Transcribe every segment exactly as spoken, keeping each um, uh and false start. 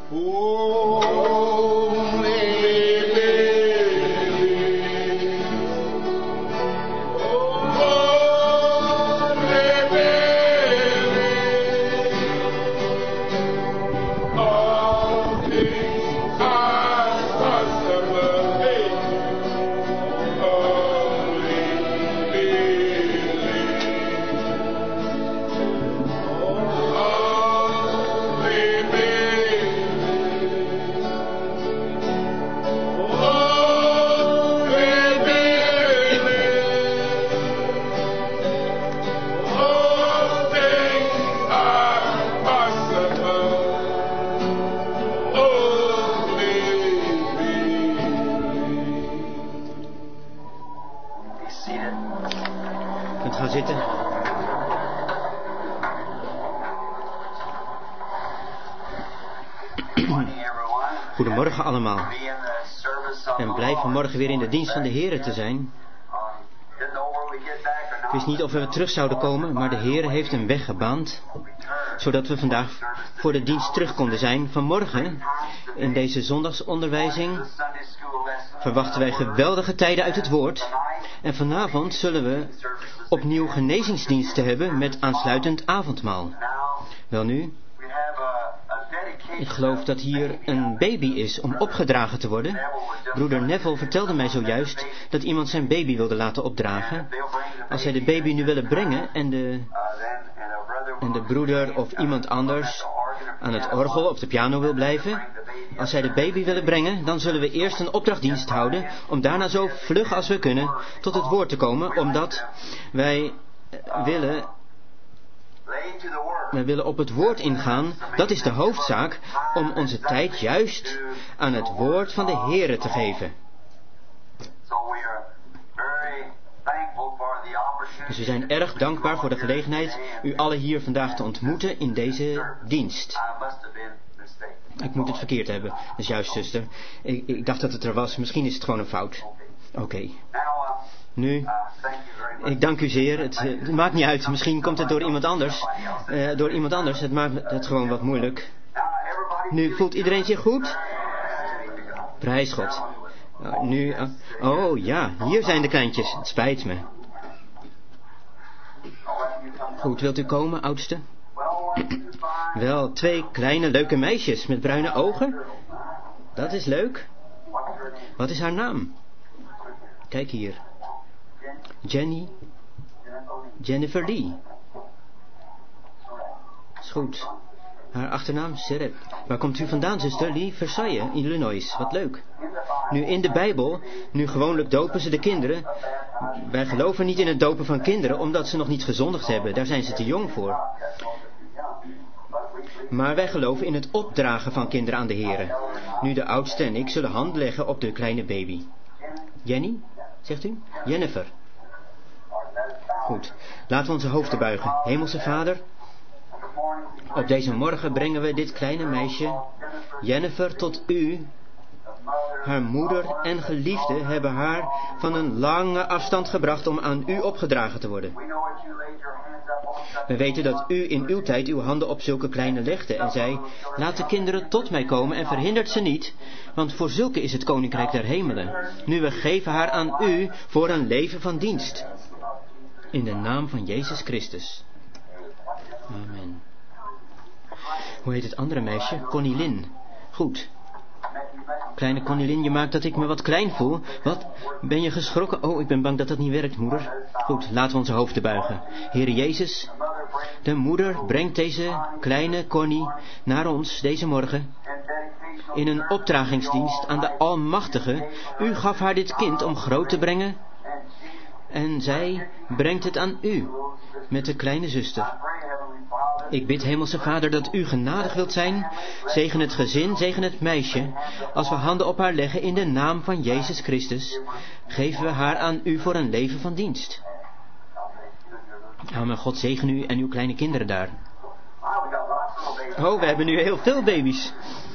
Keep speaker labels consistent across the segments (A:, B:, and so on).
A: Goedemorgen allemaal. En blij vanmorgen weer in de dienst van de Heere te zijn. Ik wist niet of we terug zouden komen, maar de Heere heeft een weg gebaand, zodat we vandaag voor de dienst terug konden zijn. Vanmorgen, in deze zondagsonderwijzing, verwachten wij geweldige tijden uit het woord. En vanavond zullen we opnieuw genezingsdiensten hebben met aansluitend avondmaal. Welnu, ik geloof dat hier een baby is om opgedragen te worden. Broeder Neville vertelde mij zojuist dat iemand zijn baby wilde laten opdragen. Als zij de baby nu willen brengen en de, en de broeder of iemand anders aan het orgel of de piano wil blijven, als zij de baby willen brengen, dan zullen we eerst een opdrachtdienst houden om daarna zo vlug als we kunnen tot het woord te komen, omdat wij willen... Wij willen op het woord ingaan. Dat is de hoofdzaak, om onze tijd juist aan het woord van de Heere te geven. Dus we zijn erg dankbaar voor de gelegenheid u allen hier vandaag te ontmoeten in deze dienst. Ik moet het verkeerd hebben. Dat is juist, zuster. Ik, ik dacht dat het er was. Misschien is het gewoon een fout. Oké. Okay. Nu, ik dank u zeer. Het, het maakt niet uit. Misschien komt het door iemand anders. Uh, door iemand anders. Het maakt het gewoon wat moeilijk. Nu, voelt iedereen zich goed? Prijs God. Uh, nu, uh, oh ja, hier zijn de kleintjes. Het spijt me. Goed, wilt u komen, oudste? Wel, twee kleine leuke meisjes met bruine ogen. Dat is leuk. Wat is haar naam? Kijk hier. Jenny. Jennifer Lee. Is goed. Haar achternaam Serep. Waar komt u vandaan, zuster? Lee? Versailles, Illinois. Wat leuk. Nu in de Bijbel, nu gewoonlijk dopen ze de kinderen. Wij geloven niet in het dopen van kinderen, omdat ze nog niet gezondigd hebben. Daar zijn ze te jong voor. Maar wij geloven in het opdragen van kinderen aan de Heere. Nu de oudste en ik zullen hand leggen op de kleine baby. Jenny, zegt u? Jennifer. Goed, laten we onze hoofden buigen. Hemelse Vader, op deze morgen brengen we dit kleine meisje, Jennifer, tot u. Haar moeder en geliefde hebben haar van een lange afstand gebracht om aan u opgedragen te worden. We weten dat u in uw tijd uw handen op zulke kleine legde en zei, laat de kinderen tot mij komen en verhindert ze niet, want voor zulke is het koninkrijk der hemelen. Nu we geven haar aan u voor een leven van dienst. In de naam van Jezus Christus. Amen. Hoe heet het andere meisje? Connie Lynn. Goed. Kleine Connie Lynn, je maakt dat ik me wat klein voel. Wat? Ben je geschrokken? Oh, ik ben bang dat dat niet werkt, moeder. Goed, laten we onze hoofden buigen. Heere Jezus, de moeder brengt deze kleine Connie naar ons deze morgen in een opdragingsdienst aan de Almachtige. U gaf haar dit kind om groot te brengen en zij brengt het aan u met de kleine zuster. Ik bid, Hemelse Vader, dat u genadig wilt zijn. Zegen het gezin, zegen het meisje. Als we handen op haar leggen in de naam van Jezus Christus, geven we haar aan u voor een leven van dienst. Amen. God zegen u en uw kleine kinderen daar. Oh, we hebben nu heel veel baby's.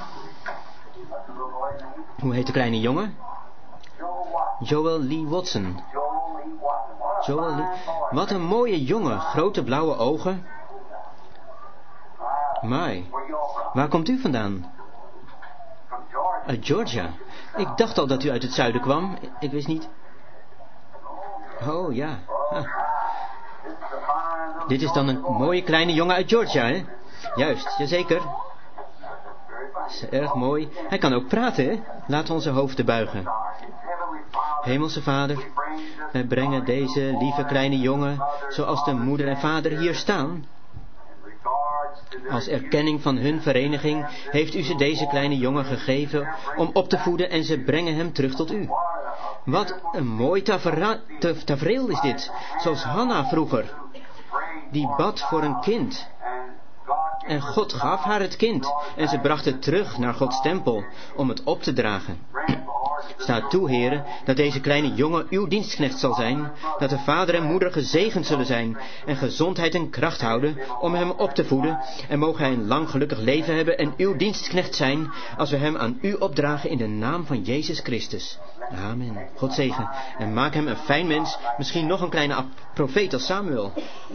A: Hoe heet de kleine jongen? Joel Lee Watson. Joel Lee. Wat een mooie jongen. Grote blauwe ogen. Mai, waar komt u vandaan? Uit Georgia. Ik dacht al dat u uit het zuiden kwam. Ik wist niet... Oh, ja. Ah. Dit is dan een mooie kleine jongen uit Georgia, hè? Juist, jazeker. Is erg mooi. Hij kan ook praten, hè? Laten we onze hoofden buigen. Hemelse Vader, wij brengen deze lieve kleine jongen, zoals de moeder en vader hier staan. Als erkenning van hun vereniging heeft u ze deze kleine jongen gegeven om op te voeden en ze brengen hem terug tot u. Wat een mooi tavera- te- tafereel is dit, zoals Hanna vroeger. Die bad voor een kind. En God gaf haar het kind en ze bracht het terug naar Gods tempel om het op te dragen. Sta toe, heren, dat deze kleine jongen uw dienstknecht zal zijn, dat de vader en moeder gezegend zullen zijn en gezondheid en kracht houden om hem op te voeden en mogen hij een lang gelukkig leven hebben en uw dienstknecht zijn als we hem aan u opdragen in de naam van Jezus Christus. Amen. God zegen en maak hem een fijn mens, misschien nog een kleine profeet als Samuel.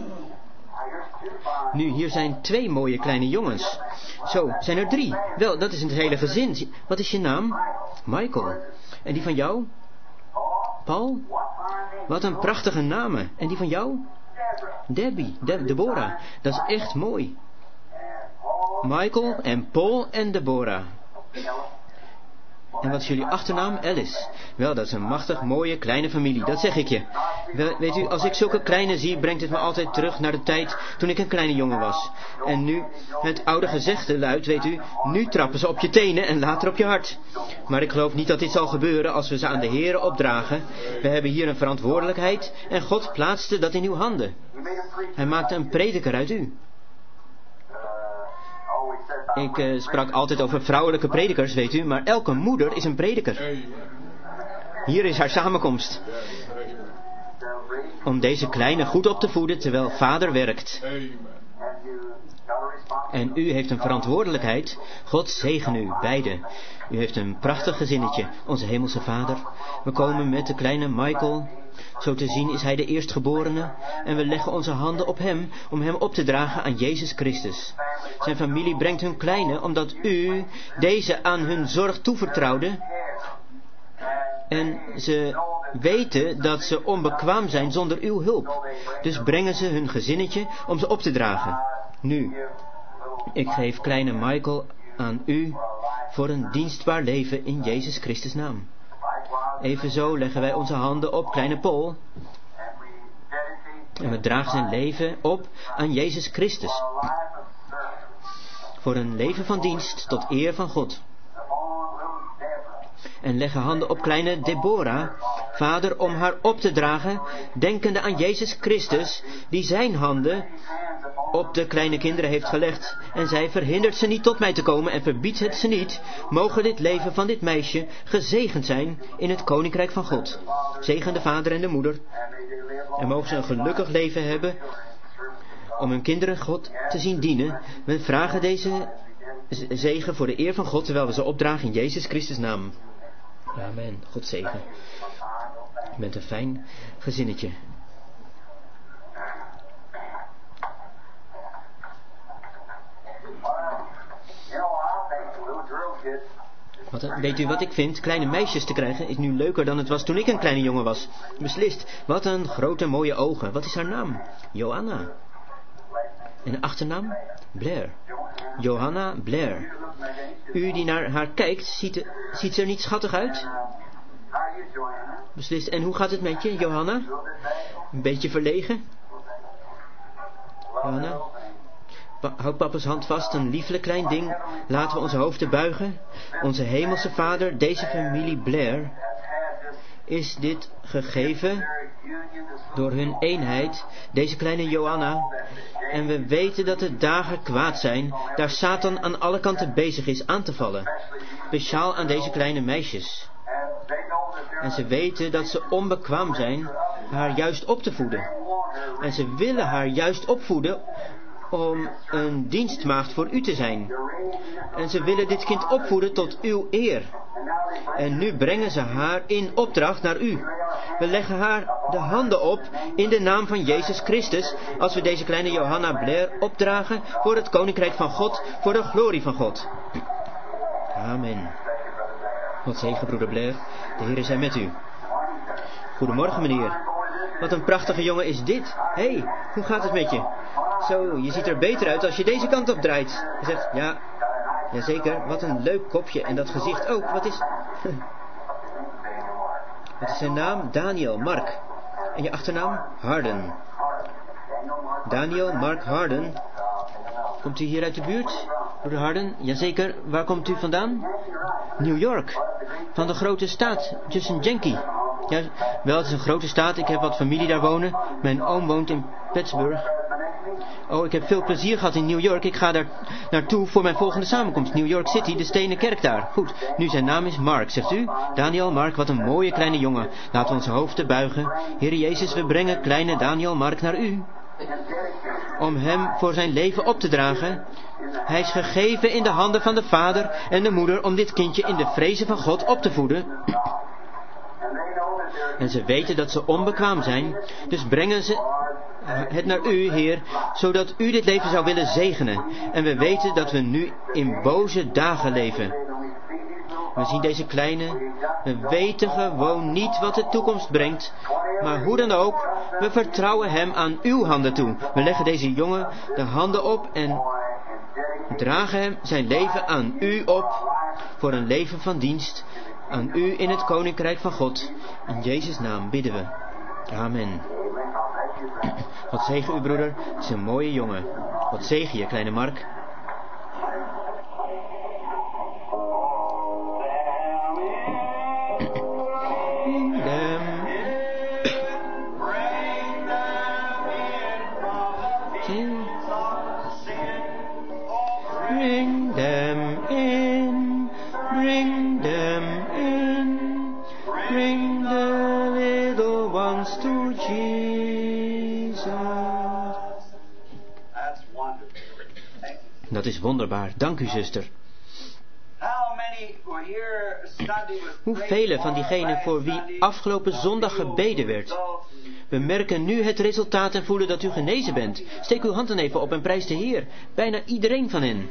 A: Nu, hier zijn twee mooie kleine jongens. Zo, zijn er drie. Wel, dat is een hele gezin. Wat is je naam? Michael. En die van jou? Paul? Wat een prachtige namen. En die van jou? Debbie, De- Deborah. Dat is echt mooi. Michael en Paul en Deborah. En wat is jullie achternaam? Alice. Wel, dat is een machtig mooie kleine familie, dat zeg ik je. Wel, weet u, als ik zulke kleine zie, brengt het me altijd terug naar de tijd toen ik een kleine jongen was. En nu, het oude gezegde luidt, weet u, nu trappen ze op je tenen en later op je hart. Maar ik geloof niet dat dit zal gebeuren als we ze aan de Heere opdragen. We hebben hier een verantwoordelijkheid en God plaatste dat in uw handen. Hij maakte een prediker uit u. Ik uh, sprak altijd over vrouwelijke predikers, weet u, maar elke moeder is een prediker. Hier is haar samenkomst. Om deze kleine goed op te voeden terwijl vader werkt. En u heeft een verantwoordelijkheid. God zegen u, beiden. U heeft een prachtig gezinnetje, onze hemelse vader. We komen met de kleine Michael. Zo te zien is hij de eerstgeborene en we leggen onze handen op hem om hem op te dragen aan Jezus Christus. Zijn familie brengt hun kleine omdat u deze aan hun zorg toevertrouwde. En ze weten dat ze onbekwaam zijn zonder uw hulp. Dus brengen ze hun gezinnetje om ze op te dragen. Nu, ik geef kleine Michael aan u voor een dienstbaar leven in Jezus Christus' naam. Evenzo leggen wij onze handen op kleine Paul. En we dragen zijn leven op aan Jezus Christus. Voor een leven van dienst tot eer van God. En leggen handen op kleine Deborah, vader, om haar op te dragen, denkende aan Jezus Christus, die zijn handen op de kleine kinderen heeft gelegd. En zij verhindert ze niet tot mij te komen en verbiedt het ze niet. Mogen dit leven van dit meisje gezegend zijn in het koninkrijk van God. Zegen de vader en de moeder. En mogen ze een gelukkig leven hebben om hun kinderen God te zien dienen. We vragen deze zegen voor de eer van God, terwijl we ze opdragen in Jezus Christus' naam. Amen. God zegen. Je bent een fijn gezinnetje. Wat, weet u wat ik vind? Kleine meisjes te krijgen is nu leuker dan het was toen ik een kleine jongen was. Beslist. Wat een grote mooie ogen. Wat is haar naam? Johanna. En de achternaam? Blair. Johanna Blair. U die naar haar kijkt, ziet, ziet ze er niet schattig uit? Beslist. En hoe gaat het met je, Johanna? Een beetje verlegen? Johanna? Pa- houd papa's hand vast, een lieflijk klein ding. Laten we onze hoofden buigen. Onze hemelse vader, deze familie Blair, is dit gegeven door hun eenheid, deze kleine Johanna. En we weten dat de dagen kwaad zijn, daar Satan aan alle kanten bezig is aan te vallen. Speciaal aan deze kleine meisjes. En ze weten dat ze onbekwaam zijn haar juist op te voeden. En ze willen haar juist opvoeden om een dienstmaagd voor u te zijn. En ze willen dit kind opvoeden tot uw eer. En nu brengen ze haar in opdracht naar u. We leggen haar de handen op in de naam van Jezus Christus, als we deze kleine Johanna Blair opdragen voor het koninkrijk van God, voor de glorie van God. Amen. Wat zegen, broeder Blair. De Heer zij met u. Goedemorgen, meneer. Wat een prachtige jongen is dit. Hé, hey, hoe gaat het met je? Zo, je ziet er beter uit als je deze kant op draait. Hij zegt, ja, jazeker, wat een leuk kopje. En dat gezicht ook. Wat is... Wat is zijn naam? Daniel Mark. En je achternaam? Harden. Daniel Mark Harden. Komt u hier uit de buurt, broeder Harden? Jazeker. Waar komt u vandaan? New York. Van de grote staat, Justin Yankee. Ja, wel, het is een grote staat. Ik heb wat familie daar wonen. Mijn oom woont in Pittsburgh. Oh, ik heb veel plezier gehad in New York. Ik ga daar naartoe voor mijn volgende samenkomst. New York City, de stenen kerk daar. Goed, nu zijn naam is Mark, zegt u? Daniel Mark, wat een mooie kleine jongen. Laten we onze hoofden buigen. Heere Jezus, we brengen kleine Daniel Mark naar u. Om hem voor zijn leven op te dragen. Hij is gegeven in de handen van de vader en de moeder om dit kindje in de vrezen van God op te voeden. En ze weten dat ze onbekwaam zijn, dus brengen ze het naar u, Heer, zodat u dit leven zou willen zegenen. En we weten dat we nu in boze dagen leven. We zien deze kleine, we weten gewoon niet wat de toekomst brengt. Maar hoe dan ook, we vertrouwen hem aan uw handen toe. We leggen deze jongen de handen op en dragen hem zijn leven aan u op. Voor een leven van dienst aan u in het koninkrijk van God. In Jezus' naam bidden we. Amen. Wat zegen u, broeder. Het is een mooie jongen. Wat zegen je, kleine Mark. Bring them in, bring them in, bring the little ones to Jesus. Dat is wonderbaar. Dank u, zuster. Hoeveel van diegenen voor wie afgelopen zondag gebeden werd? We merken nu het resultaat en voelen dat u genezen bent. Steek uw handen even op en prijs de Heer. Bijna iedereen van hen.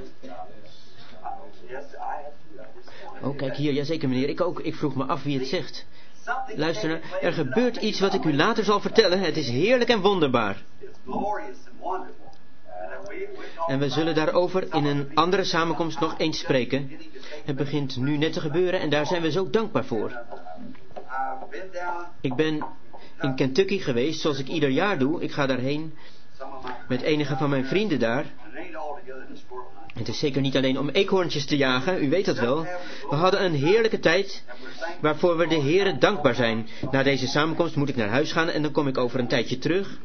A: Oh, kijk hier. Jazeker, meneer. Ik ook. Ik vroeg me af wie het zegt. Luister nou. Er gebeurt iets wat ik u later zal vertellen. Het is heerlijk en wonderbaar. En we zullen daarover in een andere samenkomst nog eens spreken. Het begint nu net te gebeuren en daar zijn we zo dankbaar voor. Ik ben in Kentucky geweest, zoals ik ieder jaar doe. Ik ga daarheen met enige van mijn vrienden daar. Het is zeker niet alleen om eekhoorntjes te jagen, u weet dat wel. We hadden een heerlijke tijd, waarvoor we de Heere dankbaar zijn. Na deze samenkomst moet ik naar huis gaan en dan kom ik over een tijdje terug.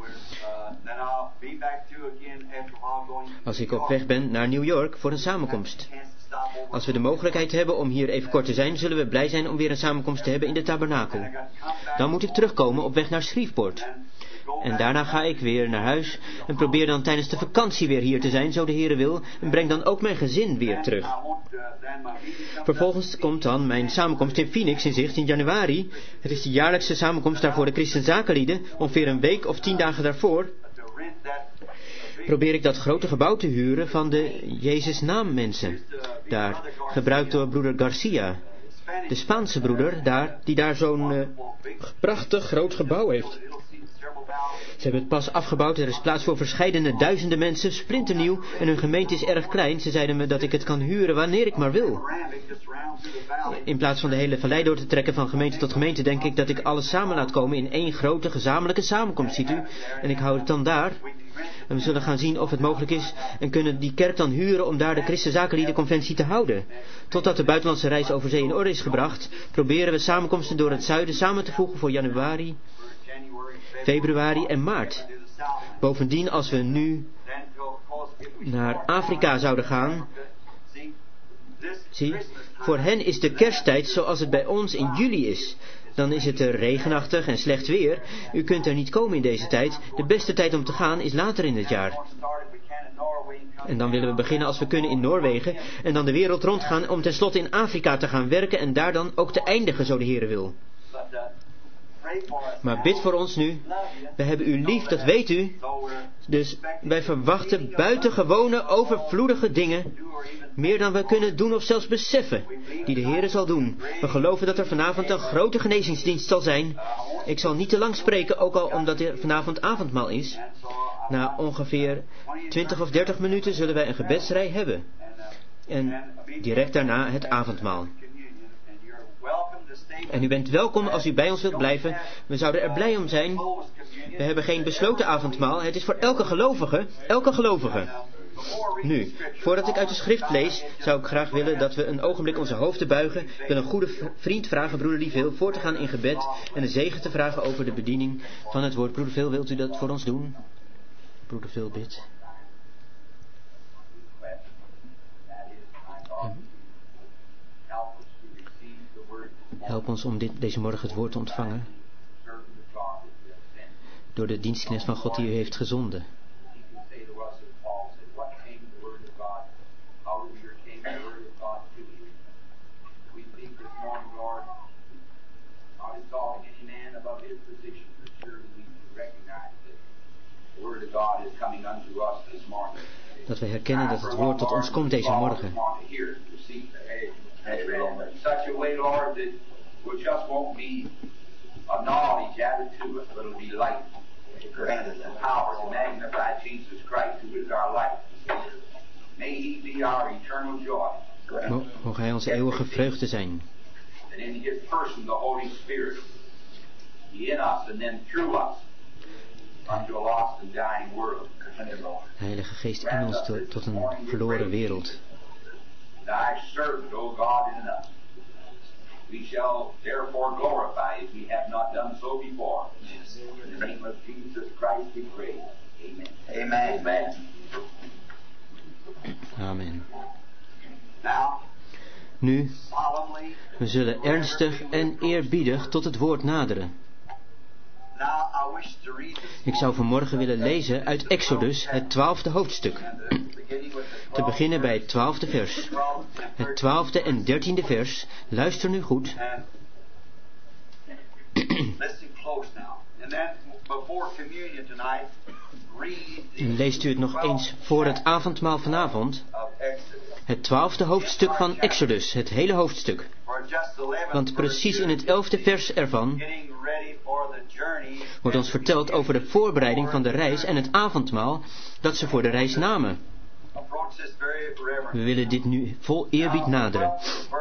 A: Als ik op weg ben naar New York voor een samenkomst. Als we de mogelijkheid hebben om hier even kort te zijn, zullen we blij zijn om weer een samenkomst te hebben in de tabernakel. Dan moet ik terugkomen op weg naar Shreveport. En daarna ga ik weer naar huis en probeer dan tijdens de vakantie weer hier te zijn, zo de Heere wil, en breng dan ook mijn gezin weer terug. Vervolgens komt dan mijn samenkomst in Phoenix in zicht in januari. Het is de jaarlijkse samenkomst daar voor de christenzakenlieden, ongeveer een week of tien dagen daarvoor. Probeer ik dat grote gebouw te huren van de Jezus naam mensen. Daar, gebruikt door broeder Garcia. De Spaanse broeder daar, die daar zo'n uh, prachtig groot gebouw heeft. Ze hebben het pas afgebouwd, er is plaats voor verscheidene duizenden mensen, splinternieuw, en hun gemeente is erg klein. Ze zeiden me dat ik het kan huren wanneer ik maar wil. In plaats van de hele vallei door te trekken van gemeente tot gemeente, denk ik dat ik alles samen laat komen in één grote gezamenlijke samenkomst, ziet u. En ik hou het dan daar. En we zullen gaan zien of het mogelijk is en kunnen die kerk dan huren om daar de Christenzakenliedenconventie te houden. Totdat de buitenlandse reis over zee in orde is gebracht, proberen we samenkomsten door het zuiden samen te voegen voor januari, februari en maart. Bovendien, als we nu naar Afrika zouden gaan, zie, voor hen is de kersttijd zoals het bij ons in juli is. Dan is het er regenachtig en slecht weer. U kunt er niet komen in deze tijd. De beste tijd om te gaan is later in het jaar. En dan willen we beginnen als we kunnen in Noorwegen en dan de wereld rondgaan om tenslotte in Afrika te gaan werken en daar dan ook te eindigen, zo de Heere wil. Maar bid voor ons nu. We hebben u lief, dat weet u. Dus wij verwachten buitengewone, overvloedige dingen. Meer dan we kunnen doen of zelfs beseffen, die de Heere zal doen. We geloven dat er vanavond een grote genezingsdienst zal zijn. Ik zal niet te lang spreken, ook al omdat er vanavond avondmaal is. Na ongeveer twintig of dertig minuten zullen wij een gebedsrij hebben. En direct daarna het avondmaal. En u bent welkom als u bij ons wilt blijven. We zouden er blij om zijn. We hebben geen besloten avondmaal. Het is voor elke gelovige, elke gelovige. Nu, voordat ik uit de schrift lees, zou ik graag willen dat we een ogenblik onze hoofden buigen. Ik wil een goede vriend vragen, broeder Lieveel, voor te gaan in gebed en een zegen te vragen over de bediening van het woord. Broeder Veel, wilt u dat voor ons doen? Broeder Veel bidt. Help ons om dit, deze morgen het woord te ontvangen door de dienstknecht van God die u heeft gezonden. Dat wij herkennen dat het woord tot ons komt deze morgen. Such a way, Lord, that we just won't be a knowledge added to us, but it'll be light. Grant us the power to magnify Jesus Christ, who is our life. May He be our eternal joy. Mo- Mogen Hij onze eeuwige vreugde zijn. And in His person, the Holy Spirit, in us and then through us, unto a lost and dying world. Heilige Geest in ons to- tot een verloren wereld. Thy servant, O God, in us. We shall therefore glorify as we have not done so before. In the name of Jesus Christ we pray. Amen. Amen. Amen. Amen. Nu, we zullen ernstig en eerbiedig tot het woord naderen. Ik zou vanmorgen willen lezen uit Exodus, het twaalfde hoofdstuk. Te beginnen bij het twaalfde vers. Het twaalfde en dertiende vers. Luister nu goed. En leest u het nog eens voor het avondmaal vanavond. Het twaalfde hoofdstuk van Exodus, het hele hoofdstuk. Want precies in het elfde vers ervan wordt ons verteld over de voorbereiding van de reis en het avondmaal dat ze voor de reis namen. We willen dit nu vol eerbied naderen.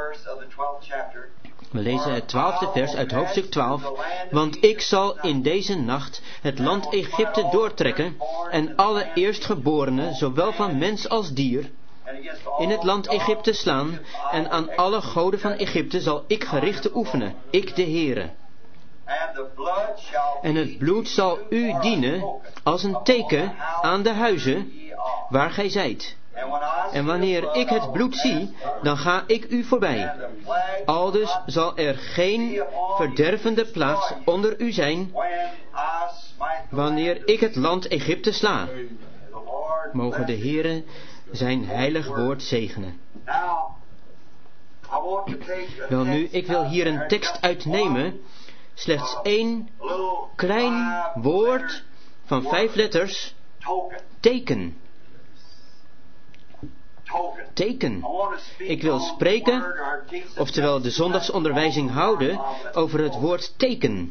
A: We lezen het twaalfde vers uit hoofdstuk twaalf. Want ik zal in deze nacht het land Egypte doortrekken en alle eerstgeborenen, zowel van mens als dier, in het land Egypte slaan, en aan alle goden van Egypte zal ik gerichten oefenen, ik de Heere. En het bloed zal u dienen als een teken aan de huizen waar gij zijt. En wanneer ik het bloed zie, dan ga ik u voorbij. Aldus zal er geen verdervende plaats onder u zijn, wanneer ik het land Egypte sla. Mogen de Heere zijn heilig woord zegenen. Welnu, ik wil hier een tekst uitnemen, slechts één klein woord van vijf letters, teken. Teken. Ik wil spreken, oftewel de zondagsonderwijzing houden, over het woord teken.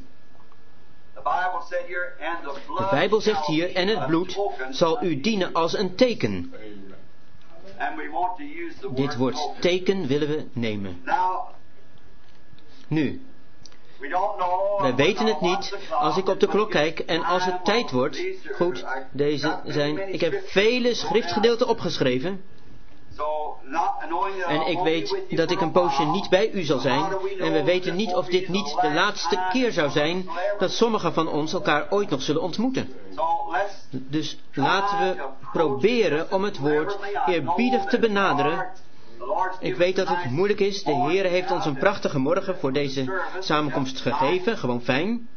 A: De Bijbel zegt hier, en het bloed zal u dienen als een teken. Dit woord teken willen we nemen. Nu, wij weten het niet. Als ik op de klok kijk en als het tijd wordt, goed, deze zijn, ik heb vele schriftgedeelten opgeschreven. En ik weet dat ik een poosje niet bij u zal zijn. En we weten niet of dit niet de laatste keer zou zijn dat sommigen van ons elkaar ooit nog zullen ontmoeten. Dus laten we proberen om het woord eerbiedig te benaderen. Ik weet dat het moeilijk is. De Heer heeft ons een prachtige morgen voor deze samenkomst gegeven. Gewoon fijn.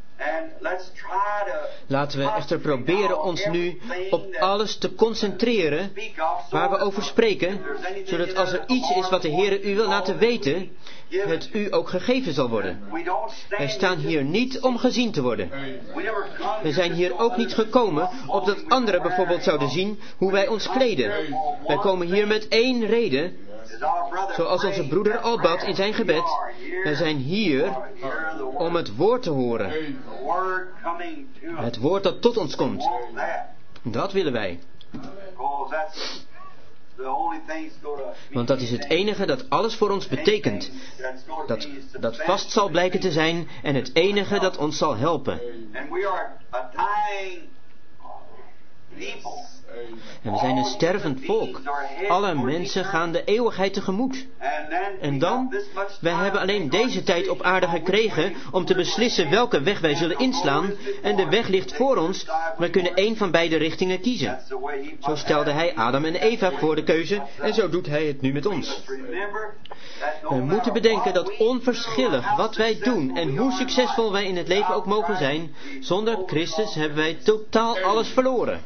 A: Laten we echter proberen ons nu op alles te concentreren waar we over spreken, zodat als er iets is wat de Heer u wil laten weten, het u ook gegeven zal worden. Wij staan hier niet om gezien te worden. We zijn hier ook niet gekomen opdat anderen bijvoorbeeld zouden zien hoe wij ons kleden. Wij komen hier met één reden, Zoals onze broeder al bad in zijn gebed. We zijn hier om het woord te horen. Het woord dat tot ons komt. Dat willen wij. Want dat is het enige dat alles voor ons betekent. Dat, dat vast zal blijken te zijn en het enige dat ons zal helpen. En we zijn een stervend volk. Alle mensen gaan de eeuwigheid tegemoet. En dan, wij hebben alleen deze tijd op aarde gekregen om te beslissen welke weg wij zullen inslaan. En de weg ligt voor ons. We kunnen één van beide richtingen kiezen. Zo stelde hij Adam en Eva voor de keuze en zo doet hij het nu met ons. We moeten bedenken dat onverschillig wat wij doen en hoe succesvol wij in het leven ook mogen zijn, zonder Christus hebben wij totaal alles verloren.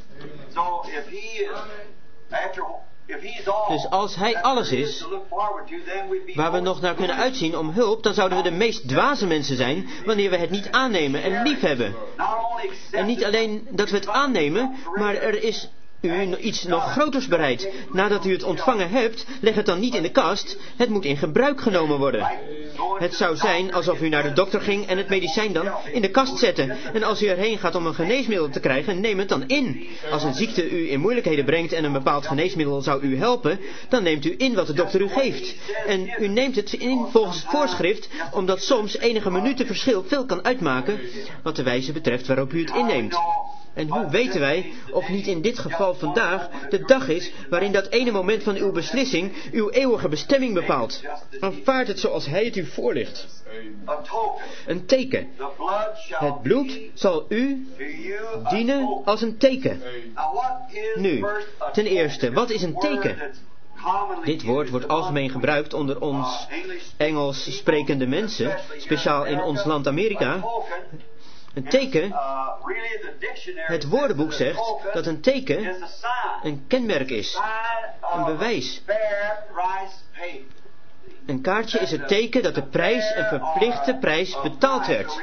A: Dus als hij alles is, waar we nog naar kunnen uitzien om hulp, dan zouden we de meest dwaze mensen zijn, wanneer we het niet aannemen en lief hebben. En niet alleen dat we het aannemen, maar er is u iets nog groters bereid. Nadat u het ontvangen hebt, leg het dan niet in de kast, het moet in gebruik genomen worden. Het zou zijn alsof u naar de dokter ging en het medicijn dan in de kast zette. En als u erheen gaat om een geneesmiddel te krijgen, neem het dan in. Als een ziekte u in moeilijkheden brengt en een bepaald geneesmiddel zou u helpen, dan neemt u in wat de dokter u geeft. En u neemt het in volgens het voorschrift, omdat soms enige minuten verschil veel kan uitmaken, wat de wijze betreft waarop u het inneemt. En hoe weten wij, of niet in dit geval vandaag, de dag is waarin dat ene moment van uw beslissing uw eeuwige bestemming bepaalt? Aanvaard het zoals hij het u voorligt. Een teken. Het bloed zal u dienen als een teken. Nu, ten eerste, wat is een teken? Dit woord wordt algemeen gebruikt onder ons Engels sprekende mensen, speciaal in ons land Amerika. Een teken, het woordenboek zegt dat een teken een kenmerk is, een bewijs. Een kaartje is het teken dat de prijs, een verplichte prijs, betaald werd.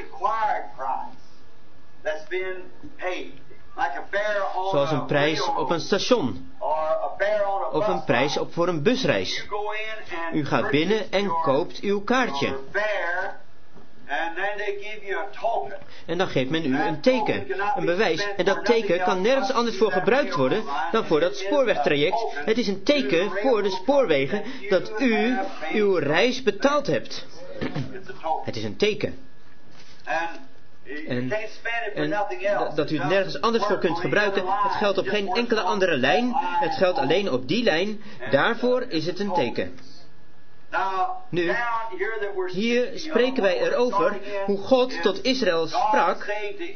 A: Zoals een prijs op een station. Of een prijs op voor een busreis. U gaat binnen en koopt uw kaartje. En dan geeft men u een teken, een bewijs. En dat teken kan nergens anders voor gebruikt worden dan voor dat spoorwegtraject. Het is een teken voor de spoorwegen dat u uw reis betaald hebt. Het is een teken. En, en dat u het nergens anders voor kunt gebruiken. Het geldt op geen enkele andere lijn. Het geldt alleen op die lijn. Daarvoor is het een teken. Nu, hier spreken wij erover hoe God tot Israël sprak.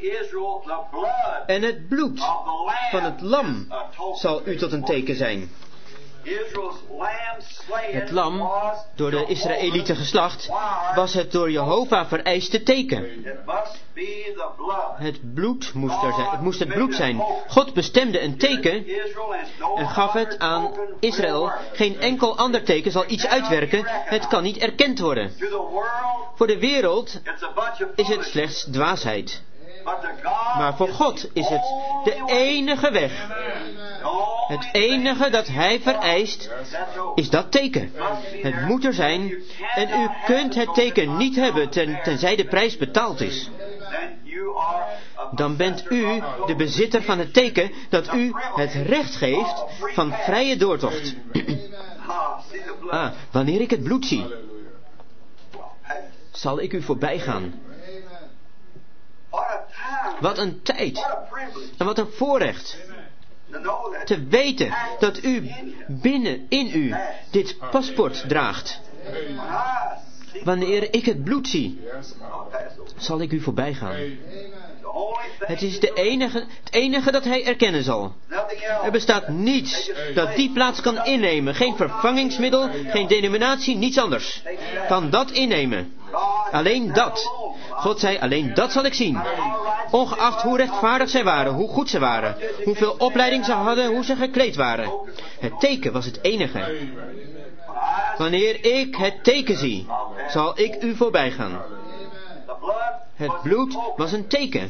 A: En het bloed van het lam zal u tot een teken zijn. Het lam, door de Israëlieten geslacht, was het door Jehovah vereiste teken. Het bloed moest er zijn. Het moest het bloed zijn. God bestemde een teken en gaf het aan Israël. Geen enkel ander teken zal iets uitwerken. Het kan niet erkend worden. Voor de wereld is het slechts dwaasheid. Maar voor God is het de enige weg. Het enige dat Hij vereist is dat teken. Het moet er zijn en u kunt het teken niet hebben ten, tenzij de prijs betaald is. Dan bent u de bezitter van het teken dat u het recht geeft van vrije doortocht. Ah, wanneer ik het bloed zie, zal ik u voorbij gaan. Wat een tijd en wat een voorrecht. Te weten dat u binnen in u dit paspoort draagt. Wanneer ik het bloed zie, zal ik u voorbij gaan. Het is de enige, het enige dat hij erkennen zal. Er bestaat niets dat die plaats kan innemen. Geen vervangingsmiddel, geen denominatie, niets anders. Kan dat innemen. Alleen dat. God zei, alleen dat zal ik zien. Ongeacht hoe rechtvaardig zij waren, hoe goed ze waren, hoeveel opleiding ze hadden, hoe ze gekleed waren. Het teken was het enige. Wanneer ik het teken zie, zal ik u voorbij gaan. Het bloed was een teken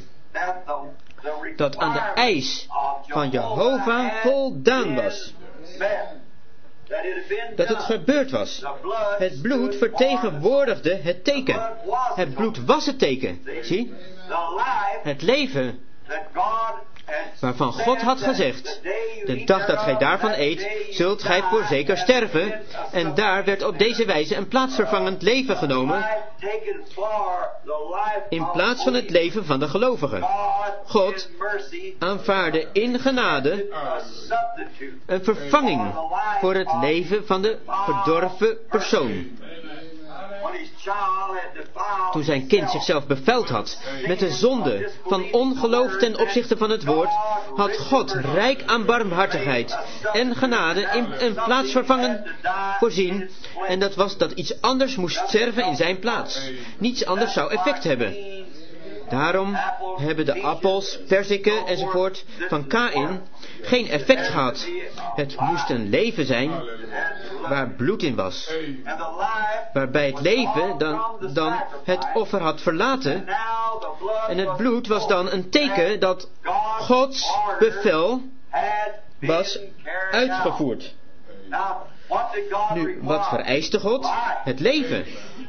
A: dat aan de eis van Jehovah voldaan was. dat het gebeurd was. Het bloed vertegenwoordigde het teken. Het bloed was het teken. Zie? Het leven waarvan God had gezegd, de dag dat gij daarvan eet, zult gij voorzeker sterven. En daar werd op deze wijze een plaatsvervangend leven genomen, in plaats van het leven van de gelovigen. God aanvaarde in genade een vervanging voor het leven van de verdorven persoon. Toen zijn kind zichzelf bevuild had met de zonde van ongeloof ten opzichte van het woord, had God rijk aan barmhartigheid en genade in een plaatsvervangen voorzien. En dat was dat iets anders moest sterven in zijn plaats. Niets anders zou effect hebben. Daarom hebben de appels, perziken enzovoort van Kaïn geen effect gehad. Het moest een leven zijn waar bloed in was. Waarbij het leven dan, dan het offer had verlaten. En het bloed was dan een teken dat Gods bevel was uitgevoerd. Nu, wat vereiste God? Het leven.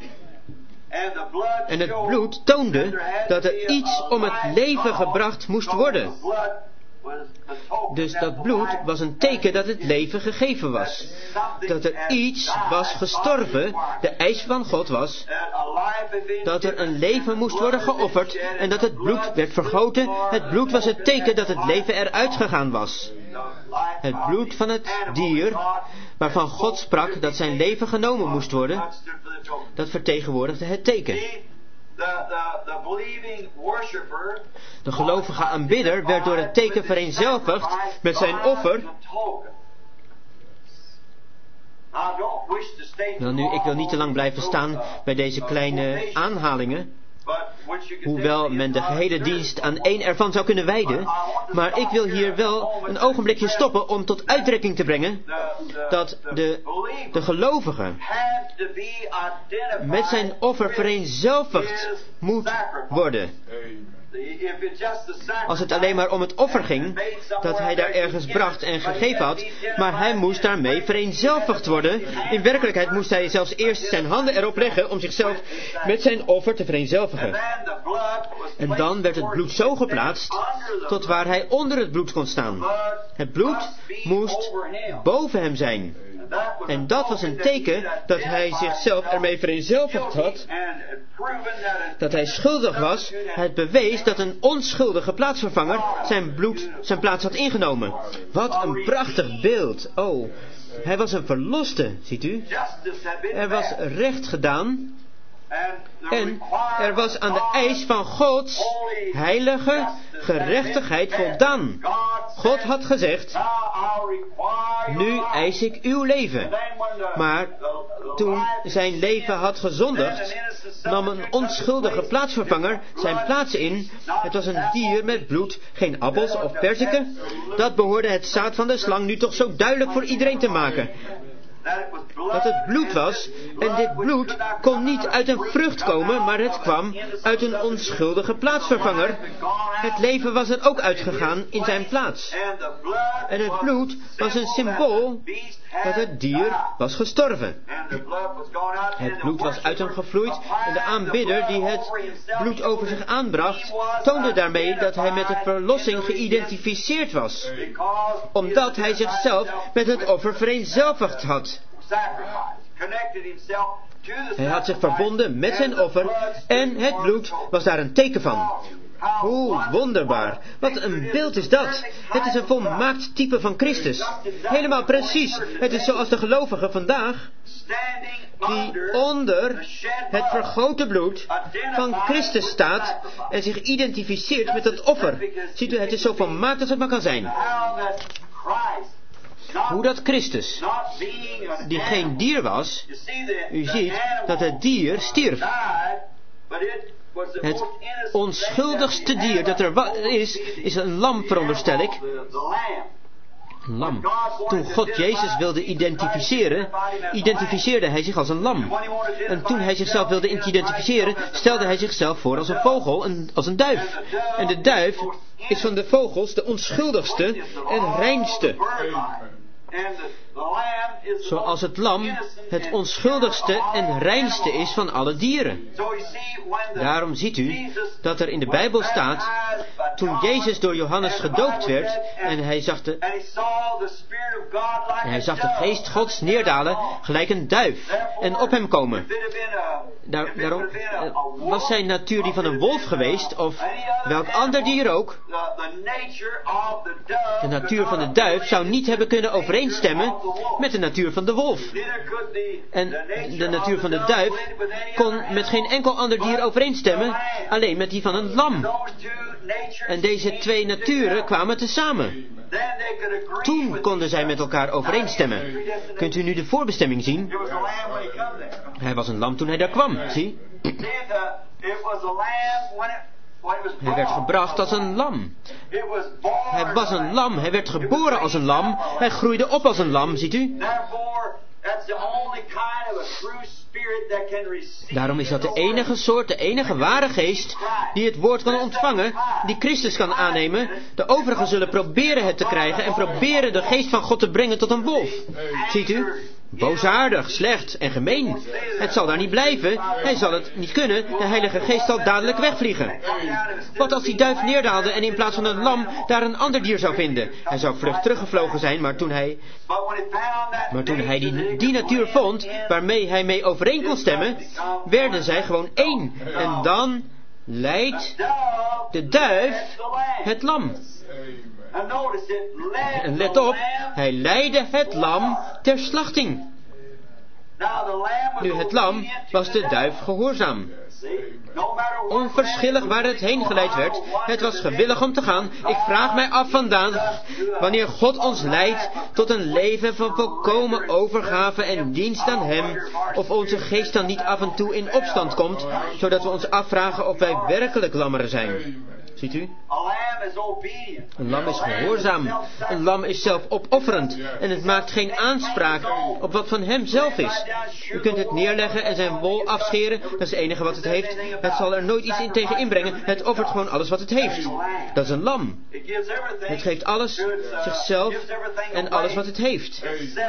A: En het bloed toonde dat er iets om het leven gebracht moest worden. Dus dat bloed was een teken dat het leven gegeven was. Dat er iets was gestorven. De eis van God was dat er een leven moest worden geofferd en dat het bloed werd vergoten. Het bloed was het teken dat het leven eruit gegaan was. Het bloed van het dier waarvan God sprak dat zijn leven genomen moest worden, dat vertegenwoordigde het teken. De gelovige aanbidder werd door het teken vereenzelvigd met zijn offer. Wel nu, ik wil niet te lang blijven staan bij deze kleine aanhalingen, hoewel men de gehele dienst aan één ervan zou kunnen wijden. Maar ik wil hier wel een ogenblikje stoppen om tot uitdrukking te brengen dat de, de gelovige met zijn offer vereenzelvigd moet worden. Als het alleen maar om het offer ging, dat hij daar ergens bracht en gegeven had, maar hij moest daarmee vereenzelvigd worden. In werkelijkheid moest hij zelfs eerst zijn handen erop leggen om zichzelf met zijn offer te vereenzelvigen. En dan werd het bloed zo geplaatst tot waar hij onder het bloed kon staan. Het bloed moest boven hem zijn. En dat was een teken dat hij zichzelf ermee vereenzelvigd had, dat hij schuldig was. Het bewees dat een onschuldige plaatsvervanger zijn bloed, zijn plaats had ingenomen. Wat een prachtig beeld. Oh, hij was een verloste, ziet u. Er was recht gedaan. En er was aan de eis van Gods heilige gerechtigheid voldaan. God had gezegd, nu eis ik uw leven. Maar toen zijn leven had gezondigd, nam een onschuldige plaatsvervanger zijn plaats in. Het was een dier met bloed, geen appels of perziken. Dat behoorde het zaad van de slang nu toch zo duidelijk voor iedereen te maken. Dat het bloed was, en dit bloed kon niet uit een vrucht komen, maar het kwam uit een onschuldige plaatsvervanger. Het leven was er ook uitgegaan in zijn plaats. En het bloed was een symbool dat het dier was gestorven. Het bloed was uit hem gevloeid en de aanbidder die het bloed over zich aanbracht, toonde daarmee dat hij met de verlossing geïdentificeerd was. Omdat hij zichzelf met het offer vereenzelvigd had. Hij had zich verbonden met zijn offer en het bloed was daar een teken van. Hoe wonderbaar. Wat een beeld is dat. Het is een volmaakt type van Christus. Helemaal precies. Het is zoals de gelovige vandaag, die onder het vergoten bloed van Christus staat en zich identificeert met het offer. Ziet u, het is zo volmaakt als het maar kan zijn. Hoe dat Christus, die geen dier was, u ziet dat het dier stierf. Het onschuldigste dier dat er is, is een lam, veronderstel ik. Een lam. Toen God Jezus wilde identificeren, identificeerde hij zich als een lam. En toen hij zichzelf wilde identificeren, stelde hij zichzelf voor als een vogel, een, als een duif. En de duif is van de vogels de onschuldigste en reinste. Zoals het lam het onschuldigste en reinste is van alle dieren. Daarom ziet u dat er in de Bijbel staat, toen Jezus door Johannes gedoopt werd en hij zag de, en hij zag de geest Gods neerdalen gelijk een duif en op hem komen. Daar, daarom was zijn natuur die van een wolf geweest of welk ander dier ook. De natuur van de duif zou niet hebben kunnen overeenstemmen met de natuur van de wolf. En de natuur van de duif kon met geen enkel ander dier overeenstemmen, alleen met die van een lam. En deze twee naturen kwamen tezamen. Toen konden zij met elkaar overeenstemmen. Kunt u nu de voorbestemming zien? Hij was een lam toen hij daar kwam, zie? Hij werd gebracht als een lam. Hij was een lam, hij werd geboren als een lam, hij groeide op als een lam, ziet u? Daarom is dat de enige soort, de enige ware geest die het woord kan ontvangen, die Christus kan aannemen. De overigen zullen proberen het te krijgen en proberen de geest van God te brengen tot een wolf. Ziet u? Boosaardig, slecht en gemeen. Het zal daar niet blijven. Hij zal het niet kunnen. De Heilige Geest zal dadelijk wegvliegen. Wat als die duif neerdaalde en in plaats van een lam daar een ander dier zou vinden? Hij zou vlug teruggevlogen zijn, maar toen hij... Maar toen hij die, die natuur vond, waarmee hij mee overeen kon stemmen, werden zij gewoon één. En dan leidt de duif het lam. En let op, hij leidde het lam ter slachting. Nu, het lam was de duif gehoorzaam. Onverschillig waar het heen geleid werd, het was gewillig om te gaan. Ik vraag mij af vandaag, wanneer God ons leidt tot een leven van volkomen overgave en dienst aan Hem, of onze geest dan niet af en toe in opstand komt, zodat we ons afvragen of wij werkelijk lammeren zijn. Ziet u? Een lam is gehoorzaam. Een lam is zelf opofferend. En het maakt geen aanspraak op wat van hem zelf is. U kunt het neerleggen en zijn wol afscheren. Dat is het enige wat het heeft. Het zal er nooit iets in tegen inbrengen. Het offert gewoon alles wat het heeft. Dat is een lam. Het geeft alles, zichzelf en alles wat het heeft.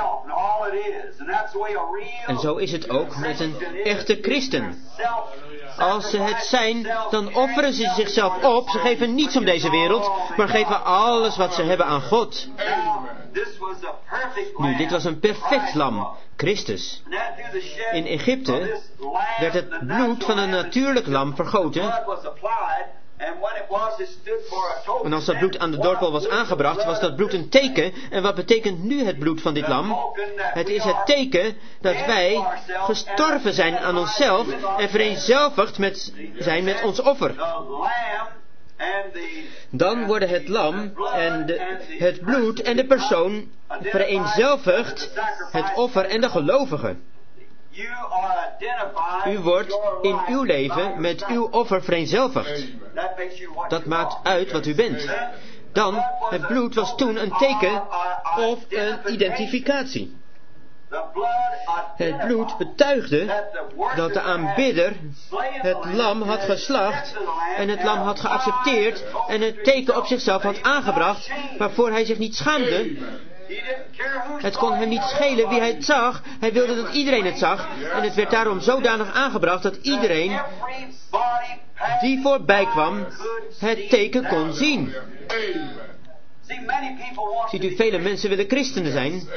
A: En zo is het ook met een echte christen. Als ze het zijn, dan offeren ze zichzelf op. Ze geven niets om deze wereld, maar geven alles wat ze hebben aan God. Nu, dit was een perfect lam, Christus. In Egypte werd het bloed van een natuurlijk lam vergoten. En als dat bloed aan de dorpel was aangebracht, was dat bloed een teken. En wat betekent nu het bloed van dit lam? Het is het teken dat wij gestorven zijn aan onszelf en vereenzelvigd met, zijn met ons offer. Dan worden het lam en de, het bloed en de persoon vereenzelvigd, het offer en de gelovigen. U wordt in uw leven met uw offer vereenzelvigd. Dat maakt uit wat u bent. Dan, het bloed was toen een teken of een identificatie. Het bloed betuigde dat de aanbidder het lam had geslacht en het lam had geaccepteerd en het teken op zichzelf had aangebracht waarvoor hij zich niet schaamde. Het kon hem niet schelen wie hij het zag. Hij wilde dat iedereen het zag. En het werd daarom zodanig aangebracht dat iedereen die voorbij kwam het teken kon zien. Ziet u, vele mensen willen christenen zijn.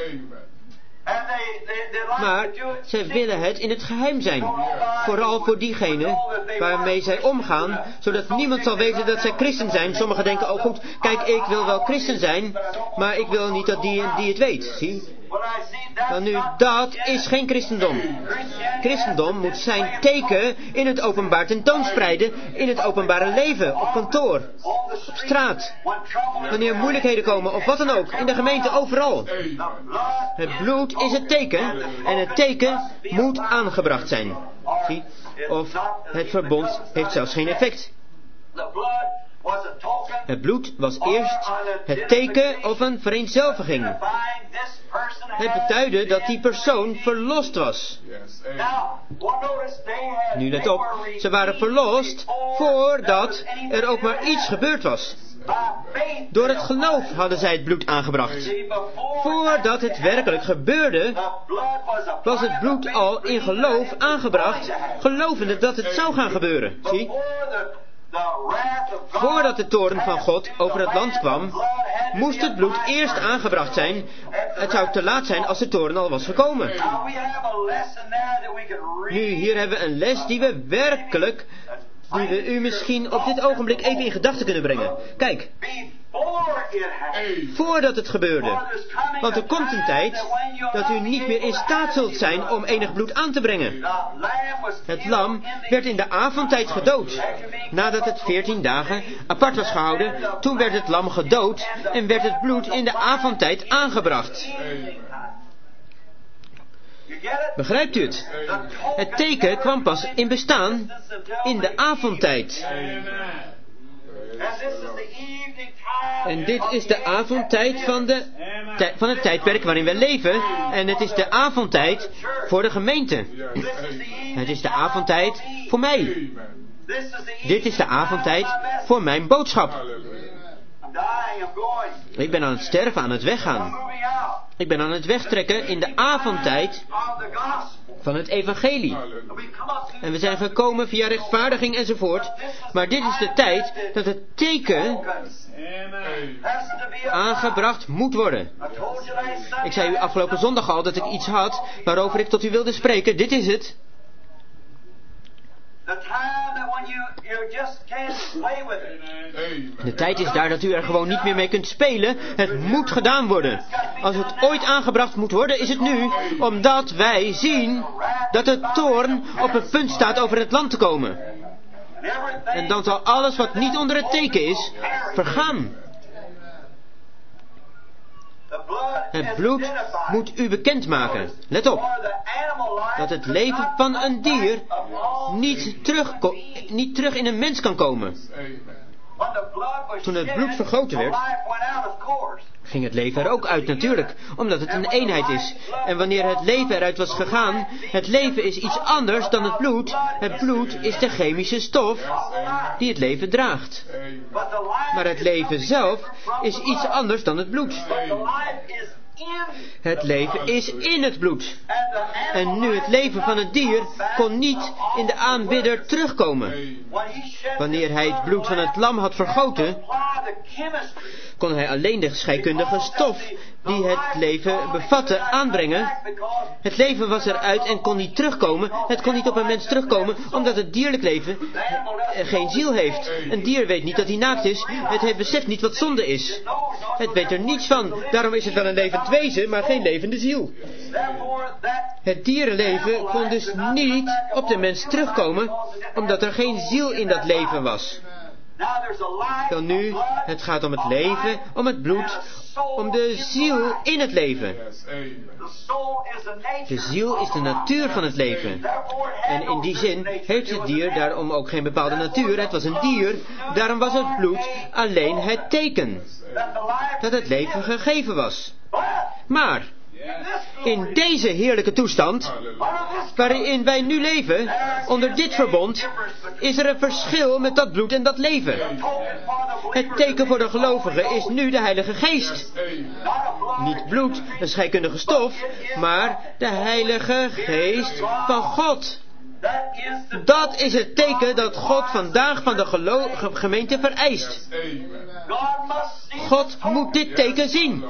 A: Maar zij willen het in het geheim zijn. Vooral voor diegenen waarmee zij omgaan, zodat niemand zal weten dat zij christen zijn. Sommigen denken, oh goed, kijk, ik wil wel christen zijn, maar ik wil niet dat die en die het weet. Zie? Dan nu, dat is geen christendom. Christendom moet zijn teken in het openbaar tentoonspreiden, in het openbare leven, op kantoor, op straat. Wanneer moeilijkheden komen, of wat dan ook, in de gemeente, overal. Het bloed is het teken, en het teken moet aangebracht zijn. Zie? Of het verbond heeft zelfs geen effect. Het bloed was eerst het teken of een vereenzelviging. Het beduidde dat die persoon verlost was. Nu let op, ze waren verlost voordat er ook maar iets gebeurd was. Door het geloof hadden zij het bloed aangebracht. Voordat het werkelijk gebeurde, was het bloed al in geloof aangebracht, gelovende dat het zou gaan gebeuren. Zie? Voordat de toorn van God over het land kwam, moest het bloed eerst aangebracht zijn. Het zou te laat zijn als de toorn al was gekomen. Nu, hier hebben we een les die we werkelijk, die we u misschien op dit ogenblik even in gedachten kunnen brengen. Kijk, voordat het gebeurde. Want er komt een tijd dat u niet meer in staat zult zijn om enig bloed aan te brengen. Het lam werd in de avondtijd gedood. Nadat het veertien dagen apart was gehouden, toen werd het lam gedood en werd het bloed in de avondtijd aangebracht. Begrijpt u het? Het teken kwam pas in bestaan in de avondtijd. En dit is de avondtijd van, de, van het tijdperk waarin we leven. En het is de avondtijd voor de gemeente. Het is de avondtijd voor mij. Dit is de avondtijd voor mijn boodschap. Ik ben aan het sterven, aan het weggaan. Ik ben aan het wegtrekken in de avondtijd van het evangelie. En we zijn gekomen via rechtvaardiging enzovoort. Maar dit is de tijd dat het teken aangebracht moet worden. Ik zei u afgelopen zondag al dat ik iets had waarover ik tot u wilde spreken. Dit is het. De tijd is daar dat u er gewoon niet meer mee kunt spelen. Het moet gedaan worden. Als het ooit aangebracht moet worden, is het nu. Omdat wij zien dat de toorn op het punt staat over het land te komen. En dan zal alles wat niet onder het teken is, vergaan. Het bloed moet u bekendmaken. Let op. Dat het leven van een dier niet terug, niet terug in een mens kan komen. Toen het bloed vergoten werd, ging het leven er ook uit natuurlijk. Omdat het een eenheid is. En wanneer het leven eruit was gegaan, het leven is iets anders dan het bloed. Het bloed is de chemische stof die het leven draagt. Maar het leven zelf is iets anders dan het bloed. Het leven is in het bloed. En nu het leven van het dier kon niet in de aanbidder terugkomen. Wanneer hij het bloed van het lam had vergoten, kon hij alleen de scheikundige stof die het leven bevatte aanbrengen. Het leven was eruit en kon niet terugkomen. Het kon niet op een mens terugkomen, omdat het dierlijk leven geen ziel heeft. Een dier weet niet dat hij naakt is. Het heeft beseft niet wat zonde is. Het weet er niets van. Daarom is het wel een levend wezen, maar geen levende ziel. Het dierenleven kon dus niet op de mens terugkomen, omdat er geen ziel in dat leven was. Dan nu, het gaat om het leven, om het bloed, om de ziel in het leven. De ziel is de natuur van het leven. En in die zin heeft het dier daarom ook geen bepaalde natuur. Het was een dier, daarom was het bloed alleen het teken dat het leven gegeven was. Maar in deze heerlijke toestand, waarin wij nu leven, onder dit verbond, is er een verschil met dat bloed en dat leven. Het teken voor de gelovigen is nu de Heilige Geest. Niet bloed, een scheikundige stof, maar de Heilige Geest van God. Dat is het teken dat God vandaag van de gelo- gemeente vereist. God moet dit teken zien.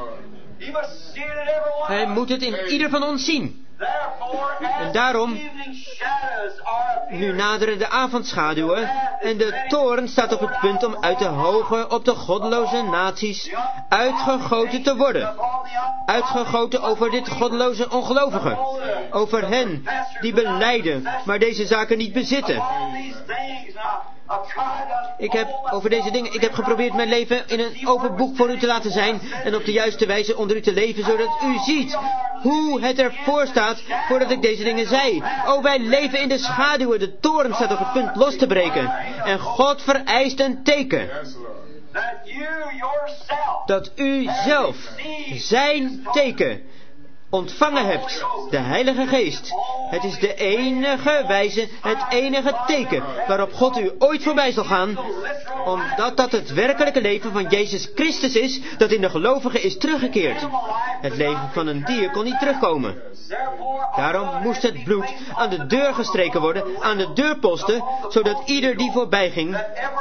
A: Hij moet het in ieder van ons zien. En daarom, nu naderen de avondschaduwen en de toorn staat op het punt om uit de hoge op de goddeloze naties uitgegoten te worden. Uitgegoten over dit goddeloze ongelovige. Over hen die belijden, maar deze zaken niet bezitten. Ik heb over deze dingen, ik heb geprobeerd mijn leven in een open boek voor u te laten zijn en op de juiste wijze onder u te leven, zodat u ziet hoe het ervoor staat voordat ik deze dingen zei. O, wij leven in de schaduwen, de toorn staat op het punt los te breken. En God vereist een teken. Dat u zelf zijn teken ontvangen hebt, de Heilige Geest. Het is de enige wijze, het enige teken waarop God u ooit voorbij zal gaan, omdat dat het werkelijke leven van Jezus Christus is, dat in de gelovige is teruggekeerd. Het leven van een dier kon niet terugkomen. Daarom moest het bloed aan de deur gestreken worden, aan de deurposten, zodat ieder die voorbij ging,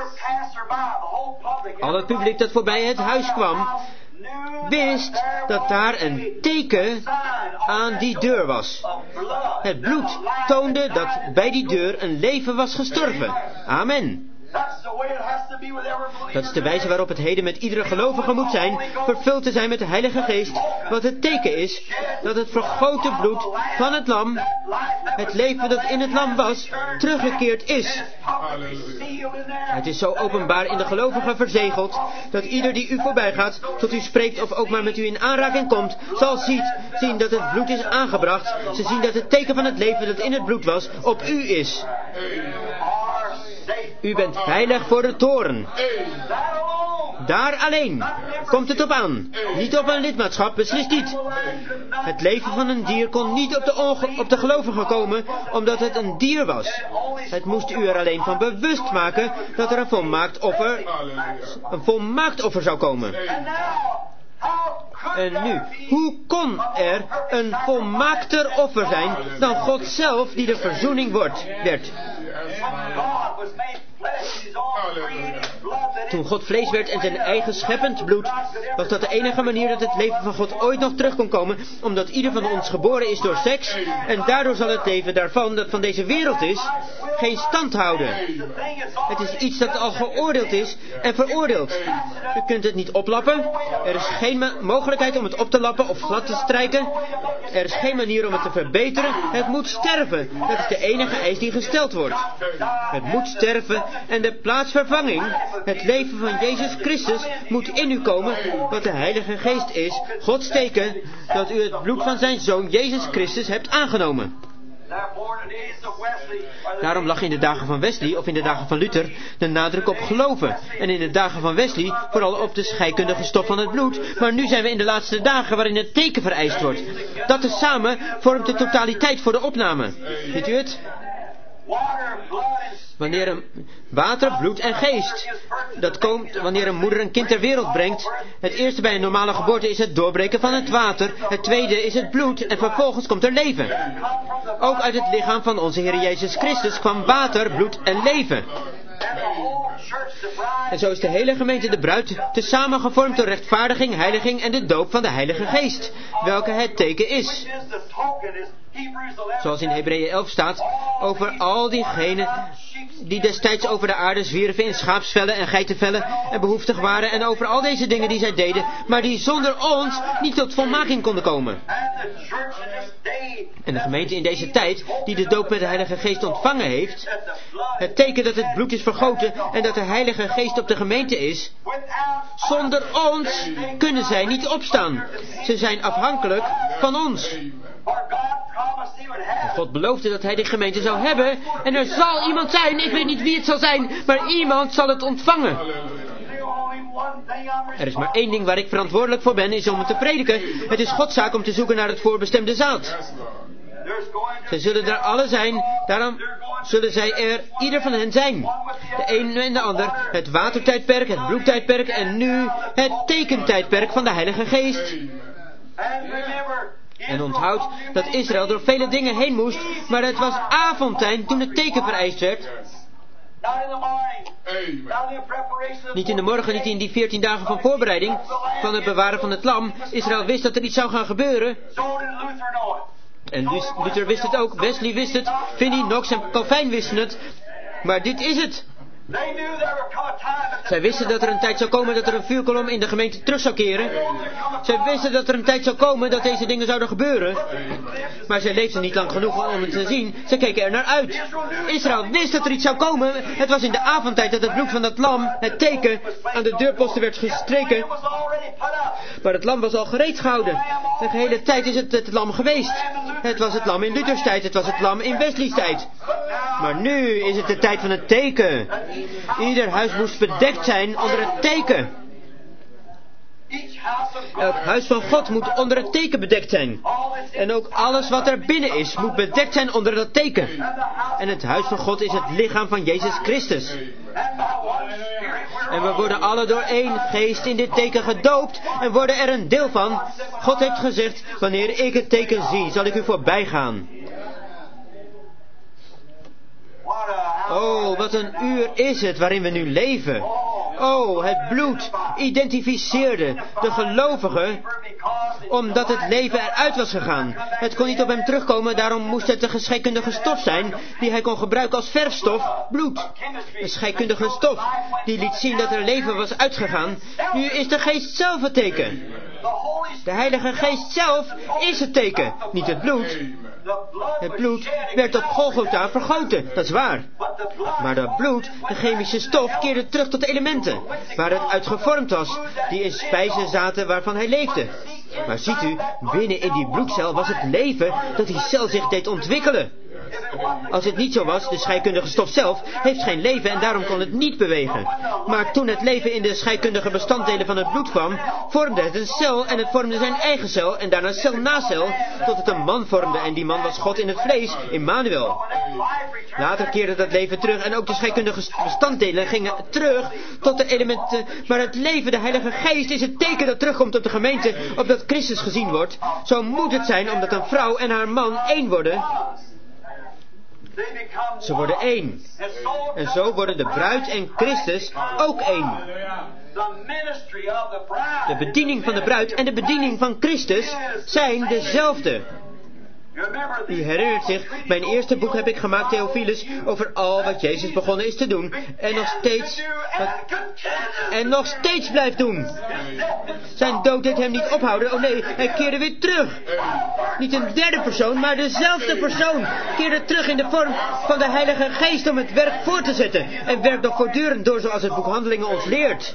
A: al het publiek dat voorbij het huis kwam, wist dat daar een teken aan die deur was. Het bloed toonde dat bij die deur een leven was gestorven. Amen. Dat is de wijze waarop het heden met iedere gelovige moet zijn, vervuld te zijn met de Heilige Geest, wat het teken is dat het vergoten bloed van het lam, het leven dat in het lam was, teruggekeerd is. Het is zo openbaar in de gelovigen verzegeld, dat ieder die u voorbij gaat, tot u spreekt of ook maar met u in aanraking komt, zal ziet, zien dat het bloed is aangebracht. Ze zien dat het teken van het leven dat in het bloed was, op u is. U bent heilig voor de toren. Daar alleen komt het op aan. Niet op een lidmaatschap, beslist niet. Het leven van een dier kon niet op de, onge- op de gelovigen komen, omdat het een dier was. Het moest u er alleen van bewust maken dat er een volmaakt offer, een volmaakt offer zou komen. En nu, hoe kon er een volmaakter offer zijn dan God zelf die de verzoening wordt, werd? Toen God vlees werd en zijn eigen scheppend bloed, was dat de enige manier dat het leven van God ooit nog terug kon komen, omdat ieder van ons geboren is door seks, en daardoor zal het leven daarvan, dat van deze wereld is, geen stand houden. Het is iets dat al geoordeeld is en veroordeeld. U kunt het niet oplappen. Er is geen ma- mogelijkheid om het op te lappen of glad te strijken. Er is geen manier om het te verbeteren. Het moet sterven. Dat is de enige eis die gesteld wordt. Het moet sterven en de plaatsvervanging, het leven van Jezus Christus, moet in u komen, wat de Heilige Geest is, Gods teken, dat u het bloed van zijn Zoon Jezus Christus hebt aangenomen. Daarom lag in de dagen van Wesley, of in de dagen van Luther, de nadruk op geloven. En in de dagen van Wesley vooral op de scheikundige stof van het bloed. Maar nu zijn we in de laatste dagen waarin het teken vereist wordt. Dat tezamen vormt de totaliteit voor de opname. Ziet u het? Wanneer een water, bloed en geest. Dat komt wanneer een moeder een kind ter wereld brengt. Het eerste bij een normale geboorte is het doorbreken van het water. Het tweede is het bloed en vervolgens komt er leven. Ook uit het lichaam van onze Heer Jezus Christus kwam water, bloed en leven. En zo is de hele gemeente de bruid tezamen gevormd door rechtvaardiging, heiliging en de doop van de Heilige Geest, welke het teken is. Zoals in Hebreeën elf staat, over al diegenen die destijds over de aarde zwierven in schaapsvellen en geitenvellen en behoeftig waren, en over al deze dingen die zij deden, maar die zonder ons niet tot volmaking konden komen. En de gemeente in deze tijd, die de doop met de Heilige Geest ontvangen heeft, het teken dat het bloed is vergoten en dat de Heilige Geest op de gemeente is, zonder ons kunnen zij niet opstaan. Ze zijn afhankelijk van ons. God beloofde dat hij die gemeente zou hebben, en er zal iemand zijn, ik weet niet wie het zal zijn, maar iemand zal het ontvangen. Er is maar één ding waar ik verantwoordelijk voor ben, is om het te prediken. Het is Gods zaak om te zoeken naar het voorbestemde zaad. Zij zullen er alle zijn, daarom zullen zij er, ieder van hen zijn. De een en de ander, het watertijdperk, het bloedtijdperk en nu het tekentijdperk van de Heilige Geest. En onthoud dat Israël door vele dingen heen moest, maar het was avondtijd toen het teken vereist werd. Niet in de morgen, niet in die veertien dagen van voorbereiding van het bewaren van het lam. Israël wist dat er iets zou gaan gebeuren. En Luther wist het ook, Wesley wist het, Finney, Knox en Calvijn wisten het. Maar dit is het. Zij wisten dat er een tijd zou komen dat er een vuurkolom in de gemeente terug zou keren. Zij wisten dat er een tijd zou komen dat deze dingen zouden gebeuren. Maar zij leefden niet lang genoeg om het te zien. Ze keken er naar uit. Israël wist dat er iets zou komen. Het was in de avondtijd dat het bloed van dat lam, het teken, aan de deurposten werd gestreken. Maar het lam was al gereed gehouden. De gehele tijd is het het lam geweest. Het was het lam in Luthers tijd. Het was het lam in Wesley's tijd. Maar nu is het de tijd van het teken. Ieder huis moest bedekt zijn onder het teken. Elk huis van God moet onder het teken bedekt zijn. En ook alles wat er binnen is, moet bedekt zijn onder dat teken. En het huis van God is het lichaam van Jezus Christus. En we worden alle door één geest in dit teken gedoopt en worden er een deel van. God heeft gezegd, wanneer ik het teken zie, zal ik u voorbij gaan. Oh, wat een uur is het waarin we nu leven. Oh, het bloed identificeerde de gelovige omdat het leven eruit was gegaan. Het kon niet op hem terugkomen, daarom moest het de scheikundige stof zijn die hij kon gebruiken als verfstof, bloed. Een scheikundige stof die liet zien dat er leven was uitgegaan. Nu is de geest zelf het teken. De Heilige Geest zelf is het teken, niet het bloed. Het bloed werd op Golgotha vergoten, dat is waar. Maar dat bloed, de chemische stof, keerde terug tot de elementen, waar het uit gevormd was, die in spijzen zaten waarvan hij leefde. Maar ziet u, binnen in die bloedcel was het leven dat die cel zich deed ontwikkelen. Als het niet zo was, de scheikundige stof zelf heeft geen leven en daarom kon het niet bewegen. Maar toen het leven in de scheikundige bestanddelen van het bloed kwam, vormde het een cel en het vormde zijn eigen cel en daarna cel na cel, tot het een man vormde en die man was God in het vlees, Immanuel. Later keerde dat leven terug en ook de scheikundige bestanddelen gingen terug tot de elementen, maar het leven, de Heilige Geest, is het teken dat terugkomt op de gemeente, opdat Christus gezien wordt. Zo moet het zijn, omdat een vrouw en haar man één worden. Ze worden één. En zo worden de bruid en Christus ook één. De bediening van de bruid en de bediening van Christus zijn dezelfde. U herinnert zich, mijn eerste boek heb ik gemaakt, Theophilus, over al wat Jezus begonnen is te doen. En nog steeds, wat, en nog steeds blijft doen. Zijn dood deed hem niet ophouden. Oh nee, hij keerde weer terug. Niet een derde persoon, maar dezelfde persoon keerde terug in de vorm van de Heilige Geest om het werk voor te zetten. En werkt nog voortdurend door zoals het boek Handelingen ons leert.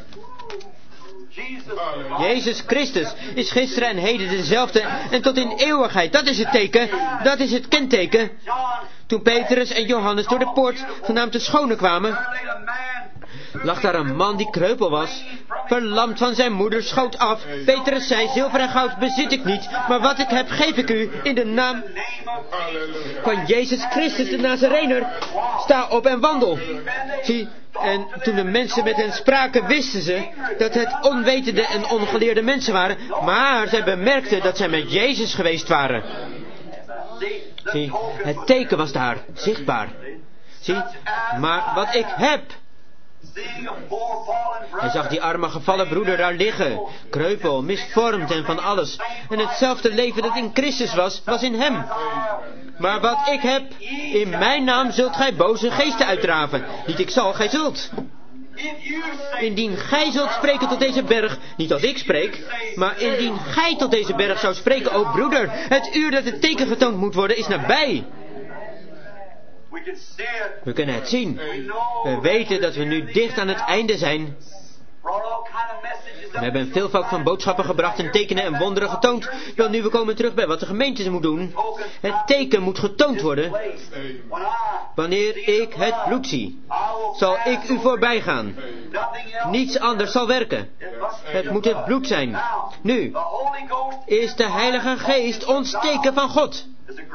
A: Jezus Christus is gisteren en heden dezelfde en tot in eeuwigheid. Dat is het teken, dat is het kenteken. Toen Petrus en Johannes door de poort genaamd de Schone kwamen, lag daar een man die kreupel was, verlamd van zijn moeder, schoot af. Petrus zei, zilver en goud bezit ik niet, maar wat ik heb geef ik u in de naam van Jezus Christus de Nazarener. Sta op en wandel. Zie, en toen de mensen met hen spraken, wisten ze dat het onwetende en ongeleerde mensen waren, maar zij bemerkten dat zij met Jezus geweest waren. Zie, het teken was daar, zichtbaar. Zie, maar wat ik heb. Hij zag die arme gevallen broeder daar liggen, kreupel, misvormd en van alles. En hetzelfde leven dat in Christus was, was in hem. Maar wat ik heb, in mijn naam zult gij boze geesten uitdraven. Niet ik zal, gij zult. Indien gij zult spreken tot deze berg, niet als ik spreek, maar indien gij tot deze berg zou spreken, o broeder, het uur dat het teken getoond moet worden is nabij. We kunnen het zien. We weten dat we nu dicht aan het einde zijn. We hebben een veelvoud van boodschappen gebracht en tekenen en wonderen getoond. Wel nu, we komen terug bij wat de gemeente moet doen. Het teken moet getoond worden. Wanneer ik het bloed zie, zal ik u voorbij gaan. Niets anders zal werken. Het moet het bloed zijn. Nu is de Heilige Geest ons teken van God.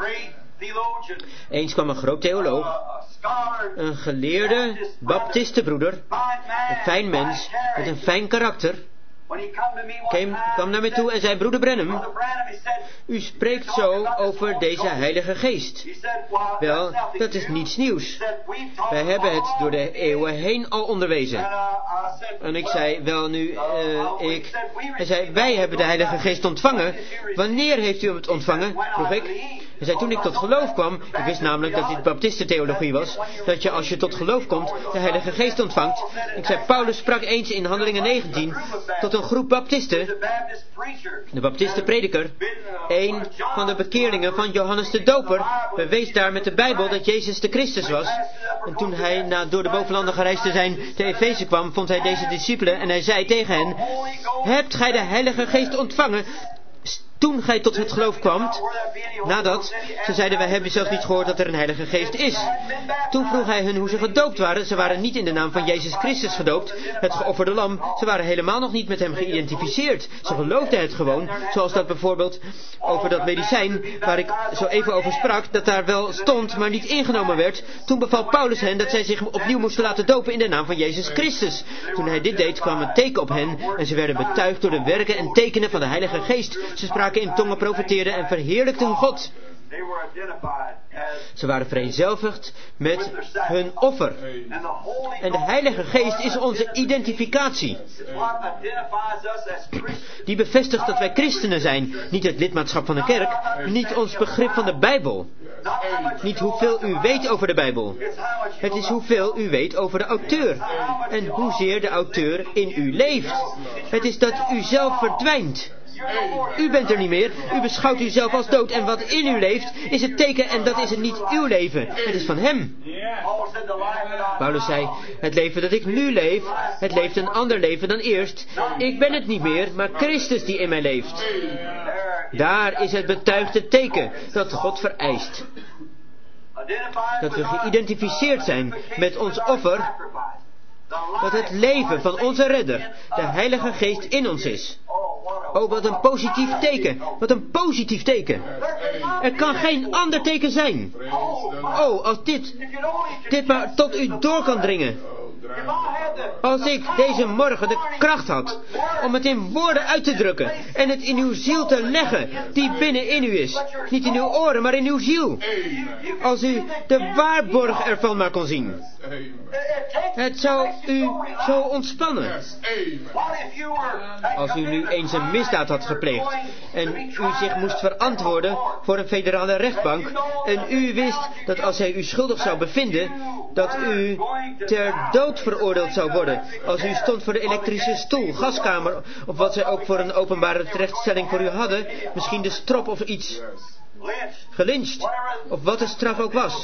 A: Eens kwam een groot theoloog, een geleerde baptistenbroeder, een fijn mens met een fijn karakter, kwam, kwam naar mij toe en zei, broeder Branham, u spreekt zo over deze Heilige Geest. Wel, dat is niets nieuws. Wij hebben het door de eeuwen heen al onderwezen. En ik zei, wel nu, uh, ik... Hij zei, wij hebben de Heilige Geest ontvangen. Wanneer heeft u het ontvangen? Vroeg ik. Hij zei, toen ik tot geloof kwam, ik wist namelijk dat dit baptistentheologie was, dat je als je tot geloof komt, de Heilige Geest ontvangt. Ik zei, Paulus sprak eens in Handelingen negentien tot een groep baptisten, de baptistenprediker, een van de bekeerlingen van Johannes de Doper, bewees daar met de Bijbel dat Jezus de Christus was. En toen hij na door de bovenlanden gereisd te zijn te Efeze kwam, vond hij deze discipelen en hij zei tegen hen, hebt gij de Heilige Geest ontvangen toen gij tot het geloof kwamt. Nadat, ze zeiden, wij hebben zelfs niet gehoord dat er een Heilige Geest is. Toen vroeg hij hun hoe ze gedoopt waren. Ze waren niet in de naam van Jezus Christus gedoopt, het geofferde lam. Ze waren helemaal nog niet met hem geïdentificeerd. Ze geloofden het gewoon, zoals dat bijvoorbeeld over dat medicijn, waar ik zo even over sprak, dat daar wel stond, maar niet ingenomen werd. Toen beval Paulus hen dat zij zich opnieuw moesten laten dopen in de naam van Jezus Christus. Toen hij dit deed, kwam een teken op hen en ze werden betuigd door de werken en tekenen van de Heilige Geest. Ze spraken in tongen, profeteerden en verheerlijkten God. Ze waren vereenzelvigd met hun offer. En de Heilige Geest is onze identificatie. Die bevestigt dat wij christenen zijn. Niet het lidmaatschap van de kerk. Niet ons begrip van de Bijbel. Niet hoeveel u weet over de Bijbel. Het is hoeveel u weet over de auteur. En hoezeer de auteur in u leeft. Het is dat u zelf verdwijnt. U bent er niet meer. U beschouwt uzelf als dood. En wat in u leeft is het teken en dat is het niet uw leven. Het is van hem. Paulus zei, het leven dat ik nu leef, het leeft een ander leven dan eerst. Ik ben het niet meer, maar Christus die in mij leeft. Daar is het betuigde teken dat God vereist. Dat we geïdentificeerd zijn met ons offer. Dat het leven van onze redder, de Heilige Geest in ons is. Oh, wat een positief teken. Wat een positief teken. Er kan geen ander teken zijn. Oh, als dit, dit maar tot u door kan dringen. Als ik deze morgen de kracht had om het in woorden uit te drukken en het in uw ziel te leggen die binnen in u is. Niet in uw oren, maar in uw ziel. Als u de waarborg ervan maar kon zien. Het zou u zo ontspannen. Als u nu eens een misdaad had gepleegd en u zich moest verantwoorden voor een federale rechtbank en u wist dat als hij u schuldig zou bevinden, dat u ter dood veroordeeld zou worden. Als u stond voor de elektrische stoel, gaskamer, of wat zij ook voor een openbare terechtstelling voor u hadden, misschien de strop of iets, gelyncht, of wat de straf ook was.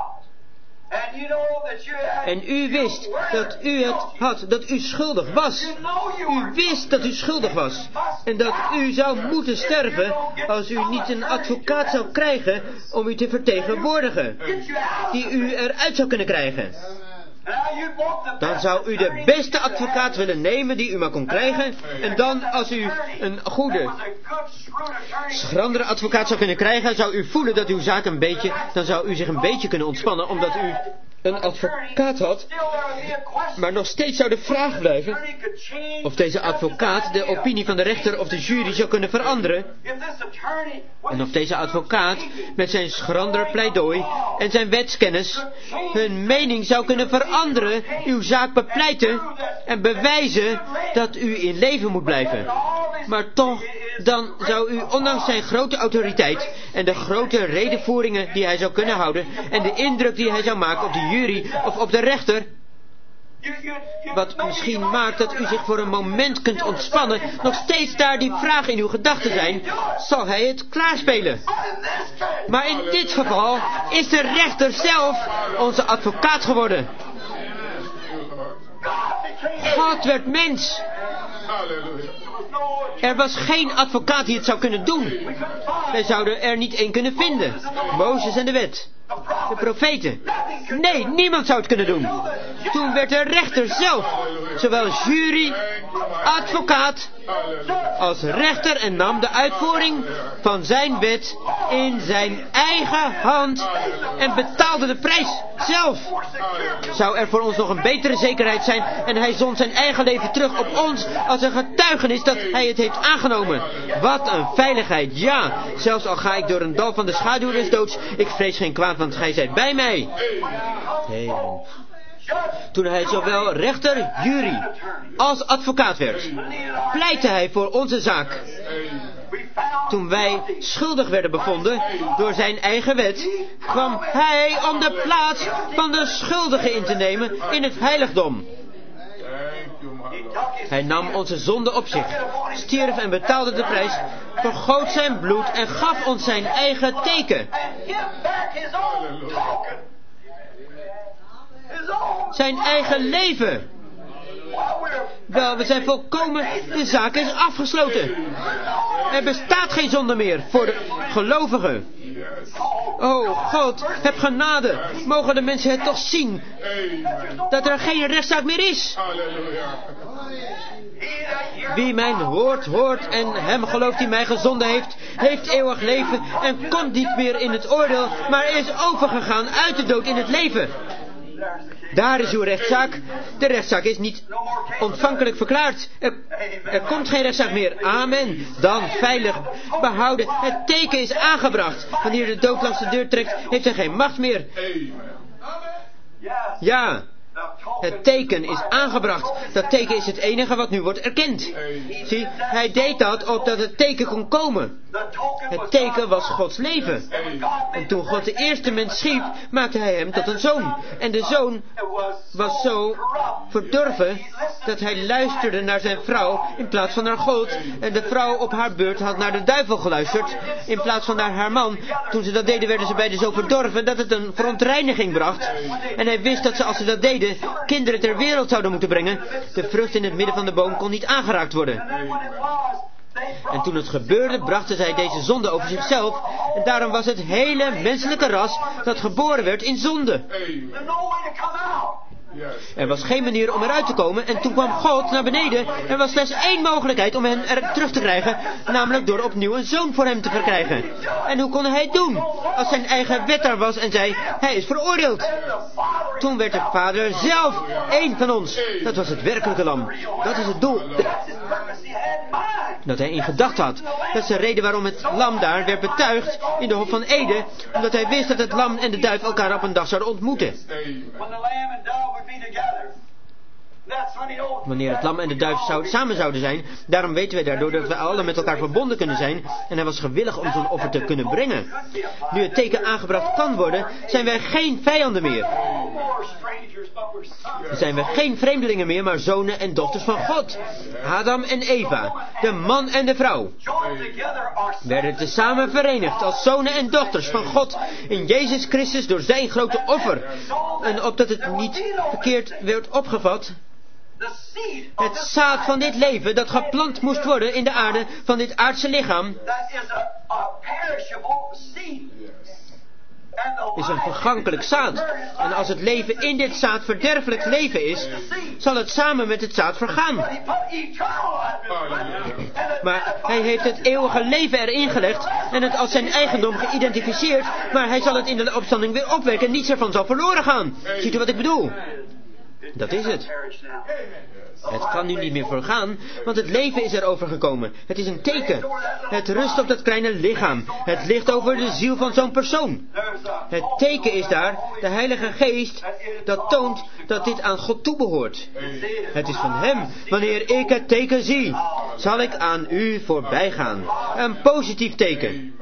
A: En u wist dat u het had, dat u schuldig was. U wist dat u schuldig was. En dat u zou moeten sterven als u niet een advocaat zou krijgen om u te vertegenwoordigen. Die u eruit zou kunnen krijgen. Dan zou u de beste advocaat willen nemen die u maar kon krijgen. En dan, als u een goede, schrandere advocaat zou kunnen krijgen, zou u voelen dat uw zaak een beetje, dan zou u zich een beetje kunnen ontspannen, omdat u een advocaat had. Maar nog steeds zou de vraag blijven of deze advocaat de opinie van de rechter of de jury zou kunnen veranderen. En of deze advocaat met zijn schrander pleidooi en zijn wetskennis hun mening zou kunnen veranderen, uw zaak bepleiten en bewijzen dat u in leven moet blijven. Maar toch, dan zou u ondanks zijn grote autoriteit en de grote redevoeringen die hij zou kunnen houden en de indruk die hij zou maken op de jury of op de rechter, wat misschien maakt dat u zich voor een moment kunt ontspannen, nog steeds daar die vraag in uw gedachten zijn, zal hij het klaarspelen. Maar in dit geval is de rechter zelf onze advocaat geworden. God werd mens. Er was geen advocaat die het zou kunnen doen. Wij zouden er niet één kunnen vinden. Mozes en de wet. De profeten. Nee, niemand zou het kunnen doen. Toen werd de rechter zelf, zowel jury, advocaat, als rechter en nam de uitvoering van zijn wet in zijn eigen hand en betaalde de prijs zelf. Zou er voor ons nog een betere zekerheid zijn en hij zond zijn eigen leven terug op ons als een getuigenis dat hij het heeft aangenomen. Wat een veiligheid, ja. Zelfs al ga ik door een dal van de schaduw des doods, ik vrees geen kwaad, want gij zijt bij mij. Hey. Toen hij zowel rechter, jury als advocaat werd, pleitte hij voor onze zaak. Toen wij schuldig werden bevonden door zijn eigen wet, kwam hij om de plaats van de schuldige in te nemen in het heiligdom. Hij nam onze zonde op zich, stierf en betaalde de prijs, vergoot zijn bloed en gaf ons zijn eigen teken. Zijn eigen leven. Wel, we zijn volkomen, de zaak is afgesloten. Er bestaat geen zonde meer voor de gelovigen. Oh God, heb genade. Mogen de mensen het toch zien. Dat er geen rechtszaak meer is. Wie mijn woord hoort en hem gelooft die mij gezonden heeft, heeft eeuwig leven en komt niet meer in het oordeel, maar is overgegaan uit de dood in het leven. Daar is uw rechtszaak. De rechtszaak is niet ontvankelijk verklaard. Er, er komt geen rechtszaak meer. Amen. Dan veilig behouden. Het teken is aangebracht. Wanneer de dood langs de deur trekt, heeft hij geen macht meer. Ja. Het teken is aangebracht. Dat teken is het enige wat nu wordt erkend. Zie, hij deed dat opdat het teken kon komen. Het teken was Gods leven. En toen God de eerste mens schiep, maakte hij hem tot een zoon. En de zoon was zo verdorven dat hij luisterde naar zijn vrouw in plaats van naar God. En de vrouw op haar beurt had naar de duivel geluisterd in plaats van naar haar man. Toen ze dat deden, werden ze beiden zo verdorven dat het een verontreiniging bracht. En hij wist dat ze, als ze dat deden, kinderen ter wereld zouden moeten brengen. De vrucht in het midden van de boom kon niet aangeraakt worden. En toen het gebeurde, brachten zij deze zonde over zichzelf. En daarom was het hele menselijke ras dat geboren werd in zonde. Er was geen manier om eruit te komen. En toen kwam God naar beneden. Er was slechts één mogelijkheid om hen er terug te krijgen. Namelijk door opnieuw een zoon voor hem te verkrijgen. En hoe kon hij het doen? Als zijn eigen wet daar was en zei, hij is veroordeeld. Toen werd de Vader zelf één van ons. Dat was het werkelijke lam. Dat is het doel dat hij in gedachten had. Dat is de reden waarom het lam daar werd betuigd in de Hof van Eden. Omdat hij wist dat het lam en de duif elkaar op een dag zouden ontmoeten. Wanneer het lam en de duif zou, samen zouden zijn. Daarom weten wij daardoor dat we alle met elkaar verbonden kunnen zijn. En hij was gewillig om zo'n offer te kunnen brengen. Nu het teken aangebracht kan worden, zijn wij geen vijanden meer. Zijn we geen vreemdelingen meer, maar zonen en dochters van God. Adam en Eva, de man en de vrouw, werden tezamen verenigd als zonen en dochters van God in Jezus Christus door zijn grote offer. En opdat het niet verkeerd werd opgevat, het zaad van dit leven dat geplant moest worden in de aarde van dit aardse lichaam is een vergankelijk zaad. En als het leven in dit zaad verderfelijk leven is, zal het samen met het zaad vergaan. Maar hij heeft het eeuwige leven erin gelegd en het als zijn eigendom geïdentificeerd, maar hij zal het in de opstanding weer opwekken en niets ervan zal verloren gaan. Ziet u wat ik bedoel? Dat is het. Het kan nu niet meer vergaan, want het leven is erover gekomen. Het is een teken. Het rust op dat kleine lichaam. Het ligt over de ziel van zo'n persoon. Het teken is daar, de Heilige Geest, dat toont dat dit aan God toebehoort. Het is van Hem. Wanneer ik het teken zie, zal ik aan u voorbij gaan. Een positief teken.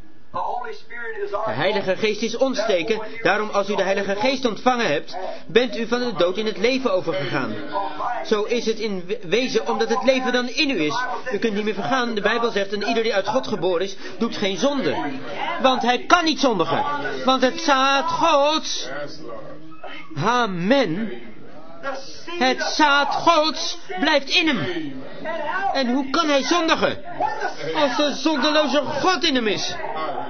A: De Heilige Geest is ons teken. Daarom, als u de Heilige Geest ontvangen hebt, bent u van de dood in het leven overgegaan. Zo is het in wezen, omdat het leven dan in u is. U kunt niet meer vergaan. De Bijbel zegt, en ieder die uit God geboren is, doet geen zonde. Want hij kan niet zondigen. Want het zaad Gods... Amen. Het zaad Gods blijft in hem. En hoe kan hij zondigen? Als de zondeloze God in hem is.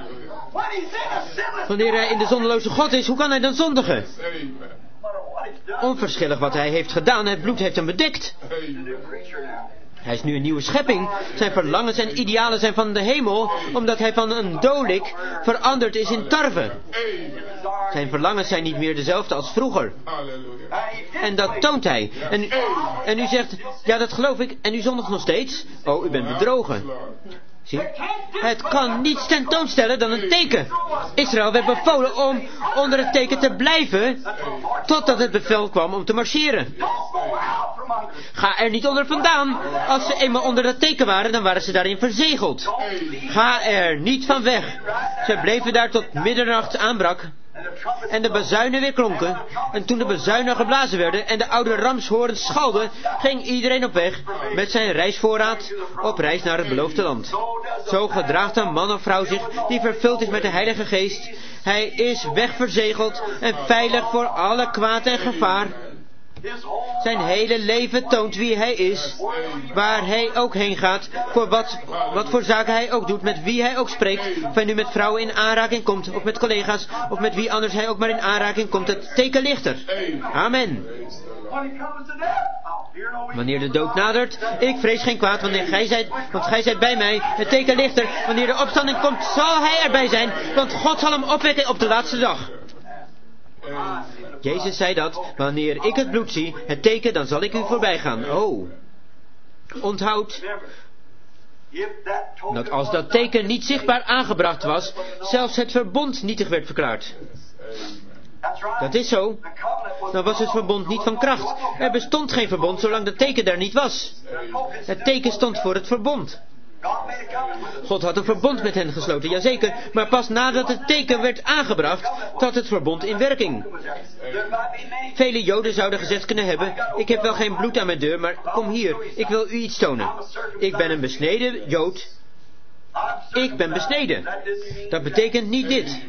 A: Wanneer hij in de zondeloze God is, hoe kan hij dan zondigen? Onverschillig wat hij heeft gedaan, het bloed heeft hem bedekt. Hij is nu een nieuwe schepping. Zijn verlangens en idealen zijn van de hemel, omdat hij van een dolik veranderd is in tarwe. Zijn verlangens zijn niet meer dezelfde als vroeger. En dat toont hij. En, en u zegt, ja, dat geloof ik, en u zondigt nog steeds. Oh, u bent bedrogen. Zie, het kan niets tentoonstellen dan een teken. Israël werd bevolen om onder het teken te blijven, totdat het bevel kwam om te marcheren. Ga er niet onder vandaan. Als ze eenmaal onder dat teken waren, dan waren ze daarin verzegeld. Ga er niet van weg. Ze bleven daar tot middernacht aanbrak. En de bazuinen weer klonken. En toen de bazuinen geblazen werden en de oude ramshorens schalden, ging iedereen op weg met zijn reisvoorraad op reis naar het beloofde land. Zo gedraagt een man of vrouw zich die vervuld is met de Heilige Geest. Hij is wegverzegeld en veilig voor alle kwaad en gevaar. Zijn hele leven toont wie hij is, waar hij ook heen gaat, voor wat, wat voor zaken hij ook doet, met wie hij ook spreekt, of hij nu met vrouwen in aanraking komt, of met collega's, of met wie anders hij ook maar in aanraking komt. Het teken ligt er. Amen. Wanneer de dood nadert, ik vrees geen kwaad, wanneer gij zijt, want gij zijt bij mij. Het teken ligt er. Wanneer de opstanding komt, zal hij erbij zijn, want God zal hem opwekken op de laatste dag. Jezus zei dat, wanneer ik het bloed zie, het teken, dan zal ik u voorbij gaan. Oh, onthoud dat als dat teken niet zichtbaar aangebracht was, zelfs het verbond nietig werd verklaard. Dat is zo. Dan was het verbond niet van kracht. Er bestond geen verbond zolang dat teken daar niet was. Het teken stond voor het verbond. God had een verbond met hen gesloten, jazeker, maar pas nadat het teken werd aangebracht, trad het verbond in werking. Vele Joden zouden gezegd kunnen hebben, ik heb wel geen bloed aan mijn deur, maar kom hier, ik wil u iets tonen. Ik ben een besneden Jood. Ik ben besneden. Dat betekent niet dit.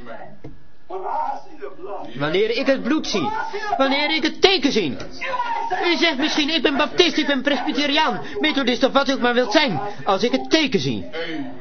A: Wanneer ik het bloed zie, wanneer ik het teken zie. U zegt misschien, ik ben baptist, ik ben presbyteriaan, methodist of wat u ook maar wilt zijn, als ik het teken zie.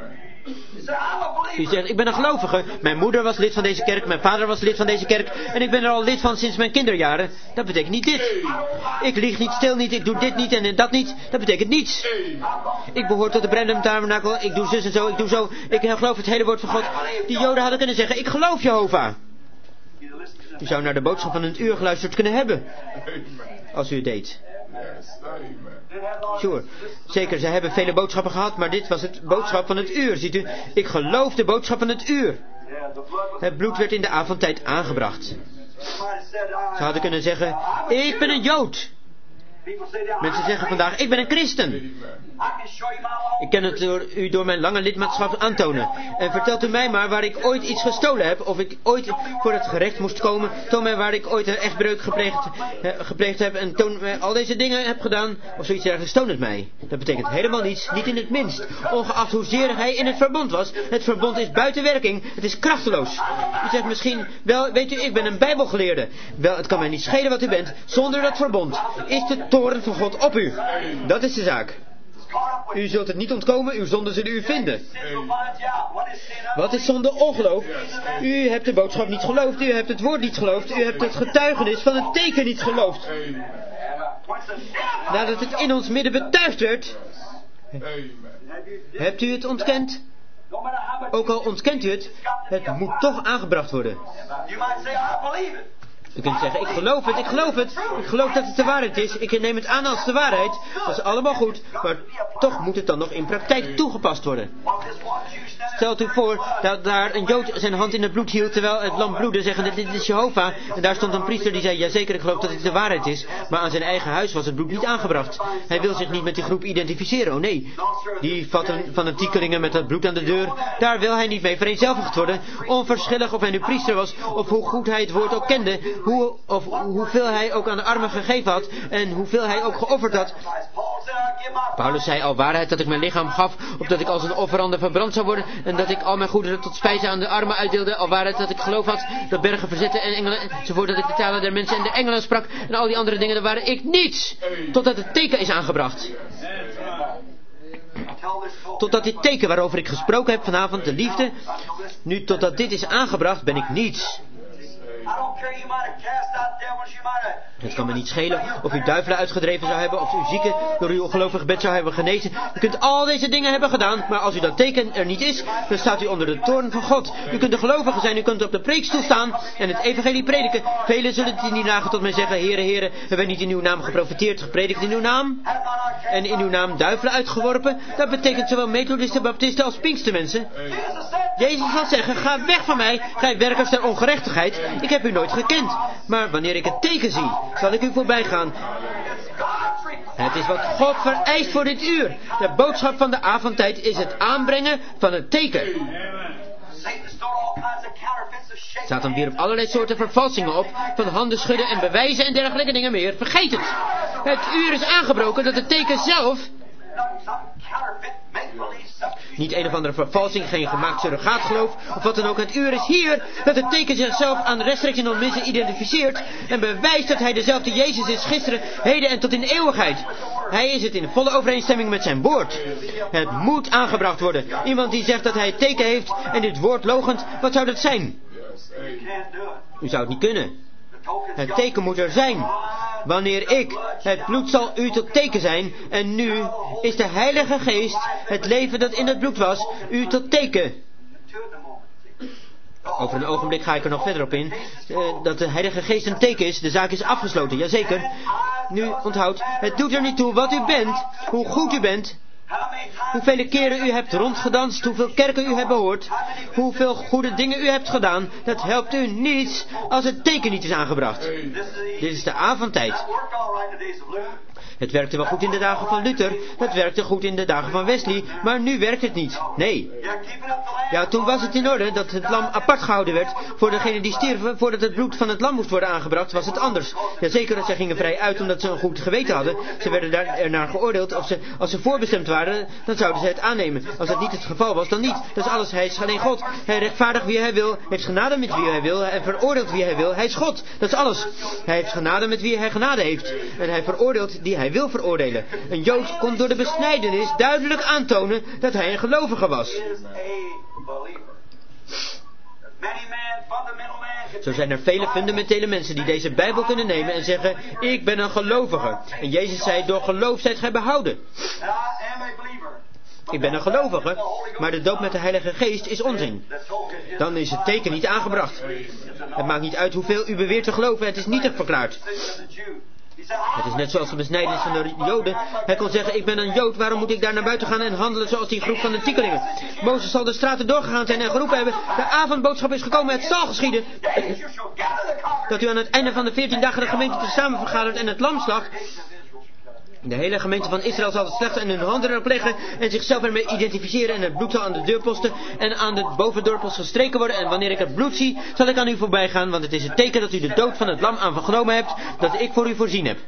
A: U zegt, ik ben een gelovige, mijn moeder was lid van deze kerk, mijn vader was lid van deze kerk, en ik ben er al lid van sinds mijn kinderjaren. Dat betekent niet dit. Ik lieg niet, stil niet, ik doe dit niet en dat niet, dat betekent niets. Ik behoor tot de Branham Tabernakel, ik doe zus en zo, ik doe zo, ik geloof het hele woord van God. Die Joden hadden kunnen zeggen, ik geloof Jehovah. U zou naar de boodschap van het uur geluisterd kunnen hebben, als u het deed. Sure. Zeker, ze hebben vele boodschappen gehad, maar dit was het boodschap van het uur, ziet u. Ik geloof de boodschap van het uur. Het bloed werd in de avondtijd aangebracht. Ze hadden kunnen zeggen, ik ben een Jood. Mensen zeggen vandaag, ik ben een christen. Ik kan het door, u door mijn lange lidmaatschap aantonen. En vertelt u mij maar waar ik ooit iets gestolen heb, of ik ooit voor het gerecht moest komen. Toon mij waar ik ooit een echtbreuk gepleegd, eh, gepleegd heb en toon mij al deze dingen heb gedaan, of zoiets dergelijks, toon het mij. Dat betekent helemaal niets, niet in het minst. Ongeacht hoezeer hij in het verbond was, het verbond is buiten werking, het is krachteloos. U zegt misschien, wel, weet u, ik ben een bijbelgeleerde. Wel, het kan mij niet schelen wat u bent, zonder dat verbond is de toorn van God op u. Dat is de zaak. U zult het niet ontkomen, uw zonden zullen u vinden. Wat is zonde? Ongeloof. U hebt de boodschap niet geloofd, u hebt het woord niet geloofd, u hebt het getuigenis van het teken niet geloofd. Nadat het in ons midden betuigd werd, hebt u het ontkend? Ook al ontkent u het, het moet toch aangebracht worden. U kunt zeggen, ik geloof het, ik geloof het. Ik geloof dat het de waarheid is. Ik neem het aan als de waarheid. Dat is allemaal goed. Maar toch moet het dan nog in praktijk toegepast worden. Stelt u voor dat daar een Jood zijn hand in het bloed hield terwijl het lam bloedde, zeggen, dit is Jehovah. En daar stond een priester die zei, jazeker, ik geloof dat het de waarheid is. Maar aan zijn eigen huis was het bloed niet aangebracht. Hij wil zich niet met die groep identificeren. Oh nee, die fanatiekelingen met dat bloed aan de deur, daar wil hij niet mee vereenzelvigd worden. Onverschillig of hij nu priester was of hoe goed hij het woord ook kende. Hoe, of hoeveel hij ook aan de armen gegeven had en hoeveel hij ook geofferd had. Paulus zei al waarheid dat ik mijn lichaam gaf, opdat ik als een offerande verbrand zou worden en dat ik al mijn goederen tot spijze aan de armen uitdeelde. Al waarheid dat ik geloof had dat bergen verzetten en engelen enzovoort, dat ik de talen der mensen en de engelen sprak en al die andere dingen, dat waren ik niets, totdat het teken is aangebracht. Totdat dit teken waarover ik gesproken heb vanavond, de liefde, nu totdat dit is aangebracht, ben ik niets. Het kan me niet schelen of u duivelen uitgedreven zou hebben, of u zieken door uw ongelovig gebed zou hebben genezen. U kunt al deze dingen hebben gedaan, maar als u dat teken er niet is, dan staat u onder de toorn van God. U kunt de gelovige zijn, u kunt op de preekstoel staan en het evangelie prediken. Velen zullen het in die dagen tot mij zeggen, Heere, Heere, hebben wij niet in uw naam geprofeteerd, gepredikt in uw naam? En in uw naam duivelen uitgeworpen? Dat betekent zowel methodisten, baptisten als pinkstermensen. Jezus zal zeggen, ga weg van mij, gij werkers der ongerechtigheid. Ik heb u nooit gekend. Maar wanneer ik het teken zie, zal ik u voorbij gaan. Het is wat God vereist voor dit uur. De boodschap van de avondtijd is het aanbrengen van het teken. Satan wierp allerlei soorten vervalsingen op, van handen schudden en bewijzen en dergelijke dingen meer. Vergeet het. Het uur is aangebroken dat het teken zelf Niet een of andere vervalsing, geen gemaakt surrogaatgeloof of wat dan ook. Het uur is hier dat het teken zichzelf aan rechtstreeks in ons mensen identificeert en bewijst dat hij dezelfde Jezus is gisteren, heden en tot in de eeuwigheid. Hij is het in volle overeenstemming met zijn woord. Het moet aangebracht worden. Iemand die zegt dat hij het teken heeft en dit woord loochent, wat zou dat zijn? U zou het niet kunnen. Het teken moet er zijn. Wanneer ik, het bloed zal u tot teken zijn, en nu is de Heilige Geest, het leven dat in het bloed was, u tot teken. Over een ogenblik ga ik er nog verder op in, uh, dat de Heilige Geest een teken is, de zaak is afgesloten, jazeker. Nu, onthoud, het doet er niet toe wat u bent, hoe goed u bent, hoeveel keren u hebt rondgedanst, hoeveel kerken u hebt behoord, hoeveel goede dingen u hebt gedaan, dat helpt u niets als het teken niet is aangebracht. Dit is de avondtijd. Het werkte wel goed in de dagen van Luther, het werkte goed in de dagen van Wesley, maar nu werkt het niet. Nee. Ja, toen was het in orde dat het lam apart gehouden werd voor degene die stierven, voordat het bloed van het lam moest worden aangebracht, was het anders. Jazeker, zij gingen vrij uit omdat ze een goed geweten hadden. Ze werden daar ernaar geoordeeld. Of ze, als ze voorbestemd waren, dan zouden ze het aannemen. Als dat niet het geval was, dan niet. Dat is alles. Hij is alleen God. Hij rechtvaardigt wie hij wil, heeft genade met wie hij wil en veroordeelt wie hij wil. Hij is God. Dat is alles. Hij heeft genade met wie hij genade heeft. En hij veroordeelt die hij wil veroordelen. Een Jood kon door de besnijdenis duidelijk aantonen dat hij een gelovige was. Zo zijn er vele fundamentele mensen die deze Bijbel kunnen nemen en zeggen, ik ben een gelovige. En Jezus zei, door geloof zijt gij behouden. Ik ben een gelovige, maar de doop met de Heilige Geest is onzin. Dan is het teken niet aangebracht. Het maakt niet uit hoeveel u beweert te geloven, het is nietig verklaard. Het is net zoals de besnijdenis van de Joden. Hij kon zeggen, ik ben een Jood, waarom moet ik daar naar buiten gaan en handelen zoals die groep van de tiekelingen? Mozes zal de straten doorgegaan zijn en geroepen hebben, de avondboodschap is gekomen, het zal geschieden. Dat u aan het einde van de veertien dagen de gemeente tezamen vergadert en het lam slacht. De hele gemeente van Israël zal het slechte in hun handen erop leggen en zichzelf ermee identificeren en het bloed zal aan de deurposten en aan de bovendorpels gestreken worden en wanneer ik het bloed zie, zal ik aan u voorbij gaan, want het is het teken dat u de dood van het lam aan vergenomen hebt, dat ik voor u voorzien heb.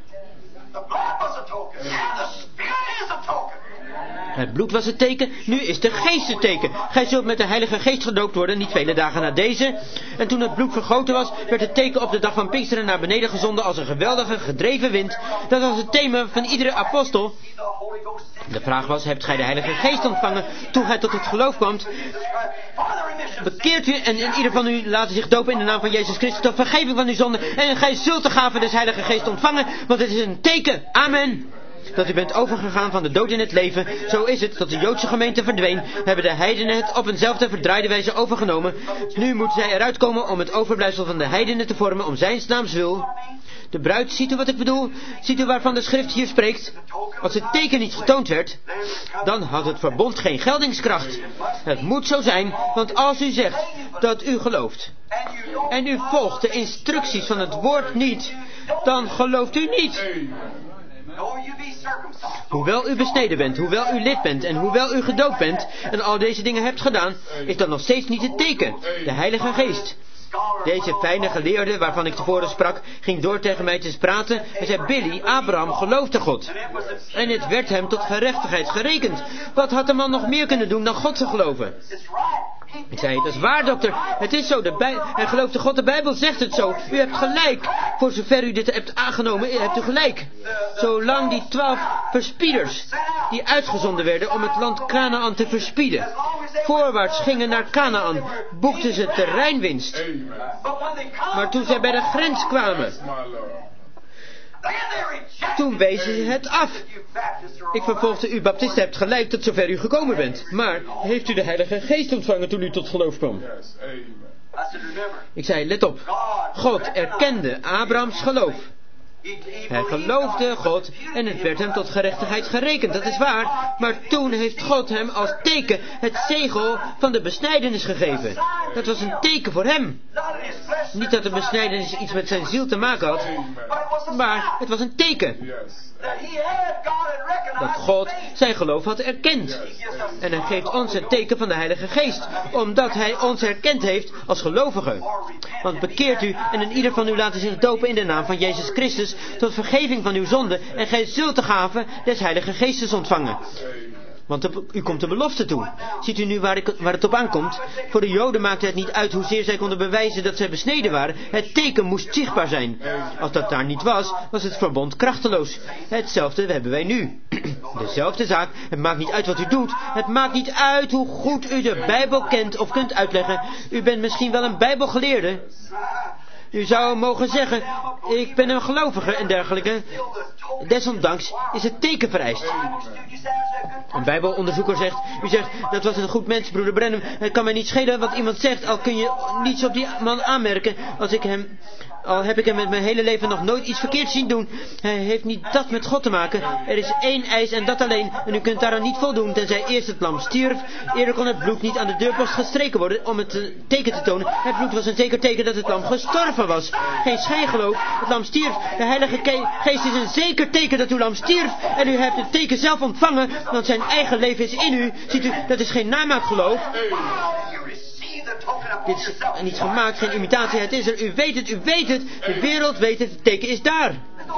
A: Het bloed was het teken, nu is de geest het teken. Gij zult met de Heilige Geest gedoopt worden, niet vele dagen na deze. En toen het bloed vergoten was, werd het teken op de dag van Pinksteren naar beneden gezonden als een geweldige gedreven wind. Dat was het thema van iedere apostel. De vraag was, hebt gij de Heilige Geest ontvangen toen gij tot het geloof kwam? Bekeert u en in ieder van u laten zich dopen in de naam van Jezus Christus tot vergeving van uw zonden. En gij zult de gave des Heilige Geest ontvangen, want het is een teken. Amen. Dat u bent overgegaan van de dood in het leven. Zo is het, tot de Joodse gemeente verdween, hebben de heidenen het op eenzelfde verdraaide wijze overgenomen. Nu moeten zij eruit komen om het overblijfsel van de heidenen te vormen, om zijn naams wil. De bruid, ziet u wat ik bedoel? Ziet u waarvan de schrift hier spreekt? Als het teken niet getoond werd, dan had het verbond geen geldingskracht. Het moet zo zijn, want als u zegt dat u gelooft, en u volgt de instructies van het woord niet, dan gelooft u niet. Hoewel u besneden bent, hoewel u lid bent en hoewel u gedoopt bent en al deze dingen hebt gedaan, is dat nog steeds niet het teken, de Heilige Geest. Deze fijne geleerde, waarvan ik tevoren sprak, ging door tegen mij te praten en zei, Billy, Abraham geloofde God. En het werd hem tot gerechtigheid gerekend. Wat had de man nog meer kunnen doen dan God te geloven? Ik zei, dat is waar, dokter. Het is zo. De bij... Hij geloofde God, de Bijbel zegt het zo. U hebt gelijk. Voor zover u dit hebt aangenomen, hebt u gelijk. Zolang die twaalf verspieders, die uitgezonden werden om het land Kanaan te verspieden, voorwaarts gingen naar Kanaan, boekten ze terreinwinst. Maar toen zij bij de grens kwamen, toen wezen ze het af. Ik vervolgde, u baptisten hebt gelijk tot zover u gekomen bent. Maar heeft u de Heilige Geest ontvangen toen u tot geloof kwam? Ik zei, let op. God erkende Abrahams geloof. Hij geloofde God en het werd hem tot gerechtigheid gerekend, dat is waar. Maar toen heeft God hem als teken het zegel van de besnijdenis gegeven. Dat was een teken voor hem. Niet dat de besnijdenis iets met zijn ziel te maken had, maar het was een teken. Dat God zijn geloof had erkend. En hij geeft ons het teken van de Heilige Geest, omdat hij ons erkend heeft als gelovigen. Want bekeert u en in ieder van u laten zich dopen in de naam van Jezus Christus tot vergeving van uw zonden en gij zult de gave des Heilige Geestes ontvangen. Want de, u komt de belofte toe. Ziet u nu waar, ik, waar het op aankomt? Voor de Joden maakte het niet uit hoezeer zij konden bewijzen dat zij besneden waren. Het teken moest zichtbaar zijn. Als dat daar niet was, was het verbond krachteloos. Hetzelfde hebben wij nu. Dezelfde zaak. Het maakt niet uit wat u doet. Het maakt niet uit hoe goed u de Bijbel kent of kunt uitleggen. U bent misschien wel een Bijbelgeleerde. U zou mogen zeggen, ik ben een gelovige en dergelijke. Desondanks is het teken vereist. Een Bijbelonderzoeker zegt, u zegt, dat was een goed mens, broeder Branham. Het kan mij niet schelen wat iemand zegt, al kun je niets op die man aanmerken. Als ik hem, al heb ik hem met mijn hele leven nog nooit iets verkeerds zien doen. Hij heeft niet dat met God te maken. Er is één eis en dat alleen. En u kunt daaraan niet voldoen, tenzij eerst het lam stierf. Eerder kon het bloed niet aan de deurpost gestreken worden om het uh, teken te tonen. Het bloed was een zeker teken dat het lam gestorven was. Geen schijngeloof, het lam stierf. De Heilige Geest is een zeker teken dat uw lam stierf. En u hebt het teken zelf ontvangen, want zijn eigen leven is in u. Ziet u, dat is geen namaakgeloof. Dit is niet gemaakt, geen imitatie, het is er. U weet het, u weet het. De wereld weet het, het teken is daar.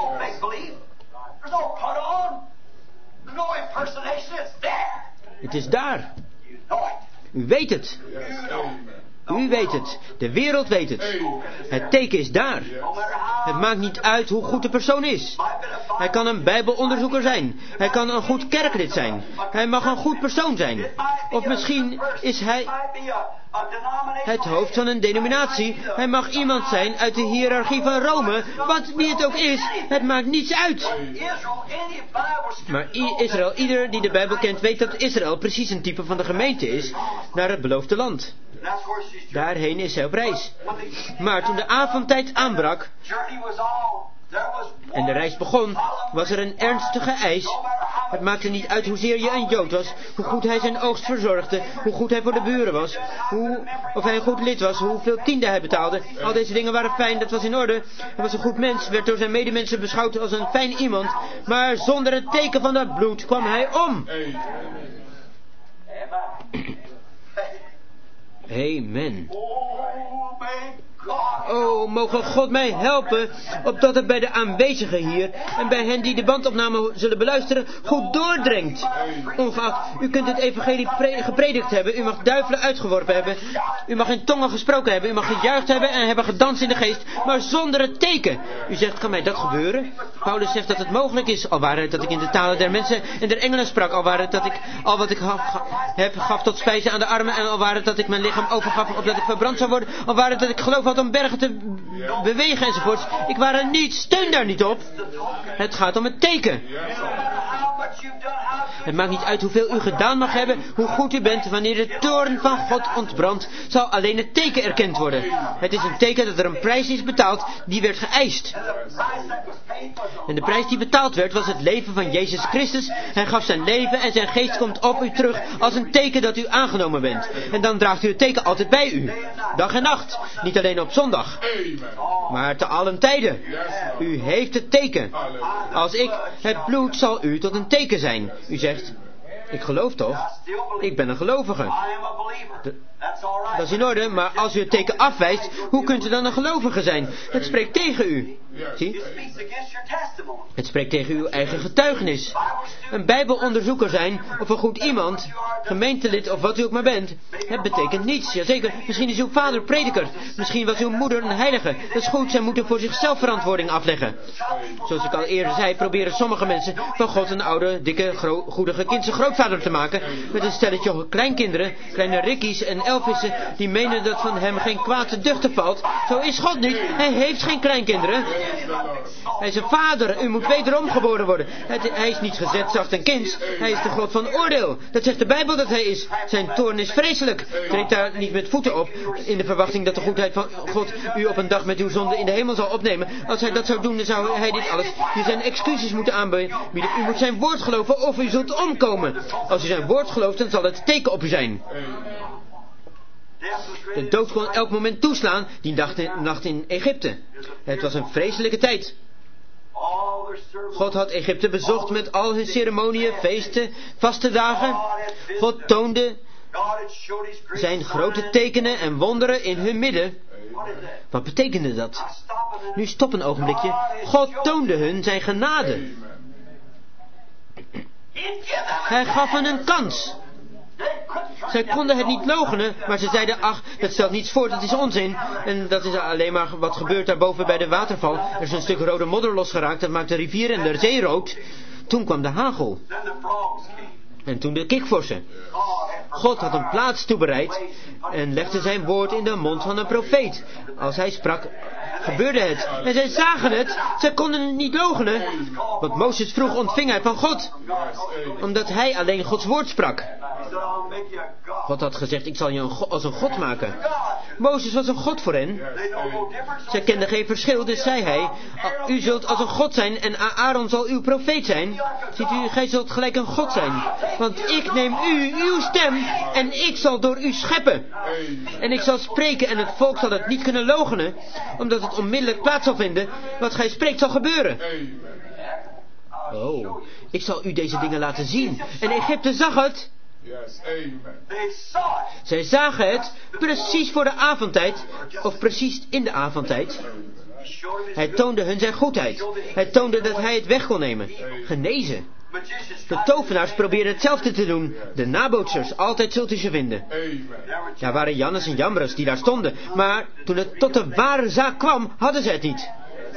A: Het is daar. U weet het. U weet het. De wereld weet het. Het teken is daar. Het maakt niet uit hoe goed de persoon is. Hij kan een Bijbelonderzoeker zijn. Hij kan een goed kerklid zijn. Hij mag een goed persoon zijn. Of misschien is hij het hoofd van een denominatie. Hij mag iemand zijn uit de hiërarchie van Rome. Wat wie het ook is, het maakt niets uit. Maar Israël, ieder die de Bijbel kent, weet dat Israël precies een type van de gemeente is naar het beloofde land. Daarheen is zij op reis. Maar toen de avondtijd aanbrak en de reis begon, was er een ernstige eis. Het maakte niet uit hoezeer je een Jood was, hoe goed hij zijn oogst verzorgde, hoe goed hij voor de buren was, hoe, of hij een goed lid was, hoeveel tiende hij betaalde. Al deze dingen waren fijn, dat was in orde. Hij was een goed mens, werd door zijn medemensen beschouwd als een fijn iemand. Maar zonder het teken van dat bloed kwam hij om. Amen. Oh, mogen God mij helpen, opdat het bij de aanwezigen hier en bij hen die de bandopname zullen beluisteren, goed doordringt. Ongeacht, u kunt het evangelie gepredikt hebben, u mag duivelen uitgeworpen hebben, u mag in tongen gesproken hebben, u mag gejuicht hebben en hebben gedanst in de geest, maar zonder het teken. U zegt, kan mij dat gebeuren? Paulus zegt dat het mogelijk is, al waren het dat ik in de talen der mensen en der engelen sprak, al waren het dat ik al wat ik gaf, heb gaf tot spijzen aan de armen en al waren het dat ik mijn lichaam overgaf opdat ik verbrand zou worden, al waren het dat ik geloof had om bergen te bewegen enzovoorts. Ik waren niet, steun daar niet op. Het gaat om het teken. Het maakt niet uit hoeveel u gedaan mag hebben, hoe goed u bent, wanneer de toorn van God ontbrandt, zal alleen het teken erkend worden. Het is een teken dat er een prijs is betaald, die werd geëist. En de prijs die betaald werd, was het leven van Jezus Christus. Hij gaf zijn leven en zijn geest komt op u terug als een teken dat u aangenomen bent. En dan draagt u het teken altijd bij u. Dag en nacht. Niet alleen op zondag. Maar te allen tijden. U heeft het teken. Als ik, het bloed zal u tot een teken zijn. U zegt, ik geloof toch? Ik ben een gelovige. De, dat is in orde, maar als u het teken afwijst, hoe kunt u dan een gelovige zijn? Het spreekt tegen u. Zie? Het spreekt tegen uw eigen getuigenis. Een Bijbelonderzoeker zijn, of een goed iemand, gemeentelid of wat u ook maar bent, het betekent niets. Jazeker, misschien is uw vader prediker. Misschien was uw moeder een heilige. Dat is goed, zij moeten voor zichzelf verantwoording afleggen. Zoals ik al eerder zei, proberen sommige mensen van God een oude, dikke, gro- goedige kindse grootvader te maken. Met een stelletje kleinkinderen, kleine Rickies en Elvissen, die menen dat van hem geen kwaad te duchten valt. Zo is God niet. Hij heeft geen kleinkinderen. Hij is een vader. U moet wederom geboren worden. Het, hij is niet gezet zacht en kind. Hij is de God van oordeel. Dat zegt de Bijbel dat hij is. Zijn toorn is vreselijk. Treed daar niet met voeten op, in de verwachting dat de goedheid van God u op een dag met uw zonde in de hemel zal opnemen. Als hij dat zou doen, dan zou hij dit alles, u zijn excuses moeten aanbieden. U moet zijn woord geloven of u zult omkomen. Als u zijn woord gelooft, dan zal het teken op u zijn. De dood kon elk moment toeslaan, die nacht in Egypte. Het was een vreselijke tijd. God had Egypte bezocht met al hun ceremonieën, feesten, vaste dagen. God toonde zijn grote tekenen en wonderen in hun midden. Wat betekende dat? Nu stop een ogenblikje. God toonde hun zijn genade. Hij gaf hen een kans. Zij konden het niet loochenen, maar ze zeiden, ach, dat stelt niets voor, dat is onzin. En dat is alleen maar wat gebeurt daarboven bij de waterval. Er is een stuk rode modder losgeraakt, dat maakt de rivier en de zee rood. Toen kwam de hagel. En toen de kikvorsen. God had een plaats toebereid en legde zijn woord in de mond van een profeet. Als hij sprak, gebeurde het. En zij zagen het. Zij konden het niet loochenen. Wat Mozes vroeg ontving hij van God. Omdat hij alleen Gods woord sprak. God had gezegd, ik zal je een go- als een God maken. Mozes was een God voor hen. Zij kenden geen verschil, dus zei hij, u zult als een God zijn en Aaron zal uw profeet zijn. Ziet u, gij zult gelijk een God zijn. Want ik neem u, uw stem, en ik zal door u scheppen. En ik zal spreken en het volk zal het niet kunnen loochenen, omdat het onmiddellijk plaats zal vinden. Wat gij spreekt zal gebeuren. Oh, ik zal u deze dingen laten zien. En Egypte zag het. Zij zagen het precies voor de avondtijd, of precies in de avondtijd. Hij toonde hun zijn goedheid. Hij toonde dat hij het weg kon nemen. Genezen. De tovenaars probeerden hetzelfde te doen. De nabootsers, altijd zult u ze vinden. Daar waren Jannes en Jambres die daar stonden. Maar toen het tot de ware zaak kwam, hadden ze het niet.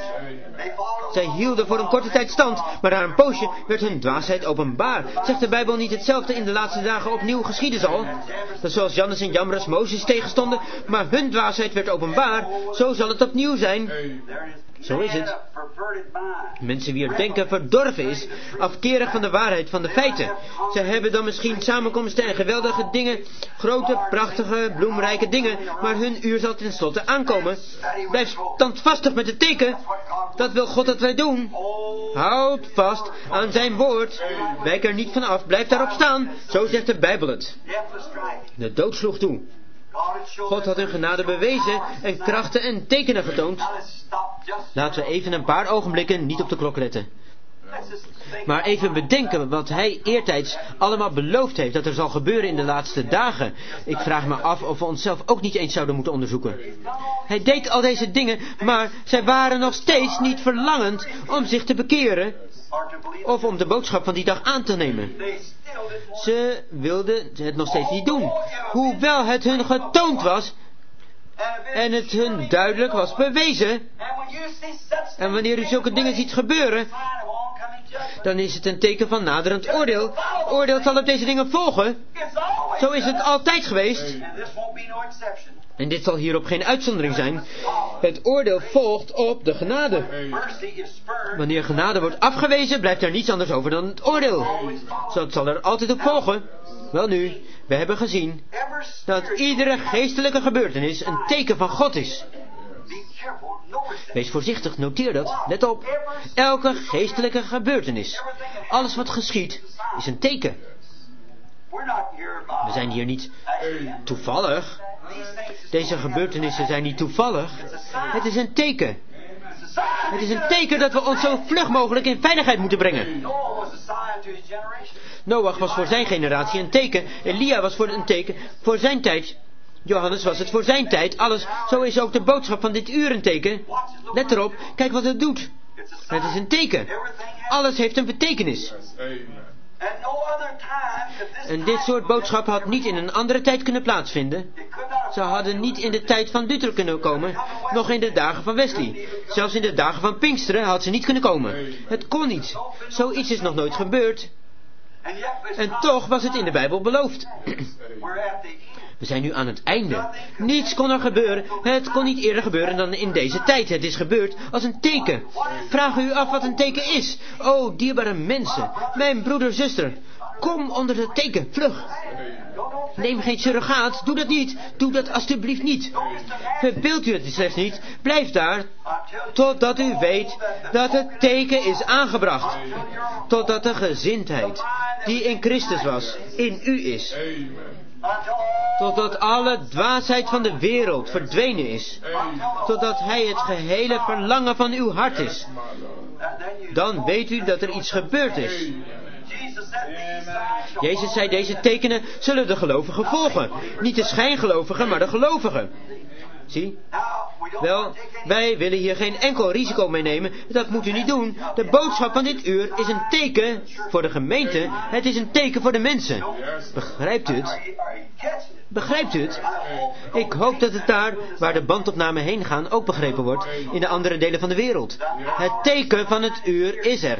A: Zij hielden voor een korte tijd stand, maar na een poosje werd hun dwaasheid openbaar. Zegt de Bijbel niet hetzelfde in de laatste dagen opnieuw geschieden zal? Dat zoals Jannes en Jambres Mozes tegenstonden, maar hun dwaasheid werd openbaar, zo zal het opnieuw zijn. Zo is het. Mensen wier denken verdorven is, afkerig van de waarheid, van de feiten. Zij hebben dan misschien samenkomsten en geweldige dingen, grote, prachtige, bloemrijke dingen, maar hun uur zal tenslotte aankomen. Blijf standvastig met het teken. Dat wil God dat wij doen. Houd vast aan zijn woord. Wijk er niet van af, blijf daarop staan. Zo zegt de Bijbel het. De dood sloeg toe. God had hun genade bewezen en krachten en tekenen getoond. Laten we even een paar ogenblikken niet op de klok letten. Maar even bedenken wat hij eertijds allemaal beloofd heeft dat er zal gebeuren in de laatste dagen. Ik vraag me af of we onszelf ook niet eens zouden moeten onderzoeken. Hij deed al deze dingen, maar zij waren nog steeds niet verlangend om zich te bekeren of om de boodschap van die dag aan te nemen. Ze wilden het nog steeds niet doen, hoewel het hun getoond was en het hun duidelijk was bewezen. En wanneer u zulke dingen ziet gebeuren, dan is het een teken van naderend oordeel. Oordeel zal op deze dingen volgen. Zo is het altijd geweest. En dit zal hierop geen uitzondering zijn. Het oordeel volgt op de genade. Wanneer genade wordt afgewezen, blijft er niets anders over dan het oordeel. Zo zal er altijd op volgen. Wel nu, we hebben gezien dat iedere geestelijke gebeurtenis een teken van God is. Wees voorzichtig, noteer dat. Let op. Elke geestelijke gebeurtenis, alles wat geschiet, is een teken. We zijn hier niet toevallig. Deze gebeurtenissen zijn niet toevallig. Het is een teken. Het is een teken dat we ons zo vlug mogelijk in veiligheid moeten brengen. Noach was voor zijn generatie een teken. Elia was voor een teken voor zijn tijd. Johannes was het voor zijn tijd. Alles, zo is ook de boodschap van dit uur een teken. Let erop, kijk wat het doet. Het is een teken. Alles heeft een betekenis. En dit soort boodschap had niet in een andere tijd kunnen plaatsvinden. Ze hadden niet in de tijd van Luther kunnen komen, nog in de dagen van Wesley. Zelfs in de dagen van Pinksteren had ze niet kunnen komen. Het kon niet. Zoiets is nog nooit gebeurd. En toch was het in de Bijbel beloofd. We zijn nu aan het einde. Niets kon er gebeuren. Het kon niet eerder gebeuren dan in deze tijd. Het is gebeurd als een teken. Vraag u af wat een teken is. O, dierbare mensen. Mijn broeder, zuster. Kom onder het teken, vlug. Neem geen surrogaat. Doe dat niet. Doe dat alstublieft niet. Verbeeld u het slechts niet. Blijf daar. Totdat u weet dat het teken is aangebracht. Totdat de gezindheid die in Christus was, in u is. Totdat alle dwaasheid van de wereld verdwenen is. Totdat hij het gehele verlangen van uw hart is. Dan weet u dat er iets gebeurd is. Jezus zei, deze tekenen zullen de gelovigen volgen. Niet de schijngelovigen, maar de gelovigen. Zie? Wel, wij willen hier geen enkel risico mee nemen. Dat moet u niet doen. De boodschap van dit uur is een teken voor de gemeente. Het is een teken voor de mensen. Begrijpt u het? Begrijpt u het? Ik hoop dat het daar, waar de bandopnamen heen gaan, ook begrepen wordt. In de andere delen van de wereld. Het teken van het uur is er.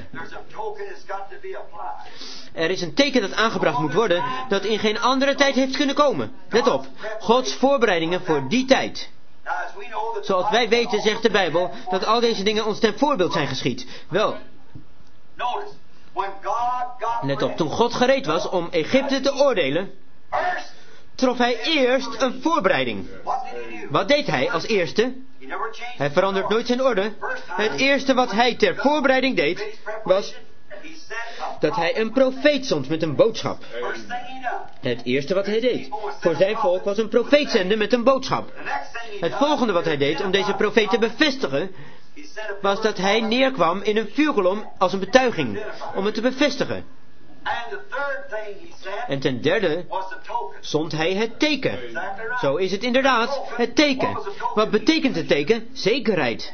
A: Er is een teken dat aangebracht moet worden, dat in geen andere tijd heeft kunnen komen. Let op, Gods voorbereidingen voor die tijd. Zoals wij weten, zegt de Bijbel, dat al deze dingen ons ten voorbeeld zijn geschied. Wel, let op, toen God gereed was om Egypte te oordelen, trof hij eerst een voorbereiding. Wat deed hij als eerste? Hij verandert nooit zijn orde. Het eerste wat hij ter voorbereiding deed, was dat hij een profeet zond met een boodschap. Het eerste wat hij deed voor zijn volk was een profeet zenden met een boodschap. Het volgende wat hij deed om deze profeet te bevestigen, was dat hij neerkwam in een vuurkolom als een betuiging, om het te bevestigen. En ten derde zond hij het teken. Zo is het inderdaad, het teken. Wat betekent het teken? Zekerheid.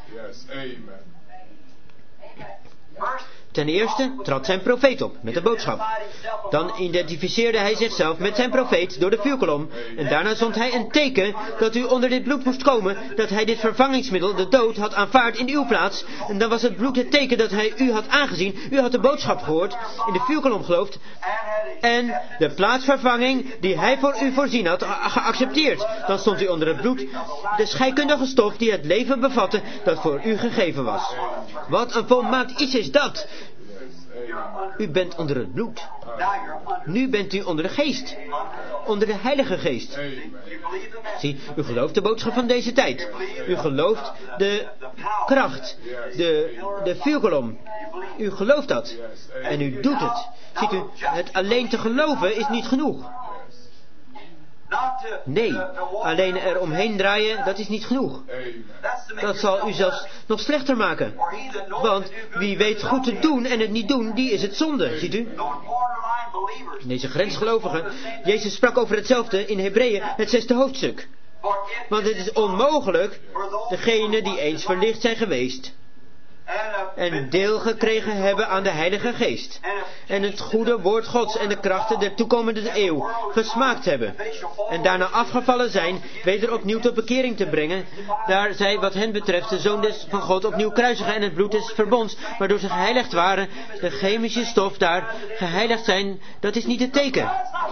A: Ten eerste trad zijn profeet op met de boodschap. Dan identificeerde hij zichzelf met zijn profeet door de vuurkolom. En daarna zond hij een teken dat u onder dit bloed moest komen, dat hij dit vervangingsmiddel, de dood, had aanvaard in uw plaats. En dan was het bloed het teken dat hij u had aangezien. U had de boodschap gehoord, in de vuurkolom geloofd. En de plaatsvervanging die hij voor u voorzien had, geaccepteerd. Dan stond u onder het bloed, de scheikundige stof die het leven bevatte, dat voor u gegeven was. Wat een volmaakt iets is dat! U bent onder het bloed. Nu bent u onder de geest. Onder de Heilige Geest. Zie, u gelooft de boodschap van deze tijd. U gelooft de kracht. De, de vuurkolom. U gelooft dat. En u doet het. Ziet u, het alleen te geloven is niet genoeg. Nee, alleen er omheen draaien, dat is niet genoeg. Dat zal u zelfs nog slechter maken. Want wie weet goed te doen en het niet doen, die is het zonde, ziet u? Deze grensgelovigen, Jezus sprak over hetzelfde in Hebreeën, het zesde hoofdstuk. Want het is onmogelijk, degenen die eens verlicht zijn geweest en deel gekregen hebben aan de Heilige Geest en het goede woord Gods en de krachten der toekomende eeuw gesmaakt hebben en daarna afgevallen zijn, weder opnieuw tot bekering te brengen, daar zij wat hen betreft de Zoon des van God opnieuw kruisigen en het bloed des verbonds, waardoor ze geheiligd waren, de chemische stof daar geheiligd zijn, dat is niet het teken.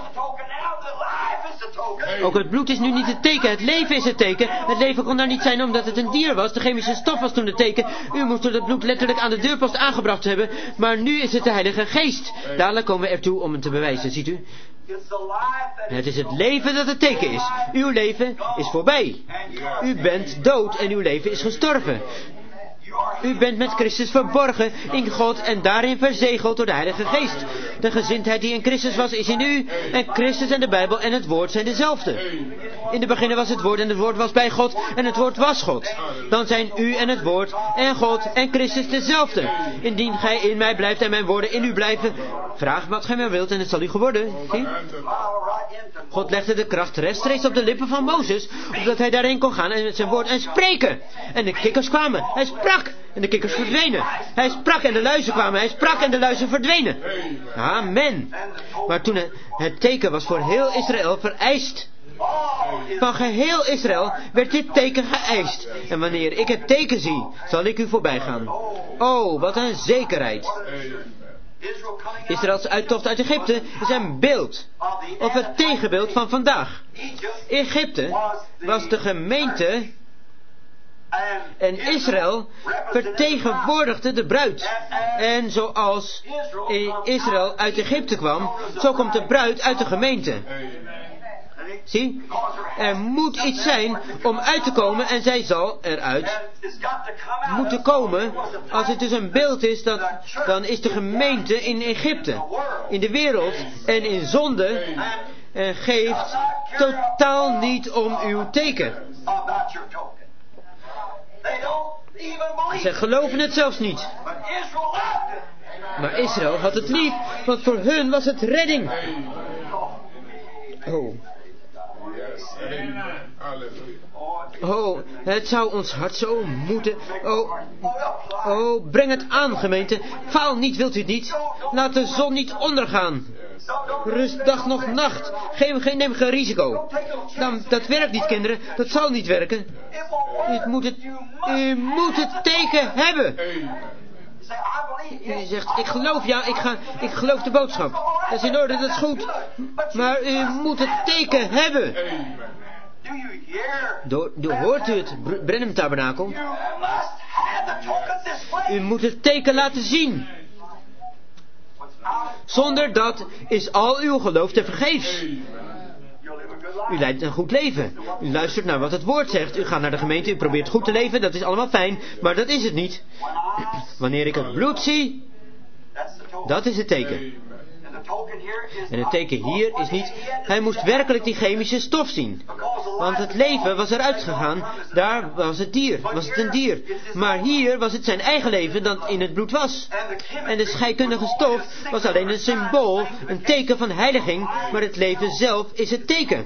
A: Ook het bloed is nu niet het teken, het leven is het teken. Het leven kon daar niet zijn omdat het een dier was. De chemische stof was toen het teken. U moest door het bloed letterlijk aan de deurpost aangebracht hebben. Maar nu is het de Heilige Geest. Dadelijk komen we ertoe om het te bewijzen, ziet u. Het is het leven dat het teken is. Uw leven is voorbij. U bent dood en uw leven is gestorven. U bent met Christus verborgen in God en daarin verzegeld door de Heilige Geest. De gezindheid die in Christus was, is in u. En Christus en de Bijbel en het Woord zijn dezelfde. In de beginne was het Woord en het Woord was bij God en het Woord was God. Dan zijn u en het Woord en God en Christus dezelfde. Indien gij in mij blijft en mijn woorden in u blijven, vraag wat gij maar wilt en het zal u geworden. Zie? God legde de kracht rechtstreeks op de lippen van Mozes, opdat hij daarheen kon gaan en met zijn woord en spreken. En de kikkers kwamen. Hij sprak. En de kikkers verdwenen. Hij sprak en de luizen kwamen. Hij sprak en de luizen verdwenen. Amen. Maar toen het, het teken was voor heel Israël vereist. Van geheel Israël werd dit teken geëist. En wanneer ik het teken zie, zal ik u voorbij gaan. Oh, wat een zekerheid. Israëls uittocht uit Egypte is een beeld, of het tegenbeeld van vandaag. Egypte was de gemeente en Israël vertegenwoordigde de bruid. En zoals Israël uit Egypte kwam, zo komt de bruid uit de gemeente. Zie, er moet iets zijn om uit te komen en zij zal eruit moeten komen. Als het dus een beeld is, dat, dan is de gemeente in Egypte, in de wereld en in zonde en geeft totaal niet om uw teken. Ze geloven het zelfs niet. Maar Israël had het lief, want voor hun was het redding. Oh. Oh, het zou ons hart zo moeten. Oh, oh, breng het aan, gemeente. Faal niet, wilt u het niet? Laat de zon niet ondergaan. Rust dag nog nacht. Geef, geen, neem geen risico. Dan, dat werkt niet, kinderen. Dat zal niet werken. U moet het, u moet het teken hebben. U zegt, ik geloof, ja, ik, ga, ik geloof de boodschap. Dat is in orde, dat is goed. Maar u moet het teken hebben. Door, door, hoort u het, Brenham Tabernakel? U moet het teken laten zien. Zonder dat is al uw geloof tevergeefs. U leidt een goed leven. U luistert naar wat het woord zegt. U gaat naar de gemeente, u probeert goed te leven. Dat is allemaal fijn, maar dat is het niet. Wanneer ik het bloed zie, dat is het teken. En het teken hier is niet, hij moest werkelijk die chemische stof zien. Want het leven was eruit gegaan, daar was het dier, was het een dier. Maar hier was het zijn eigen leven dat in het bloed was. En de scheikundige stof was alleen een symbool, een teken van heiliging, maar het leven zelf is het teken.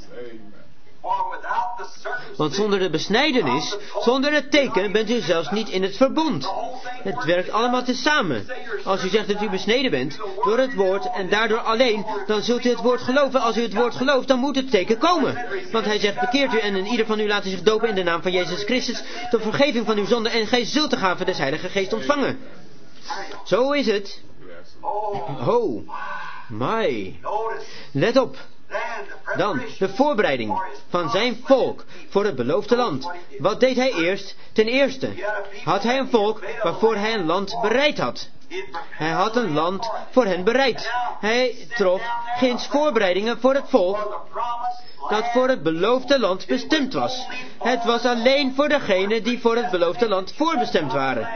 A: Want zonder de besnijdenis, zonder het teken, bent u zelfs niet in het verbond. Het werkt allemaal tezamen. Als u zegt dat u besneden bent, door het woord en daardoor alleen, dan zult u het woord geloven. Als u het woord gelooft, dan moet het teken komen. Want hij zegt, bekeert u en in ieder van u laat zich dopen in de naam van Jezus Christus, tot vergeving van uw zonden, en gij zult de gave des Heilige Geest ontvangen. Zo is het. Oh, my. Let op. Dan, de voorbereiding van zijn volk voor het beloofde land. Wat deed hij eerst? Ten eerste had hij een volk waarvoor hij een land bereid had. Hij had een land voor hen bereid. Hij trof ginds voorbereidingen voor het volk dat voor het beloofde land bestemd was. Het was alleen voor degenen die voor het beloofde land voorbestemd waren.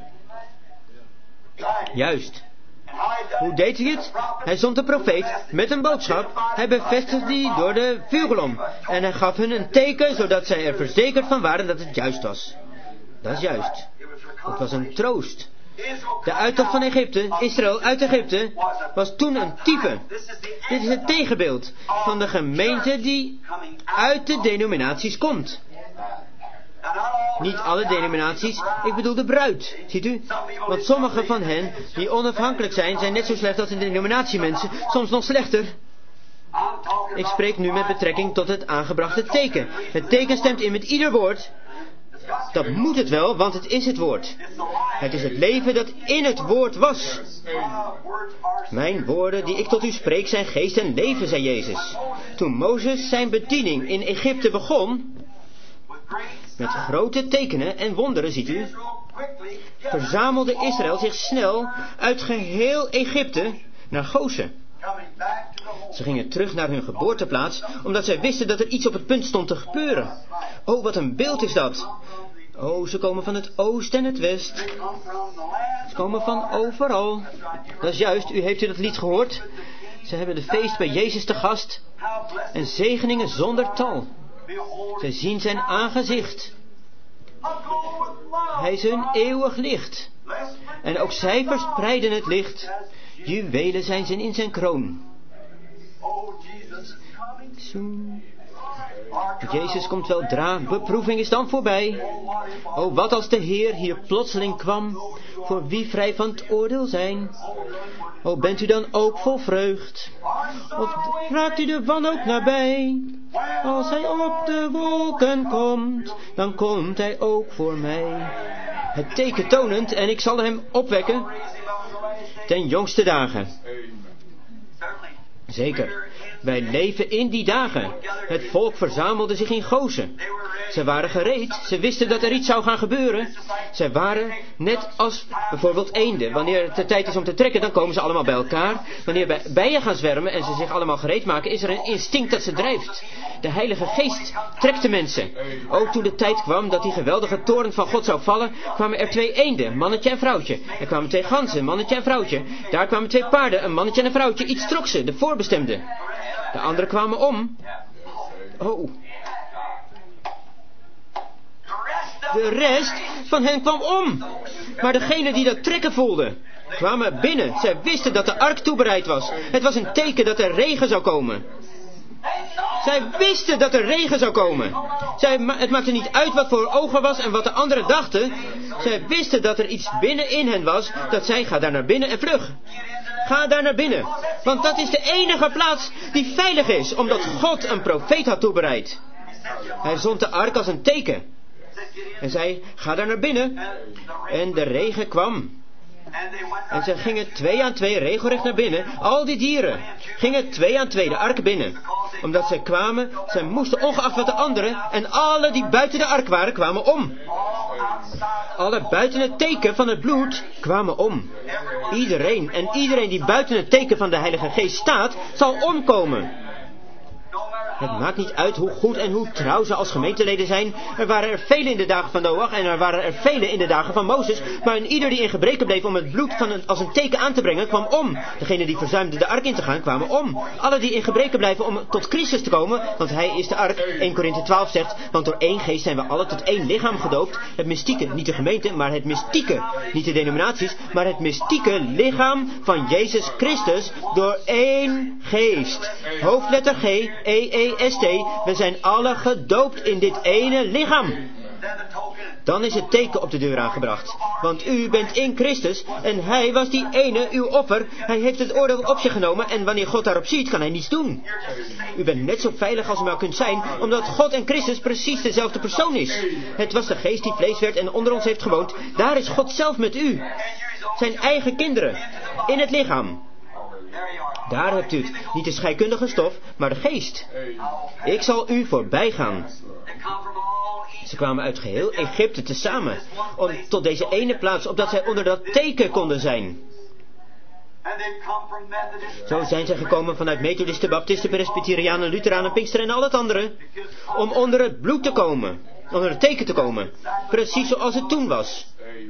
A: Juist. Hoe deed hij het? Hij zond de profeet met een boodschap. Hij bevestigde die door de vuurkolom. En hij gaf hun een teken, zodat zij er verzekerd van waren dat het juist was. Dat is juist. Het was een troost. De uittocht van Egypte, Israël uit Egypte, was toen een type. Dit is het tegenbeeld van de gemeente die uit de denominaties komt. Niet alle denominaties, ik bedoel de bruid, ziet u? Want sommige van hen die onafhankelijk zijn, zijn net zo slecht als de denominatiemensen, soms nog slechter. Ik spreek nu met betrekking tot het aangebrachte teken. Het teken stemt in met ieder woord. Dat moet het wel, want het is het woord. Het is het leven dat in het woord was. Mijn woorden die ik tot u spreek zijn geest en leven, zei Jezus. Toen Mozes zijn bediening in Egypte begon, met grote tekenen en wonderen, ziet u, verzamelde Israël zich snel uit geheel Egypte naar Gozen. Ze gingen terug naar hun geboorteplaats, omdat zij wisten dat er iets op het punt stond te gebeuren. Oh, wat een beeld is dat. Oh, ze komen van het oosten en het west. Ze komen van overal. Dat is juist, u heeft u dat lied gehoord? Ze hebben de feest bij Jezus te gast en zegeningen zonder tal. Zij zien zijn aangezicht. Hij is hun eeuwig licht. En ook zij verspreiden het licht. Juwelen zijn ze in zijn kroon. Jezus komt weldra, beproeving is dan voorbij. O, wat als de Heer hier plotseling kwam, voor wie vrij van het oordeel zijn. O, bent u dan ook vol vreugd? Of raakt u de wanhoop nabij? Als hij op de wolken komt, dan komt hij ook voor mij. Het teken tonend, en ik zal hem opwekken ten jongste dagen. Zeker, wij leven in die dagen. Het volk verzamelde zich in Gozen. Ze waren gereed, ze wisten dat er iets zou gaan gebeuren. Ze waren net als bijvoorbeeld eenden. Wanneer het de tijd is om te trekken, dan komen ze allemaal bij elkaar. Wanneer bijen gaan zwermen en ze zich allemaal gereed maken, is er een instinct dat ze drijft. De Heilige Geest trekt de mensen. Ook toen de tijd kwam dat die geweldige toorn van God zou vallen, kwamen er twee eenden, mannetje en vrouwtje. Er kwamen twee ganzen, mannetje en vrouwtje. Daar kwamen twee paarden, een mannetje en een vrouwtje. Iets trok ze, de voorbestemde. De anderen kwamen om. Oh. De rest van hen kwam om. Maar degenen die dat trekken voelden, kwamen binnen. Zij wisten dat de ark toebereid was. Het was een teken dat er regen zou komen. Zij wisten dat er regen zou komen. Zij, het maakte niet uit wat voor ogen er was en wat de anderen dachten. Zij wisten dat er iets binnenin hen was, dat zij, ga daar naar binnen en vlug. Ga daar naar binnen, want dat is de enige plaats die veilig is, omdat God een profeet had toebereid. Hij zond de ark als een teken. En zei, ga daar naar binnen. En de regen kwam. En ze gingen twee aan twee regelrecht naar binnen. Al die dieren gingen twee aan twee de ark binnen. Omdat zij kwamen, zij moesten ongeacht wat de anderen en alle die buiten de ark waren, kwamen om. Alle buiten het teken van het bloed kwamen om. Iedereen en iedereen die buiten het teken van de Heilige Geest staat, zal omkomen. Het maakt niet uit hoe goed en hoe trouw ze als gemeenteleden zijn. Er waren er velen in de dagen van Noach en er waren er velen in de dagen van Mozes. Maar in ieder die in gebreken bleef om het bloed van een, als een teken aan te brengen, kwam om. Degenen die verzuimden de ark in te gaan, kwamen om. Alle die in gebreken blijven om tot Christus te komen, want hij is de ark. Eerste Korinthe twaalf zegt, want door één geest zijn we alle tot één lichaam gedoopt. Het mystieke, niet de gemeente, maar het mystieke. Niet de denominaties, maar het mystieke lichaam van Jezus Christus door één geest. Hoofdletter G, E E S T, we zijn alle gedoopt in dit ene lichaam. Dan is het teken op de deur aangebracht. Want u bent in Christus en hij was die ene, uw offer. Hij heeft het oordeel op zich genomen en wanneer God daarop ziet, kan hij niets doen. U bent net zo veilig als u maar kunt zijn, omdat God en Christus precies dezelfde persoon is. Het was de geest die vlees werd en onder ons heeft gewoond. Daar is God zelf met u. Zijn eigen kinderen. In het lichaam. Daar hebt u het. Niet de scheikundige stof, maar de geest. Ik zal u voorbij gaan. Ze kwamen uit geheel Egypte tezamen. Om, tot deze ene plaats, opdat zij onder dat teken konden zijn. Zo zijn zij gekomen vanuit Methodisten, Baptisten, Presbyterianen, Lutheranen, Pinksteren en al het andere. Om onder het bloed te komen. Onder het teken te komen. Precies zoals het toen was.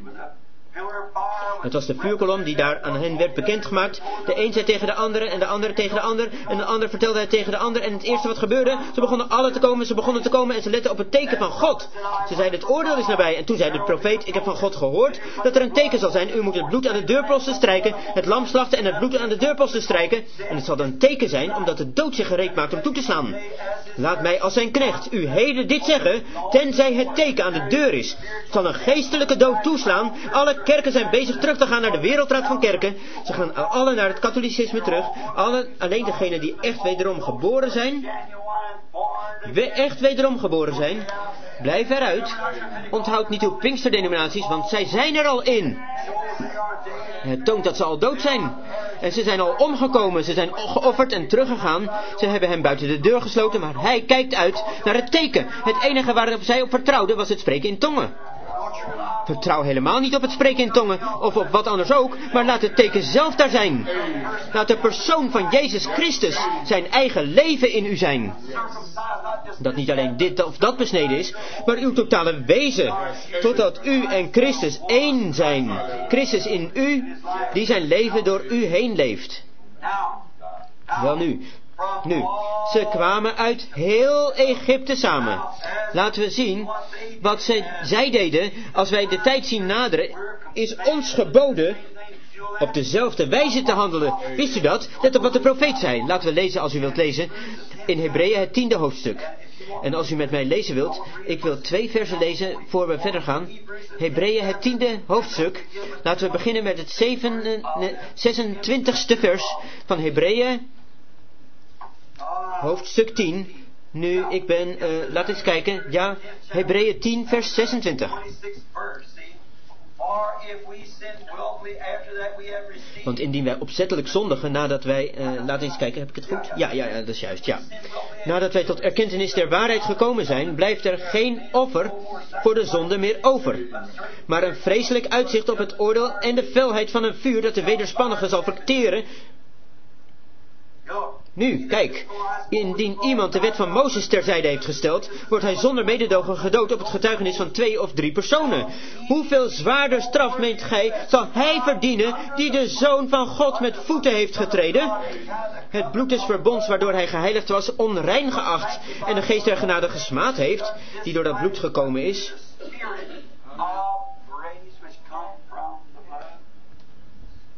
A: Het was de vuurkolom die daar aan hen werd bekendgemaakt. De een zei tegen de andere en de andere tegen de ander. En de ander vertelde het tegen de ander. En het eerste wat gebeurde, ze begonnen alle te komen, ze begonnen te komen en ze letten op het teken van God. Ze zeiden het oordeel is nabij. En toen zei de profeet, ik heb van God gehoord dat er een teken zal zijn. U moet het bloed aan de deurposten strijken, het lam slachten en het bloed aan de deurposten strijken. En het zal dan een teken zijn, omdat de dood zich gereed maakt om toe te slaan. Laat mij als zijn knecht u heden dit zeggen, tenzij het teken aan de deur is. Het zal een geestelijke dood toeslaan. Alle kerken zijn bezig terug te gaan naar de wereldraad van kerken. Ze gaan alle naar het katholicisme terug. Alle, alleen degenen die echt wederom geboren zijn, we echt wederom geboren zijn, blijf eruit. Onthoud niet uw Pinksterdenominaties, want zij zijn er al in. Het toont dat ze al dood zijn. En ze zijn al omgekomen, ze zijn geofferd en teruggegaan. Ze hebben hem buiten de deur gesloten, maar hij kijkt uit naar het teken. Het enige waarop zij op vertrouwden was het spreken in tongen. Vertrouw helemaal niet op het spreken in tongen of op wat anders ook, maar laat het teken zelf daar zijn. Laat de persoon van Jezus Christus zijn eigen leven in u zijn. Dat niet alleen dit of dat besneden is, maar uw totale wezen, totdat u en Christus één zijn. Christus in u, die zijn leven door u heen leeft. Wel nu, nu, ze kwamen uit heel Egypte samen. Laten we zien wat zij, zij deden. Als wij de tijd zien naderen, is ons geboden op dezelfde wijze te handelen. Wist u dat? Let op wat de profeet zei. Laten we lezen als u wilt lezen. In Hebreeën het tiende hoofdstuk. En als u met mij lezen wilt, ik wil twee versen lezen voor we verder gaan. Hebreeën het tiende hoofdstuk. Laten we beginnen met het zeven, zesentwintigste vers van Hebreeën. Hoofdstuk tien. Nu, ik ben, uh, laat eens kijken. Ja, Hebreeën tien, vers zesentwintig. Want indien wij opzettelijk zondigen nadat wij... Uh, laat eens kijken, heb ik het goed? Ja, ja, ja, dat is juist, ja. Nadat wij tot erkentenis der waarheid gekomen zijn, blijft er geen offer voor de zonde meer over. Maar een vreselijk uitzicht op het oordeel en de felheid van een vuur dat de wederspannige zal verteren. Nu, kijk, indien iemand de wet van Mozes terzijde heeft gesteld, wordt hij zonder mededogen gedood op het getuigenis van twee of drie personen. Hoeveel zwaarder straf, meent gij, zal hij verdienen die de Zoon van God met voeten heeft getreden? Het bloed des verbonds waardoor hij geheiligd was, onrein geacht, en de geest der genade gesmaad heeft, die door dat bloed gekomen is.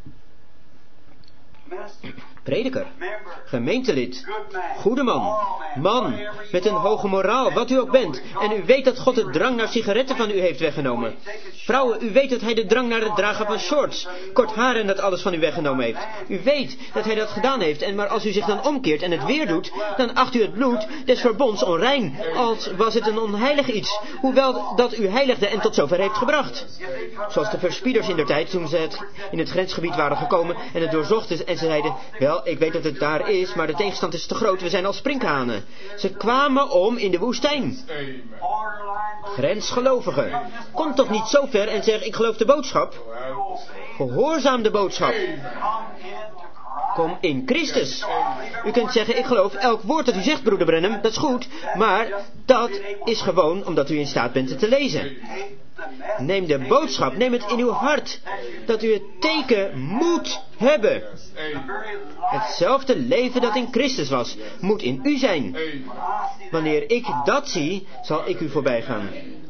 A: Prediker, gemeentelid, goede man, Man, met een hoge moraal, wat u ook bent. En u weet dat God de drang naar sigaretten van u heeft weggenomen. Vrouwen, u weet dat hij de drang naar het dragen van shorts, kort haar en dat alles van u weggenomen heeft. U weet dat hij dat gedaan heeft. En maar als u zich dan omkeert en het weer doet, dan acht u het bloed des verbonds onrein. Als was het een onheilig iets. Hoewel dat u heiligde en tot zover heeft gebracht. Zoals de verspieders in der tijd, toen ze het in het grensgebied waren gekomen en het doorzochten. En ze zeiden, wel, ik weet dat het daar is, maar de tegenstand is te groot. We zijn als sprinkhanen. Ze kwamen om in de woestijn. Grensgelovigen. Kom toch niet zo ver en zeg, ik geloof de boodschap. Gehoorzaam de boodschap. Kom in Christus. U kunt zeggen, ik geloof elk woord dat u zegt, broeder Branham, dat is goed. Maar dat is gewoon omdat u in staat bent het te lezen. Neem de boodschap, neem het in uw hart, dat u het teken moet hebben. Hetzelfde leven dat in Christus was, moet in u zijn. Wanneer ik dat zie, zal ik u voorbij gaan.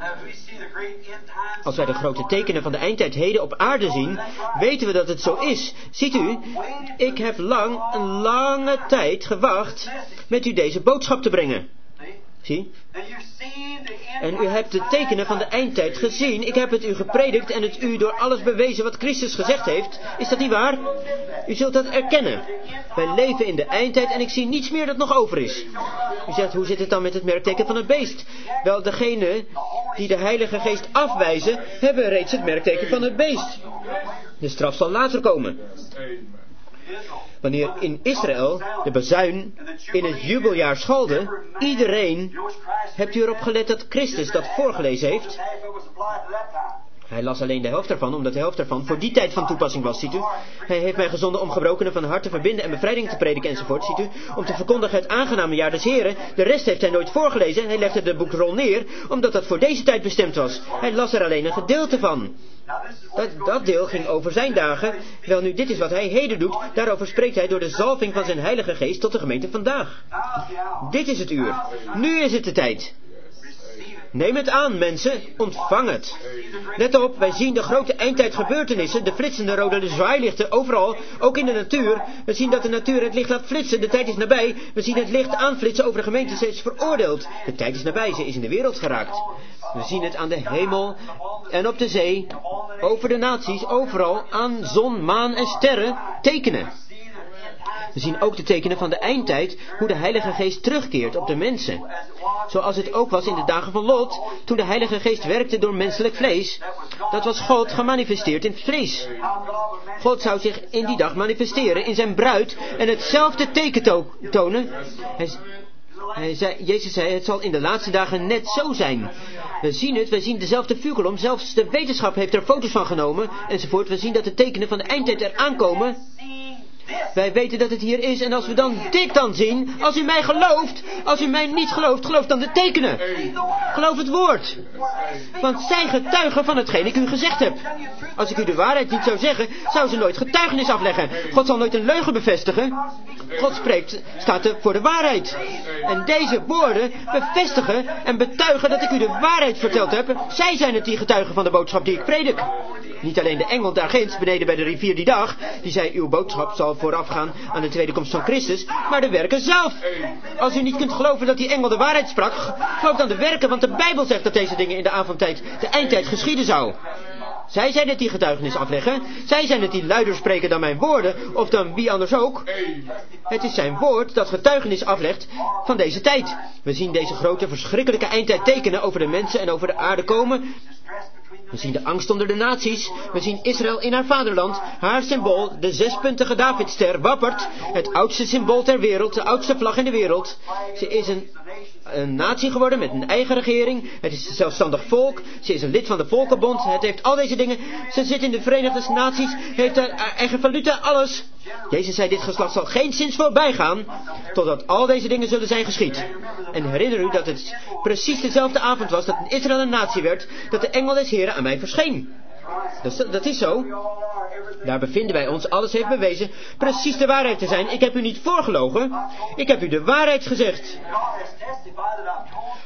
A: Als wij de grote tekenen van de eindtijd heden op aarde zien, weten we dat het zo is. Ziet u, ik heb lang, een lange tijd gewacht met u deze boodschap te brengen. Zie? En u hebt de tekenen van de eindtijd gezien. Ik heb het u gepredikt en het u door alles bewezen wat Christus gezegd heeft. Is dat niet waar? U zult dat erkennen. Wij leven in de eindtijd en ik zie niets meer dat nog over is. U zegt, hoe zit het dan met het merkteken van het beest? Wel, degenen die de Heilige Geest afwijzen, hebben reeds het merkteken van het beest. De straf zal later komen. Wanneer in Israël de bazuin in het jubeljaar schalde, iedereen, hebt u erop gelet dat Christus dat voorgelezen heeft? Hij las alleen de helft ervan, omdat de helft ervan voor die tijd van toepassing was, ziet u. Hij heeft mij gezonden om gebrokenen van hart te verbinden en bevrijding te prediken enzovoort, ziet u. Om te verkondigen het aangename jaar des Heren. De rest heeft hij nooit voorgelezen. Hij legde de boekrol neer, omdat dat voor deze tijd bestemd was. Hij las er alleen een gedeelte van. Dat, dat deel ging over zijn dagen. Wel nu, dit is wat hij heden doet. Daarover spreekt hij door de zalving van zijn Heilige Geest tot de gemeente vandaag. Dit is het uur. Nu is het de tijd. Neem het aan, mensen. Ontvang het. Let op, wij zien de grote eindtijdgebeurtenissen, de flitsende rode zwaailichten, overal, ook in de natuur. We zien dat de natuur het licht laat flitsen, de tijd is nabij. We zien het licht aanflitsen over de gemeente, ze is veroordeeld. De tijd is nabij, ze is in de wereld geraakt. We zien het aan de hemel en op de zee, over de naties, overal, aan zon, maan en sterren, tekenen. We zien ook de tekenen van de eindtijd, hoe de Heilige Geest terugkeert op de mensen. Zoals het ook was in de dagen van Lot, toen de Heilige Geest werkte door menselijk vlees. Dat was God gemanifesteerd in het vlees. God zou zich in die dag manifesteren in zijn bruid en hetzelfde teken to- tonen. Hij, hij zei, Jezus zei, het zal in de laatste dagen net zo zijn. We zien het, we zien dezelfde vuurkolom, zelfs de wetenschap heeft er foto's van genomen, enzovoort. We zien dat de tekenen van de eindtijd er aankomen. Wij weten dat het hier is en als we dan dit dan zien, als u mij gelooft, als u mij niet gelooft, geloof dan de tekenen. Geloof het woord. Want zij getuigen van hetgeen ik u gezegd heb. Als ik u de waarheid niet zou zeggen, zou ze nooit getuigenis afleggen. God zal nooit een leugen bevestigen. God spreekt, staat er voor de waarheid. En deze woorden bevestigen en betuigen dat ik u de waarheid verteld heb. Zij zijn het die getuigen van de boodschap die ik predik. Niet alleen de engel daar ginds beneden bij de rivier die dag, die zei uw boodschap zal voorafgaan aan de tweede komst van Christus, maar de werken zelf. Als u niet kunt geloven dat die engel de waarheid sprak, geloof dan de werken, want de Bijbel zegt dat deze dingen in de avondtijd, de eindtijd geschieden zou. Zij zijn het die getuigenis afleggen. Zij zijn het die luider spreken dan mijn woorden, of dan wie anders ook. Het is zijn woord dat getuigenis aflegt van deze tijd. We zien deze grote verschrikkelijke eindtijd tekenen over de mensen en over de aarde komen. We zien de angst onder de naties. We zien Israël in haar vaderland. Haar symbool, de zespuntige Davidster, wappert. Het oudste symbool ter wereld, de oudste vlag in de wereld. Ze is een, een natie geworden met een eigen regering. Het is een zelfstandig volk. Ze is een lid van de Volkenbond. Het heeft al deze dingen. Ze zit in de Verenigde Naties. Heeft haar eigen valuta, alles. Jezus zei, dit geslacht zal geen zins voorbij gaan, totdat al deze dingen zullen zijn geschied. En herinner u dat het precies dezelfde avond was dat Israël een natie werd, dat de engel des Heren aan mij verscheen. Dat, dat is zo. Daar bevinden wij ons. Alles heeft bewezen precies de waarheid te zijn. Ik heb u niet voorgelogen. Ik heb u de waarheid gezegd.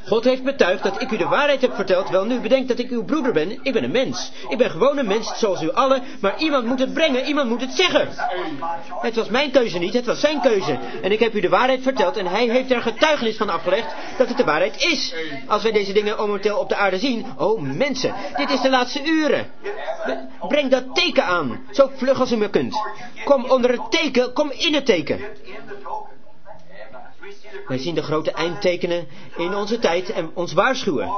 A: God heeft betuigd dat ik u de waarheid heb verteld. Wel nu, bedenk dat ik uw broeder ben. Ik ben een mens. Ik ben gewoon een mens, zoals u allen. Maar iemand moet het brengen, iemand moet het zeggen. Het was mijn keuze niet, het was zijn keuze. En ik heb u de waarheid verteld en hij heeft er getuigenis van afgelegd dat het de waarheid is. Als wij deze dingen momenteel op de aarde zien. Oh mensen, dit is de laatste uren. Breng dat teken aan, zo vlug als u maar kunt. Kom onder het teken, kom in het teken. Wij zien de grote eindtekenen in onze tijd en ons waarschuwen.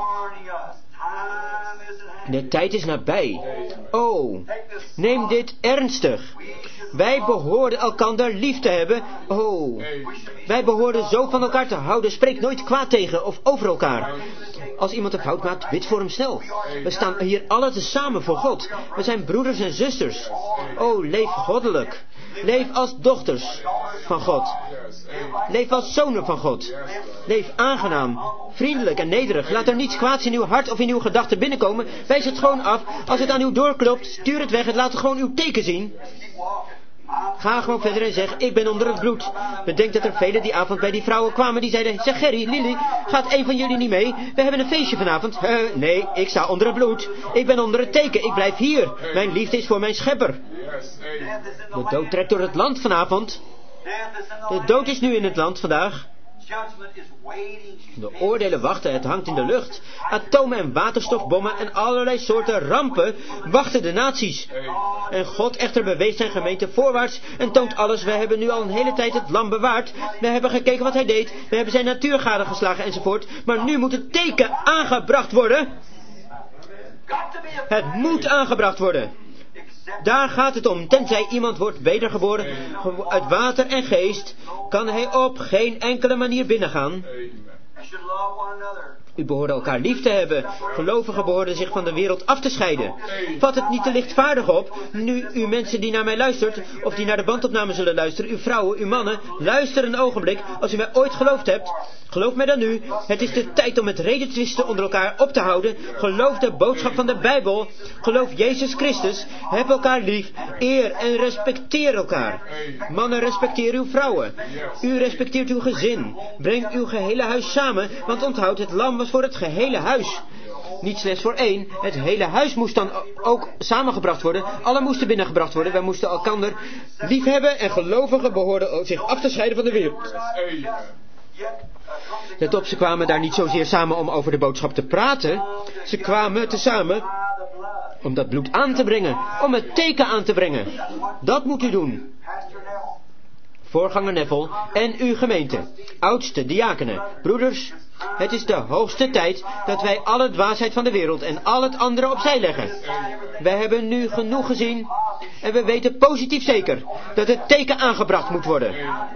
A: De tijd is nabij. Oh, neem dit ernstig. Wij behoorden elkander lief te hebben. Oh, wij behoorden zo van elkaar te houden. Spreek nooit kwaad tegen of over elkaar. Als iemand een fout maakt, bid voor hem snel. We staan hier alle tezamen voor God. We zijn broeders en zusters. Oh, leef goddelijk. Leef als dochters van God. Leef als zonen van God. Leef aangenaam, vriendelijk en nederig. Laat er niets kwaads in uw hart of in uw gedachten binnenkomen. Wijs het gewoon af. Als het aan u doorklopt, stuur het weg en laat gewoon uw teken zien. Ga gewoon verder en zeg, ik ben onder het bloed. Bedenk dat er velen die avond bij die vrouwen kwamen die zeiden, zeg Gerry, Lily, gaat een van jullie niet mee? We hebben een feestje vanavond. Uh, nee, ik sta onder het bloed. Ik ben onder het teken, ik blijf hier. Mijn liefde is voor mijn schepper. De dood trekt door het land vanavond. De dood is nu in het land vandaag. De oordelen wachten, het hangt in de lucht. Atomen en waterstofbommen en allerlei soorten rampen wachten de naties. En God echter beweegt zijn gemeente voorwaarts en toont alles. We hebben nu al een hele tijd het lam bewaard. We hebben gekeken wat hij deed. We hebben zijn natuur gadegeslagen enzovoort. Maar nu moet het teken aangebracht worden. Het moet aangebracht worden. Daar gaat het om. Tenzij iemand wordt wedergeboren uit water en geest, kan hij op geen enkele manier binnengaan. U behoorde elkaar lief te hebben. Gelovigen behoorden zich van de wereld af te scheiden. Vat het niet te lichtvaardig op. Nu u mensen die naar mij luistert, of die naar de bandopname zullen luisteren, uw vrouwen, uw mannen, luister een ogenblik. Als u mij ooit geloofd hebt, geloof mij dan nu. Het is de tijd om het redetwisten onder elkaar op te houden. Geloof de boodschap van de Bijbel. Geloof Jezus Christus. Heb elkaar lief. Eer en respecteer elkaar. Mannen, respecteer uw vrouwen. U respecteert uw gezin. Breng uw gehele huis samen, want onthoud, het lam was voor het gehele huis. Niet slechts voor één. Het hele huis moest dan ook samengebracht worden. Alle moesten binnengebracht worden. Wij moesten elkander lief hebben en gelovigen behoorden zich af te scheiden van de wereld. Let op, ze kwamen daar niet zozeer samen om over de boodschap te praten. Ze kwamen tezamen om dat bloed aan te brengen. Om het teken aan te brengen. Dat moet u doen. Voorganger Neville en uw gemeente. Oudste diakenen. Broeders, het is de hoogste tijd dat wij alle dwaasheid van de wereld en al het andere opzij leggen. Wij hebben nu genoeg gezien en we weten positief zeker dat het teken aangebracht moet worden.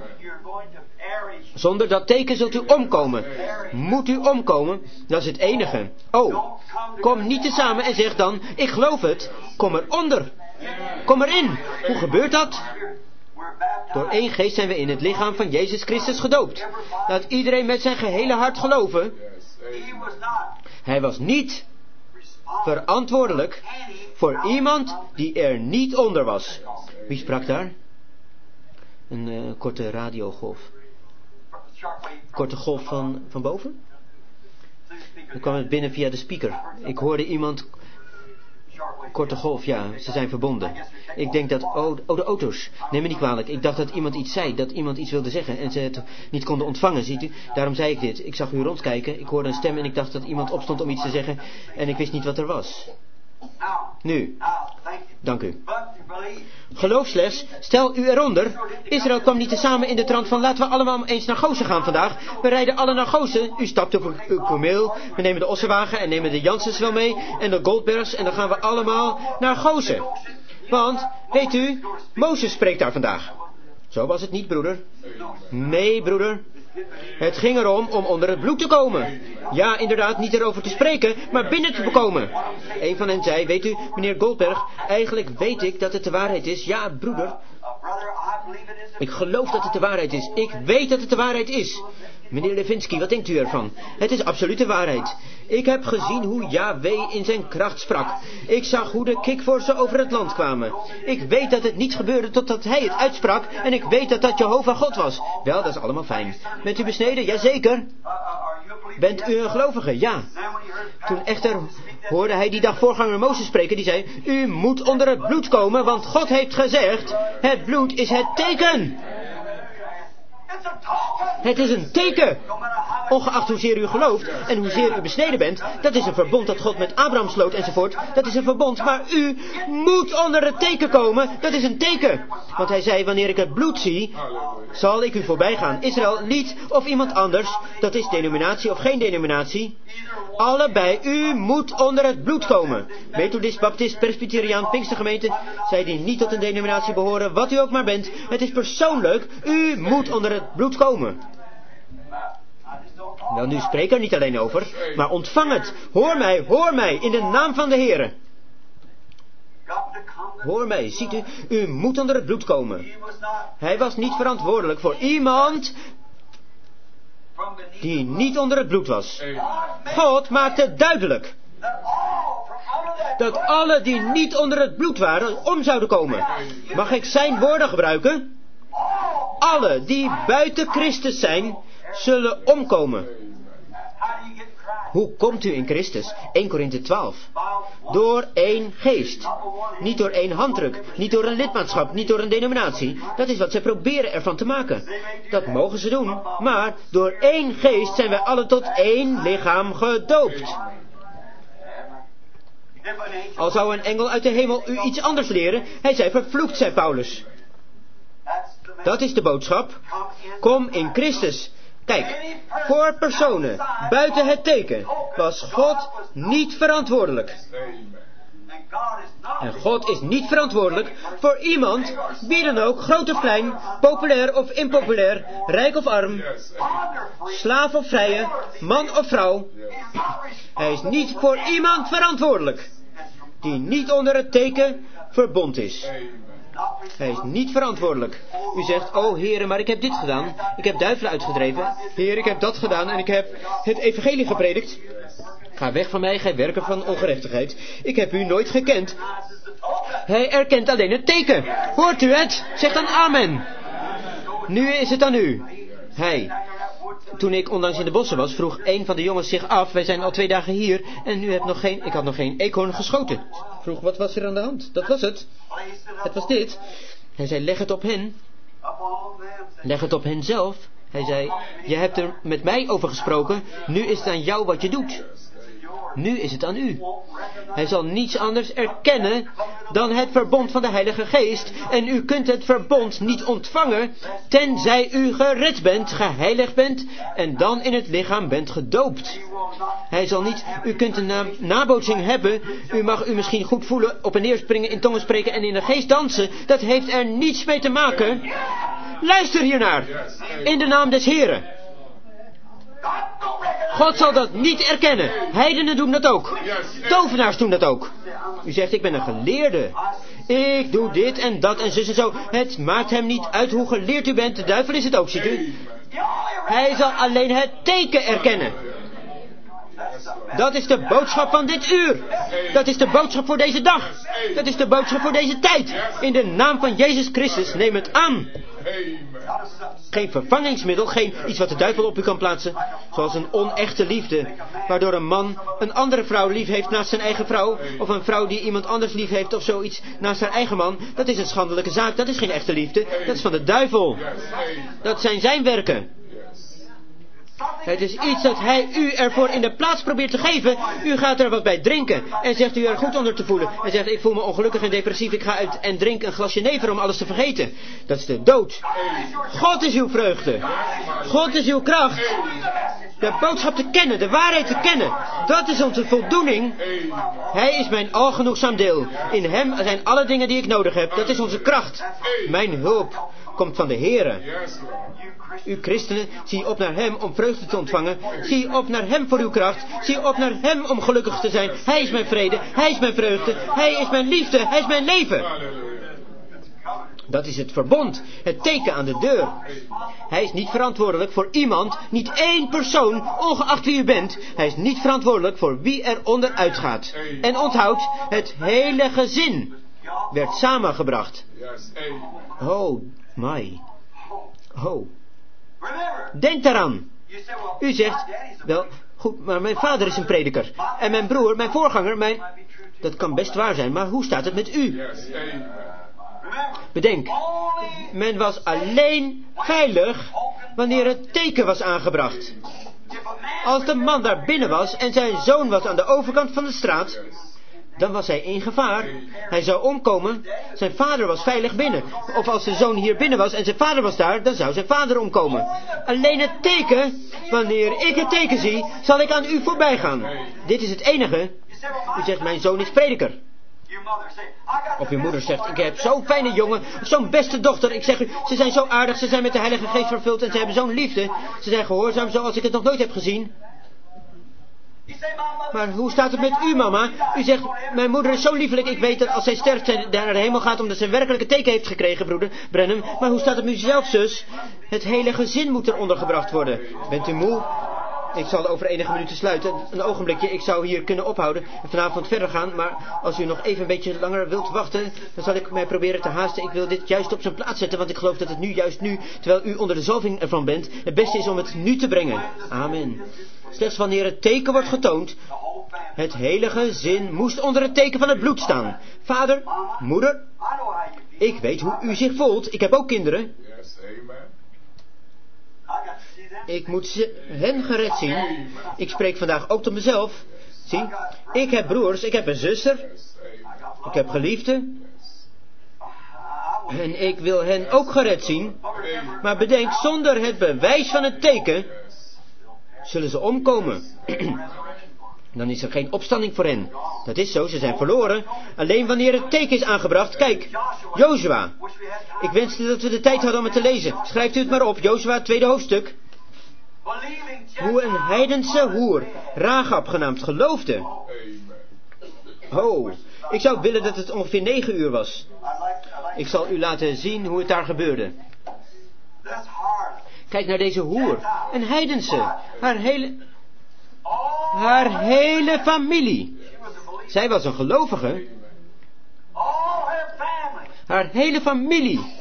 A: Zonder dat teken zult u omkomen. Moet u omkomen? Dat is het enige. Oh, kom niet tezamen en zeg dan, ik geloof het. Kom eronder. Kom erin. Hoe gebeurt dat? Door één geest zijn we in het lichaam van Jezus Christus gedoopt. Laat iedereen met zijn gehele hart geloven. Hij was niet verantwoordelijk voor iemand die er niet onder was. Wie sprak daar? Een uh, korte radiogolf. Korte golf van, van boven? Dan kwam het binnen via de speaker. Ik hoorde iemand... Korte golf, ja, ze zijn verbonden. Ik denk dat... Oh, oh, de auto's. Neem me niet kwalijk. Ik dacht dat iemand iets zei, dat iemand iets wilde zeggen en ze het niet konden ontvangen, ziet u. Daarom zei ik dit. Ik zag u rondkijken, ik hoorde een stem en ik dacht dat iemand opstond om iets te zeggen en ik wist niet wat er was. Nu, dank u. Geloof slechts, stel u eronder. Israël kwam niet tezamen in de trant van laten we allemaal eens naar Gozen gaan vandaag. We rijden alle naar Gozen. U stapt op uw kameel. We nemen de ossenwagen en nemen de Janssens wel mee. En de Goldbergs en dan gaan we allemaal naar Gozen. Want, weet u, Mozes spreekt daar vandaag. Zo was het niet, broeder. Nee, broeder. Het ging erom om onder het bloed te komen. Ja, inderdaad, niet erover te spreken, maar binnen te komen. Een van hen zei, weet u, meneer Goldberg, eigenlijk weet ik dat het de waarheid is. Ja, broeder. Ik geloof dat het de waarheid is. Ik weet dat het de waarheid is. Meneer Levinsky, wat denkt u ervan? Het is absolute waarheid. Ik heb gezien hoe Yahweh in zijn kracht sprak. Ik zag hoe de kikvorsen over het land kwamen. Ik weet dat het niet gebeurde totdat hij het uitsprak. En ik weet dat dat Jehovah God was. Wel, dat is allemaal fijn. Bent u besneden? Jazeker. Bent u een gelovige? Ja. Toen echter hoorde hij die dag voorganger Mozes spreken, die zei, u moet onder het bloed komen, want God heeft gezegd, het bloed is het teken. Het is een teken. Ongeacht hoezeer u gelooft en hoezeer u besneden bent, dat is een verbond dat God met Abraham sloot enzovoort. Dat is een verbond, maar u moet onder het teken komen. Dat is een teken. Want hij zei, wanneer ik het bloed zie, zal ik u voorbij gaan. Israël niet of iemand anders, dat is denominatie of geen denominatie. Allebei, u moet onder het bloed komen. Methodist, Baptist, Presbyteriaan, Pinkstergemeente, zij die niet tot een denominatie behoren, wat u ook maar bent. Het is persoonlijk, u moet onder het bloed komen. Wel, nu spreek er niet alleen over, maar ontvang het. Hoor mij, hoor mij, in de naam van de Heere. Hoor mij, ziet u, u moet onder het bloed komen. Hij was niet verantwoordelijk voor iemand die niet onder het bloed was. God maakte duidelijk dat alle die niet onder het bloed waren, om zouden komen. Mag ik zijn woorden gebruiken? Alle die buiten Christus zijn, zullen omkomen. Hoe komt u in Christus? Eerste Korinthe twaalf. Door één geest. Niet door één handdruk. Niet door een lidmaatschap. Niet door een denominatie. Dat is wat zij proberen ervan te maken. Dat mogen ze doen. Maar door één geest zijn wij alle tot één lichaam gedoopt. Al zou een engel uit de hemel u iets anders leren. Hij zei vervloekt, zei Paulus. Dat is de boodschap. Kom in Christus. Kijk, voor personen buiten het teken was God niet verantwoordelijk. En God is niet verantwoordelijk voor iemand, wie dan ook, groot of klein, populair of impopulair, rijk of arm, slaaf of vrije, man of vrouw. Hij is niet voor iemand verantwoordelijk die niet onder het teken verbond is. Hij is niet verantwoordelijk. U zegt, oh heren, maar ik heb dit gedaan. Ik heb duivelen uitgedreven. Heer, ik heb dat gedaan en ik heb het evangelie gepredikt. Ga weg van mij, gij werker van ongerechtigheid. Ik heb u nooit gekend. Hij erkent alleen het teken. Hoort u het? Zeg dan amen. Nu is het aan u. Hij. Toen ik onlangs in de bossen was, vroeg een van de jongens zich af. Wij zijn al twee dagen hier en u hebt nog geen, ik had nog geen eekhoorn geschoten. Vroeg, wat was er aan de hand? Dat was het. Het was dit. Hij zei, leg het op hen. Leg het op hen zelf. Hij zei, je hebt er met mij over gesproken. Nu is het aan jou wat je doet. Nu is het aan u. Hij zal niets anders erkennen dan het verbond van de Heilige Geest. En u kunt het verbond niet ontvangen, tenzij u gered bent, geheiligd bent en dan in het lichaam bent gedoopt. Hij zal niet, u kunt een na- nabootsing hebben, u mag u misschien goed voelen, op en neer springen, in tongen spreken en in de geest dansen. Dat heeft er niets mee te maken. Luister hiernaar, in de naam des Heren. God zal dat niet erkennen. Heidenen doen dat ook. Tovenaars doen dat ook. U zegt, ik ben een geleerde. Ik doe dit en dat en zus en zo. Het maakt hem niet uit hoe geleerd u bent. De duivel is het ook, ziet u. Hij zal alleen het teken erkennen. Dat is de boodschap van dit uur. Dat is de boodschap voor deze dag. Dat is de boodschap voor deze tijd. In de naam van Jezus Christus, neem het aan. Geen vervangingsmiddel, geen iets wat de duivel op u kan plaatsen. Zoals een onechte liefde, waardoor een man een andere vrouw lief heeft naast zijn eigen vrouw. Of een vrouw die iemand anders lief heeft of zoiets naast haar eigen man. Dat is een schandelijke zaak, dat is geen echte liefde. Dat is van de duivel. Dat zijn zijn werken. Het is iets dat hij u ervoor in de plaats probeert te geven. U gaat er wat bij drinken en zegt u er goed onder te voelen. En zegt, ik voel me ongelukkig en depressief, ik ga uit en drink een glasje never om alles te vergeten. Dat is de dood. God is uw vreugde. God is uw kracht. De boodschap te kennen, de waarheid te kennen. Dat is onze voldoening. Hij is mijn algenoegzaam deel. In hem zijn alle dingen die ik nodig heb. Dat is onze kracht. Mijn hulp komt van de Heere. U christenen, zie op naar hem om vreugde te ontvangen. Zie op naar hem voor uw kracht. Zie op naar hem om gelukkig te zijn. Hij is mijn vrede, hij is mijn vreugde, hij is mijn liefde, hij is mijn leven. Dat is het verbond, het teken aan de deur. Hij is niet verantwoordelijk voor iemand, niet één persoon, ongeacht wie u bent. Hij is niet verantwoordelijk voor wie er onderuit gaat. En onthoud, het hele gezin werd samengebracht. Oh my. Oh. Denk daaraan. U zegt, wel, goed, maar mijn vader is een prediker. En mijn broer, mijn voorganger, mijn... Dat kan best waar zijn, maar hoe staat het met u? Bedenk, men was alleen veilig wanneer het teken was aangebracht. Als de man daar binnen was en zijn zoon was aan de overkant van de straat, dan was hij in gevaar. Hij zou omkomen. Zijn vader was veilig binnen. Of als de zoon hier binnen was en zijn vader was daar, dan zou zijn vader omkomen. Alleen het teken, wanneer ik het teken zie, zal ik aan u voorbij gaan. Dit is het enige. U zegt, mijn zoon is prediker. Of uw moeder zegt, ik heb zo'n fijne jongen, zo'n beste dochter. Ik zeg u, ze zijn zo aardig, ze zijn met de Heilige Geest vervuld en ze hebben zo'n liefde. Ze zijn gehoorzaam zoals ik het nog nooit heb gezien. Maar hoe staat het met u, mama? U zegt, mijn moeder is zo liefelijk. Ik weet dat als zij sterft, zij naar de hemel gaat omdat ze werkelijk een teken heeft gekregen, broeder Branham. Maar hoe staat het met u zelf, zus? Het hele gezin moet er ondergebracht worden. Bent u moe? Ik zal over enige minuten sluiten. Een ogenblikje, ik zou hier kunnen ophouden en vanavond verder gaan. Maar als u nog even een beetje langer wilt wachten, dan zal ik mij proberen te haasten. Ik wil dit juist op zijn plaats zetten, want ik geloof dat het nu, juist nu, terwijl u onder de zalving ervan bent, het beste is om het nu te brengen. Amen. Slechts wanneer het teken wordt getoond, het hele gezin moest onder het teken van het bloed staan. Vader, moeder, ik weet hoe u zich voelt. Ik heb ook kinderen. Ik moet ze, hen gered zien. Ik spreek vandaag ook tot mezelf. Zie, ik heb broers, ik heb een zuster. Ik heb geliefden. En ik wil hen ook gered zien. Maar bedenk, zonder het bewijs van het teken zullen ze omkomen. Dan is er geen opstanding voor hen. Dat is zo, ze zijn verloren. Alleen wanneer het teken is aangebracht. Kijk, Jozua. Ik wenste dat we de tijd hadden om het te lezen. Schrijft u het maar op, Jozua, tweede hoofdstuk. Hoe een heidense hoer, Rahab genaamd, geloofde. Oh, ik zou willen dat het ongeveer negen uur was. Ik zal u laten zien hoe het daar gebeurde. Kijk naar deze hoer, een heidense. Haar hele... Haar hele familie. Zij was een gelovige. Haar hele familie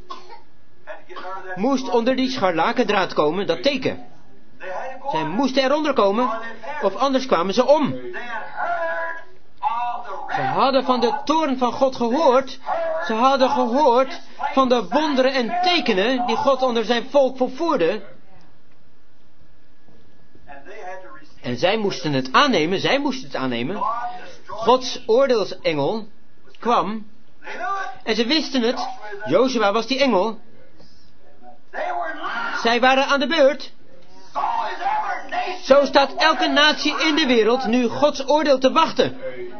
A: moest onder die scharlakendraad komen, dat teken. Zij moesten eronder komen, of anders kwamen ze om. Ze hadden van de toorn van God gehoord. Ze hadden gehoord van de wonderen en tekenen die God onder zijn volk volvoerde. En zij moesten het aannemen, zij moesten het aannemen. Gods oordeelsengel kwam. En ze wisten het. Jozua was die engel. Zij waren aan de beurt. Zo staat elke natie in de wereld nu Gods oordeel te wachten.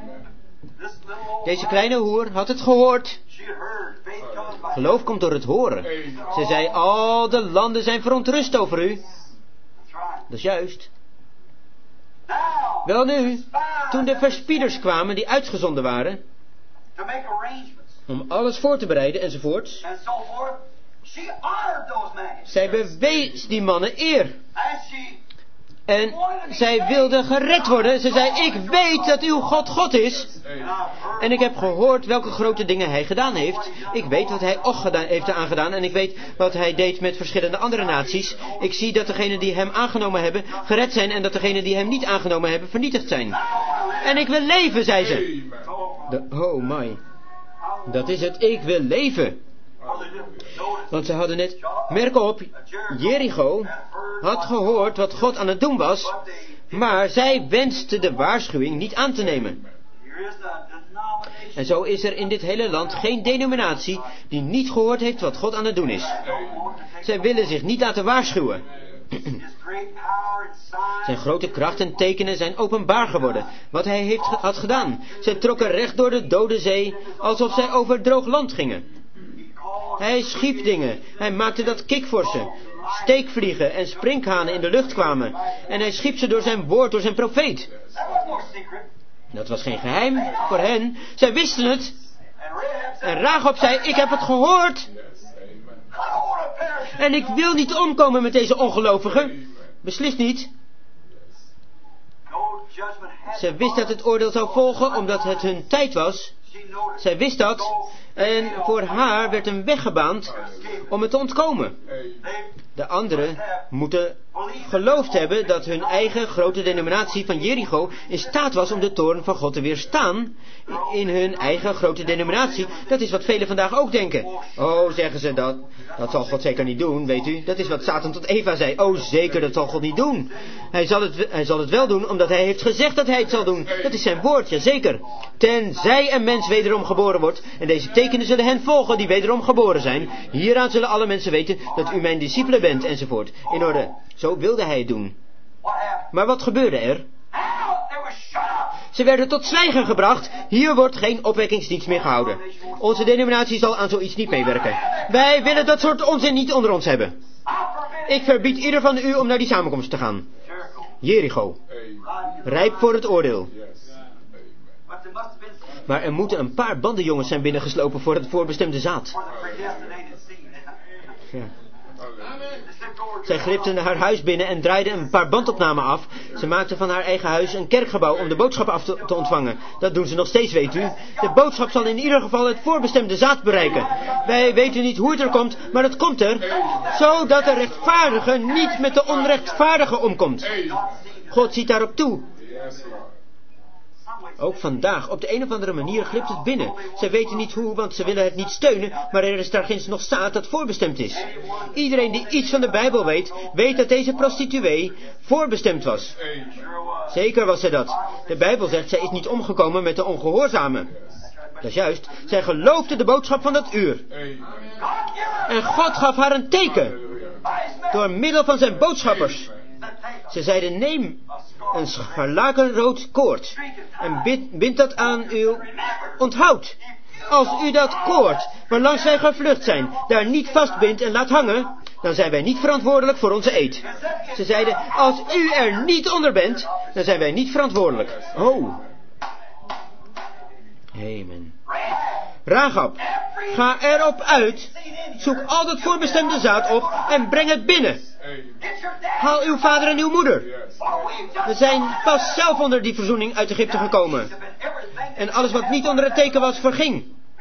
A: Deze kleine hoer had het gehoord. Geloof komt door het horen. Ze zei, al de landen zijn verontrust over u. Dat is juist. Wel nu, toen de verspieders kwamen die uitgezonden waren, om alles voor te bereiden enzovoorts, zij bewees die mannen eer. En zij wilde gered worden. Ze zei, ik weet dat uw God God is. En ik heb gehoord welke grote dingen hij gedaan heeft. Ik weet wat hij ook gedaan, heeft aangedaan. En ik weet wat hij deed met verschillende andere naties. Ik zie dat degenen die hem aangenomen hebben gered zijn. En dat degenen die hem niet aangenomen hebben vernietigd zijn. En ik wil leven, zei ze. De, oh my. Dat is het, ik wil leven. Want ze hadden net, merk op, Jericho had gehoord wat God aan het doen was, maar zij wenste de waarschuwing niet aan te nemen. En zo is er in dit hele land geen denominatie die niet gehoord heeft wat God aan het doen is. Zij willen zich niet laten waarschuwen. Zijn grote kracht en tekenen zijn openbaar geworden, wat hij heeft, had gedaan. Zij trokken recht door de Dode Zee, alsof zij over droog land gingen. Hij schiep dingen. Hij maakte dat kikvorsen, steekvliegen en sprinkhanen in de lucht kwamen. En hij schiep ze door zijn woord, door zijn profeet. Dat was geen geheim voor hen. Zij wisten het. En Rahab zei, ik heb het gehoord. En ik wil niet omkomen met deze ongelovigen. Beslist niet. Zij wist dat het oordeel zou volgen, omdat het hun tijd was. Zij wist dat. En voor haar werd een weg gebaand om het te ontkomen. De anderen moeten geloofd hebben dat hun eigen grote denominatie van Jericho in staat was om de toorn van God te weerstaan. In hun eigen grote denominatie. Dat is wat velen vandaag ook denken. Oh, zeggen ze dat. Dat zal God zeker niet doen, weet u. Dat is wat Satan tot Eva zei. Oh, zeker, dat zal God niet doen. Hij zal het, hij zal het wel doen, omdat hij heeft gezegd dat hij het zal doen. Dat is zijn woord, ja zeker. Tenzij een mens wederom geboren wordt. En deze tekenen zullen hen volgen die wederom geboren zijn. Hieraan zullen alle mensen weten dat u mijn discipelen bent, enzovoort. In orde. Zo wilde hij het doen. Maar wat gebeurde er? Ze werden tot zwijgen gebracht. Hier wordt geen opwekkingsdienst meer gehouden. Onze denominatie zal aan zoiets niet meewerken. Wij willen dat soort onzin niet onder ons hebben. Ik verbied ieder van u om naar die samenkomst te gaan. Jericho. Rijp voor het oordeel. Maar er moeten een paar bandenjongens zijn binnengeslopen voor het voorbestemde zaad. Ja. Zij glipte haar huis binnen en draaide een paar bandopnamen af. Ze maakte van haar eigen huis een kerkgebouw om de boodschap af te, te ontvangen. Dat doen ze nog steeds, weet u. De boodschap zal in ieder geval het voorbestemde zaad bereiken. Wij weten niet hoe het er komt, maar het komt er. Zodat de rechtvaardige niet met de onrechtvaardige omkomt. God ziet daarop toe. Ook vandaag, op de een of andere manier, glipt het binnen. Zij weten niet hoe, want ze willen het niet steunen, maar er is daar ginds nog staat dat voorbestemd is. Iedereen die iets van de Bijbel weet, weet dat deze prostituee voorbestemd was. Zeker was zij dat. De Bijbel zegt, zij is niet omgekomen met de ongehoorzamen. Dat is juist, zij geloofde de boodschap van dat uur. En God gaf haar een teken, door middel van zijn boodschappers. Ze zeiden, neem een scharlakenrood koord en bind, bind dat aan uw... Onthoud, als u dat koord, waarlangs wij gevlucht zijn, daar niet vastbindt en laat hangen, dan zijn wij niet verantwoordelijk voor onze eed. Ze zeiden, als u er niet onder bent, dan zijn wij niet verantwoordelijk. Oh. Amen. Rahab, ga erop uit, zoek al dat voorbestemde zaad op en breng het binnen. Haal uw vader en uw moeder. We zijn pas zelf onder die verzoening uit Egypte gekomen. En alles wat niet onder het teken was, verging.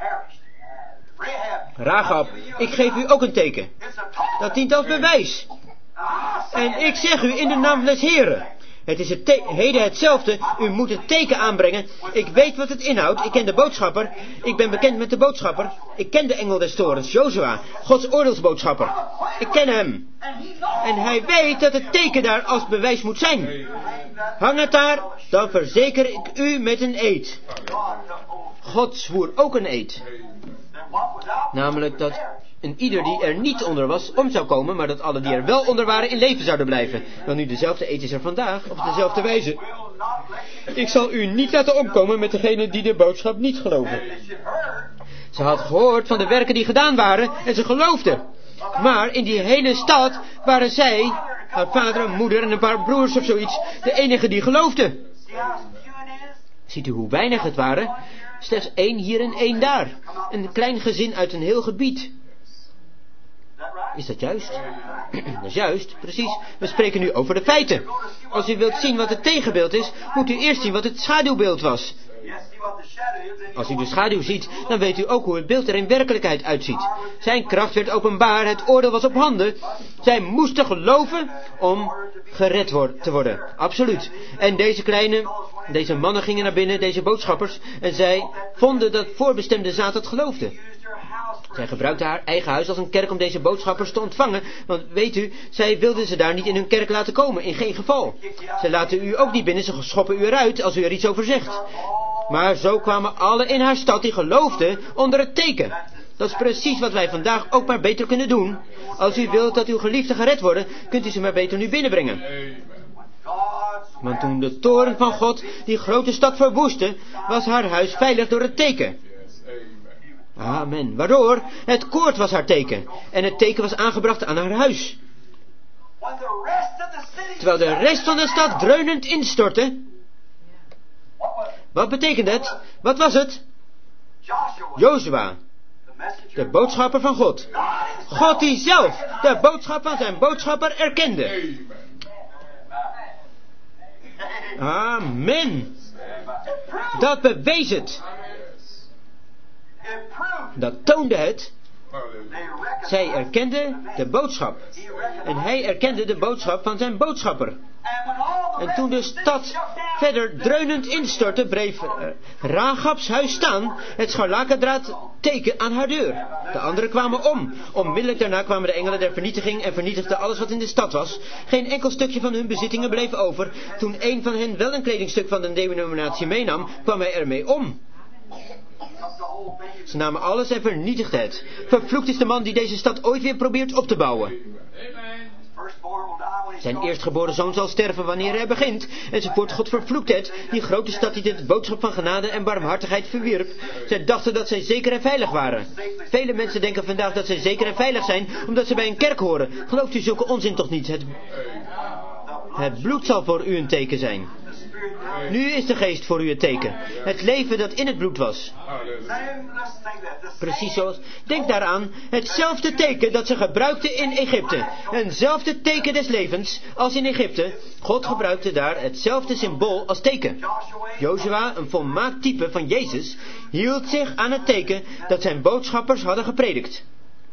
A: Rahab, ik geef u ook een teken. Dat dient als bewijs. En ik zeg u in de naam des Heren. Het is het heden hetzelfde. U moet het teken aanbrengen. Ik weet wat het inhoudt. Ik ken de boodschapper. Ik ben bekend met de boodschapper. Ik ken de engel des torens, Jozua, Gods oordeelsboodschapper. Ik ken hem. En hij weet dat het teken daar als bewijs moet zijn. Hang het daar, dan verzeker ik u met een eed. God zwoer ook een eed. Namelijk dat een ieder die er niet onder was, om zou komen, maar dat alle die er wel onder waren, in leven zouden blijven. Wel nu, dezelfde eed is er vandaag, op dezelfde wijze. Ik zal u niet laten omkomen met degene die de boodschap niet geloven. Ze had gehoord van de werken die gedaan waren, en ze geloofde. Maar in die hele stad waren zij, haar vader en moeder en een paar broers of zoiets, de enige die geloofden. Ziet u hoe weinig het waren? Slechts één hier en één daar. Een klein gezin uit een heel gebied. Is dat juist? Dat is juist, precies. We spreken nu over de feiten. Als u wilt zien wat het tegenbeeld is, moet u eerst zien wat het schaduwbeeld was. Als u de schaduw ziet, dan weet u ook hoe het beeld er in werkelijkheid uitziet. Zijn kracht werd openbaar, het oordeel was op handen. Zij moesten geloven om gered te worden. Absoluut. En deze kleine, deze mannen gingen naar binnen, deze boodschappers, en zij vonden dat voorbestemde zaad het geloofde. Zij gebruikte haar eigen huis als een kerk om deze boodschappers te ontvangen. Want weet u, zij wilden ze daar niet in hun kerk laten komen. In geen geval. Zij laten u ook niet binnen, ze schoppen u eruit als u er iets over zegt. Maar zo kwamen alle in haar stad die geloofden onder het teken. Dat is precies wat wij vandaag ook maar beter kunnen doen. Als u wilt dat uw geliefden gered worden, kunt u ze maar beter nu binnenbrengen. Want toen de toren van God die grote stad verwoestte, was haar huis veilig door het teken. Amen. Waardoor? Het koord was haar teken. En het teken was aangebracht aan haar huis. Terwijl de rest van de stad dreunend instortte. Wat betekent het? Wat was het? Jozua. De boodschapper van God. God die zelf de boodschap van zijn boodschapper erkende. Amen. Dat bewees het. Dat toonde het Zij erkende de boodschap. En hij erkende de boodschap van zijn boodschapper. En toen de stad verder dreunend instortte, bleef Rachabs huis staan, het scharlakendraad teken aan haar deur. De anderen kwamen om. Onmiddellijk daarna kwamen de engelen der vernietiging en vernietigden alles wat in de stad was. Geen enkel stukje van hun bezittingen bleef over. Toen een van hen wel een kledingstuk van de denominatie meenam, kwam hij ermee om. Ze namen alles en vernietigden het. Vervloekt is de man die deze stad ooit weer probeert op te bouwen. Zijn eerstgeboren zoon zal sterven wanneer hij begint, enzovoort. God vervloekt het, die grote stad die de boodschap van genade en barmhartigheid verwierp. Zij dachten dat zij zeker en veilig waren. Vele mensen denken vandaag dat zij zeker en veilig zijn, omdat ze bij een kerk horen. Gelooft u zulke onzin toch niet? Het, het bloed zal voor u een teken zijn. Nu is de geest voor u het teken. Het leven dat in het bloed was. Precies zoals, denk daaraan, hetzelfde teken dat ze gebruikten in Egypte. Eenzelfde teken des levens als in Egypte. God gebruikte daar hetzelfde symbool als teken. Jozua, een volmaakt type van Jezus, hield zich aan het teken dat zijn boodschappers hadden gepredikt.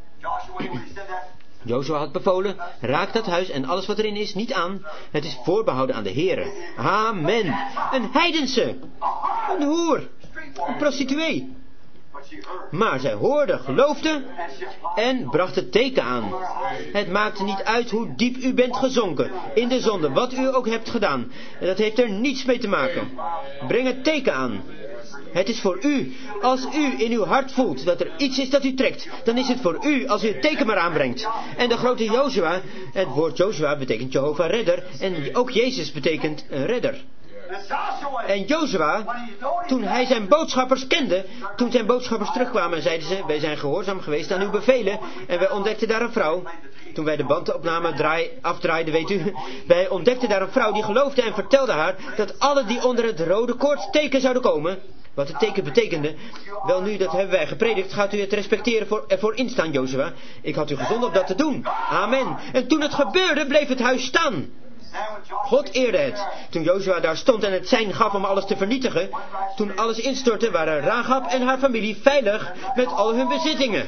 A: Jozua had bevolen, raak dat huis en alles wat erin is niet aan. Het is voorbehouden aan de Here. Amen. Een heidense. Een hoer. Een prostituee. Maar zij hoorde, geloofde en bracht het teken aan. Het maakte niet uit hoe diep u bent gezonken in de zonde, wat u ook hebt gedaan. En dat heeft er niets mee te maken. Breng het teken aan. Het is voor u. Als u in uw hart voelt dat er iets is dat u trekt, dan is het voor u als u het teken maar aanbrengt. En de grote Jozua, het woord Jozua betekent Jehovah redder en ook Jezus betekent een redder. En Jozua, toen hij zijn boodschappers kende, toen zijn boodschappers terugkwamen, zeiden ze, wij zijn gehoorzaam geweest aan uw bevelen en wij ontdekten daar een vrouw. Toen wij de bandopname draai, afdraaiden, weet u, wij ontdekten daar een vrouw die geloofde en vertelde haar dat alle die onder het rode koord teken zouden komen. Wat het teken betekende, wel nu, dat hebben wij gepredikt, gaat u het respecteren voor, ervoor instaan, Jozua. Ik had u gezonden om dat te doen. Amen. En toen het gebeurde, bleef het huis staan. God eerde het. Toen Jozua daar stond en het sein gaf om alles te vernietigen, toen alles instortte, waren Rachab en haar familie veilig met al hun bezittingen.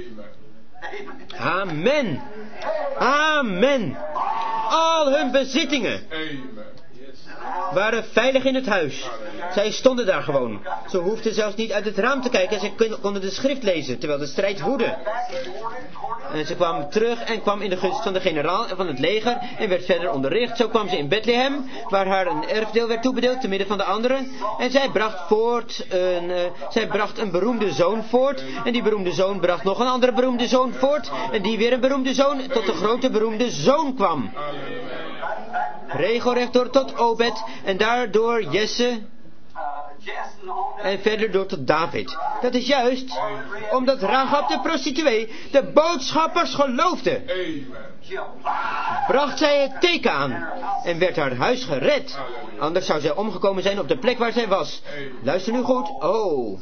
A: Amen. Amen. Al hun bezittingen waren veilig in het huis. Zij stonden daar gewoon. Ze hoefden zelfs niet uit het raam te kijken. Ze konden de schrift lezen, terwijl de strijd woedde. En ze kwam terug en kwam in de gunst van de generaal en van het leger en werd verder onderricht. Zo kwam ze in Bethlehem, waar haar een erfdeel werd toebedeeld te midden van de anderen. En zij bracht voort een, uh, zij bracht een beroemde zoon voort. En die beroemde zoon bracht nog een andere beroemde zoon voort. En die weer een beroemde zoon, tot de grote beroemde zoon kwam. Regelrecht door tot Obed en daardoor Jesse en verder door tot David. Dat is juist omdat Rachab de prostituee de boodschappers geloofde. Bracht zij het teken aan en werd haar huis gered. Anders zou zij omgekomen zijn op de plek waar zij was. Luister nu goed. Oh.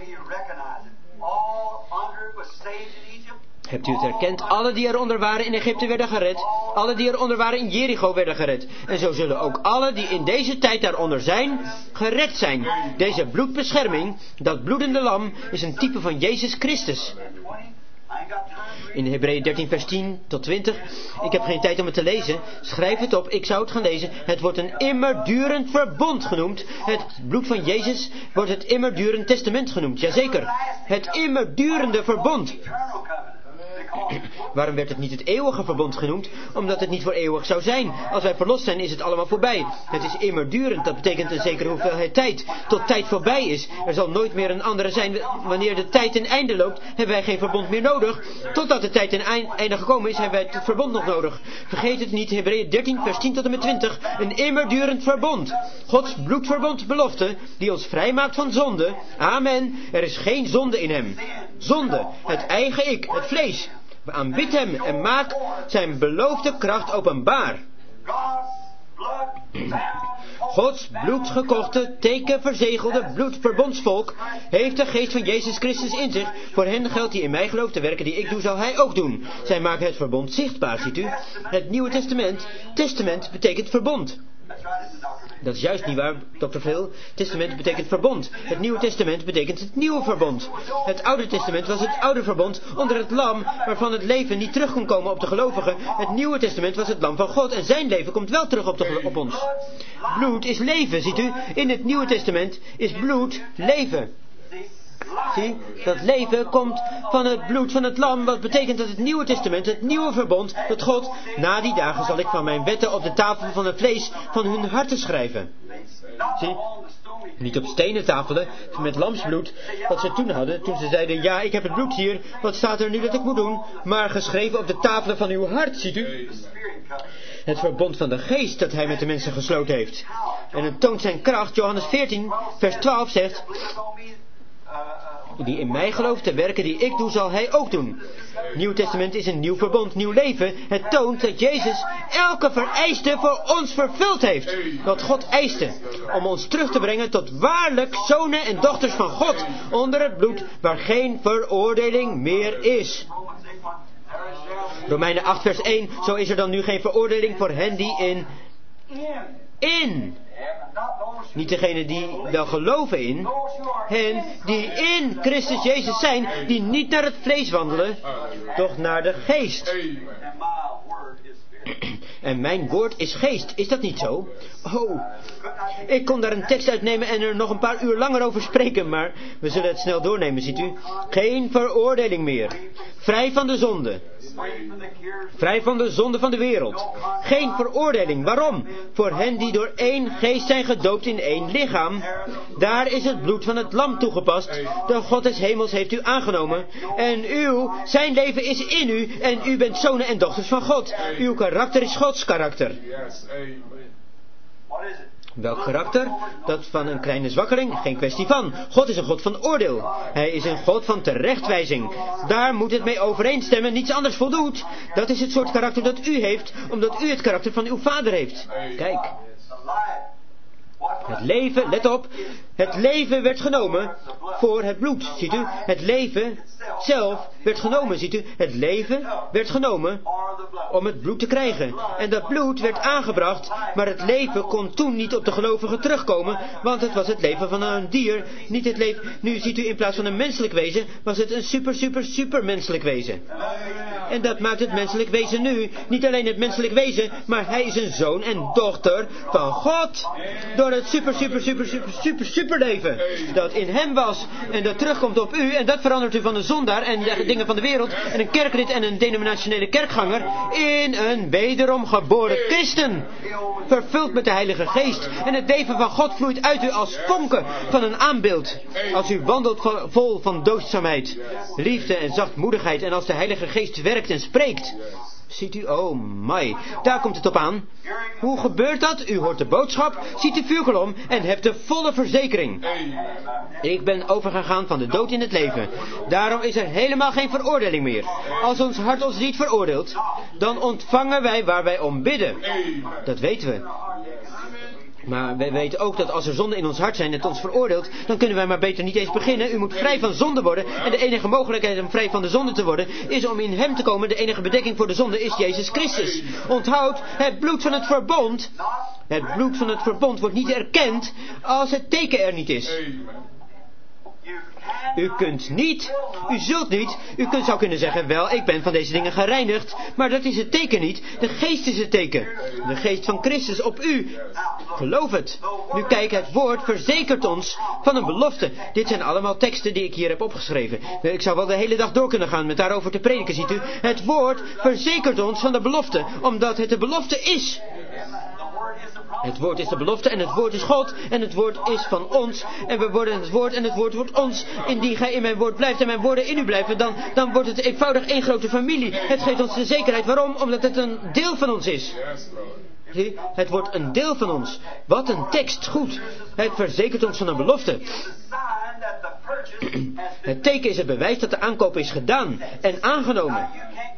A: Hebt u het herkend? Alle die eronder waren in Egypte werden gered. Alle die eronder waren in Jericho werden gered. En zo zullen ook alle die in deze tijd daaronder zijn, gered zijn. Deze bloedbescherming, dat bloedende lam, is een type van Jezus Christus. In Hebreeën dertien vers tien tot twintig. Ik heb geen tijd om het te lezen. Schrijf het op, ik zou het gaan lezen. Het wordt een immerdurend verbond genoemd. Het bloed van Jezus wordt het immerdurend testament genoemd. Jazeker. Het immerdurende verbond. Waarom werd het niet het eeuwige verbond genoemd? Omdat het niet voor eeuwig zou zijn. Als wij verlost zijn, is het allemaal voorbij. Het is immerdurend, dat betekent een zekere hoeveelheid tijd. Tot tijd voorbij is. Er zal nooit meer een andere zijn. Wanneer de tijd ten einde loopt, hebben wij geen verbond meer nodig. Totdat de tijd ten einde gekomen is, hebben wij het verbond nog nodig. Vergeet het niet, Hebreeën dertien vers tien tot en met twintig. Een immerdurend verbond. Gods bloedverbond belofte, die ons vrijmaakt van zonde. Amen. Er is geen zonde in hem. Zonde, het eigen ik, het vlees. Aanbid hem en maak zijn beloofde kracht openbaar. Gods bloedgekochte, tekenverzegelde bloedverbondsvolk heeft de geest van Jezus Christus in zich. Voor hen geldt die in mij gelooft, de werken die ik doe, zal hij ook doen. Zij maken het verbond zichtbaar, ziet u. Het Nieuwe Testament, testament betekent verbond. Dat is juist niet waar, dokter Phil. Testament betekent verbond. Het Nieuwe Testament betekent het nieuwe verbond. Het Oude Testament was het oude verbond onder het lam waarvan het leven niet terug kon komen op de gelovigen. Het Nieuwe Testament was het lam van God en zijn leven komt wel terug op, de, op ons. Bloed is leven, ziet u. In het Nieuwe Testament is bloed leven. Zie, dat leven komt van het bloed van het lam, wat betekent dat het Nieuwe Testament, het nieuwe verbond, dat God, na die dagen zal ik van mijn wetten op de tafel van het vlees van hun harten schrijven. Zie, niet op stenen tafelen met lamsbloed, wat ze toen hadden, toen ze zeiden, ja, ik heb het bloed hier, wat staat er nu dat ik moet doen, maar geschreven op de tafelen van uw hart, ziet u. Het verbond van de geest dat hij met de mensen gesloten heeft. En het toont zijn kracht, Johannes veertien, vers twaalf zegt, die in mij gelooft, de werken die ik doe, zal hij ook doen. Nieuw Testament is een nieuw verbond, nieuw leven. Het toont dat Jezus elke vereiste voor ons vervuld heeft. Wat God eiste. Om ons terug te brengen tot waarlijk zonen en dochters van God. Onder het bloed waar geen veroordeling meer is. Romeinen acht vers één. Zo is er dan nu geen veroordeling voor hen die in... In... Niet degene die wel geloven in, hen die in Christus Jezus zijn, die niet naar het vlees wandelen, doch naar de geest. En mijn woord is geest, is dat niet zo? Oh, ik kon daar een tekst uitnemen en er nog een paar uur langer over spreken, maar we zullen het snel doornemen, ziet u. Geen veroordeling meer. Vrij van de zonde. Vrij van de zonde van de wereld. Geen veroordeling. Waarom? Voor hen die door één geest zijn gedoopt in één lichaam. Daar is het bloed van het lam toegepast. De God des hemels heeft u aangenomen. En uw, zijn leven is in u. En u bent zonen en dochters van God. Uw karakter is Gods karakter. Welk karakter? Dat van een kleine zwakkeling? Geen kwestie van. God is een God van oordeel. Hij is een God van terechtwijzing. Daar moet het mee overeenstemmen. Niets anders voldoet. Dat is het soort karakter dat u heeft, omdat u het karakter van uw vader heeft. Kijk. Het leven, let op, het leven werd genomen voor het bloed, ziet u. Het leven zelf werd genomen, ziet u. Het leven werd genomen om het bloed te krijgen. En dat bloed werd aangebracht, maar het leven kon toen niet op de gelovigen terugkomen, want het was het leven van een dier, niet het leven. Nu ziet u, in plaats van een menselijk wezen, was het een super, super, super menselijk wezen. En dat maakt het menselijk wezen nu, niet alleen het menselijk wezen, maar hij is een zoon en dochter van God. Door het super, super, super, super, super, super leven dat in hem was en dat terugkomt op u en dat verandert u van een zondaar en de dingen van de wereld en een kerklid en een denominationele kerkganger in een wederom geboren christen. Vervuld met de Heilige Geest en het leven van God vloeit uit u als vonken van een aanbeeld. Als u wandelt vol van doodzaamheid, liefde en zachtmoedigheid en als de Heilige Geest werkt en spreekt. Ziet u, oh my, daar komt het op aan. Hoe gebeurt dat? U hoort de boodschap, ziet de vuurkolom en hebt de volle verzekering. Ik ben overgegaan van de dood in het leven. Daarom is er helemaal geen veroordeling meer. Als ons hart ons niet veroordeelt, dan ontvangen wij waar wij om bidden. Dat weten we. Maar wij weten ook dat als er zonden in ons hart zijn en het ons veroordeelt, dan kunnen wij maar beter niet eens beginnen. U moet vrij van zonde worden. En de enige mogelijkheid om vrij van de zonde te worden, is om in hem te komen. De enige bedekking voor de zonde is Jezus Christus. Onthoud, het bloed van het verbond. Het bloed van het verbond wordt niet erkend als het teken er niet is. U kunt niet, u zult niet, u kunt, zou kunnen zeggen, wel, ik ben van deze dingen gereinigd, maar dat is het teken niet, de geest is het teken. De geest van Christus op u. Geloof het. Nu kijk, het woord verzekert ons van een belofte. Dit zijn allemaal teksten die ik hier heb opgeschreven. Ik zou wel de hele dag door kunnen gaan met daarover te prediken, ziet u. Het woord verzekert ons van de belofte, omdat het de belofte is. Het woord is de belofte en het woord is God en het woord is van ons en we worden het woord en het woord wordt ons. Indien gij in mijn woord blijft en mijn woorden in u blijven, dan, dan wordt het eenvoudig één grote familie. Het geeft ons de zekerheid. Waarom? Omdat het een deel van ons is. Zie, het wordt een deel van ons. Wat een tekst, goed. Het verzekert ons van een belofte. Het teken is het bewijs dat de aankoop is gedaan en aangenomen.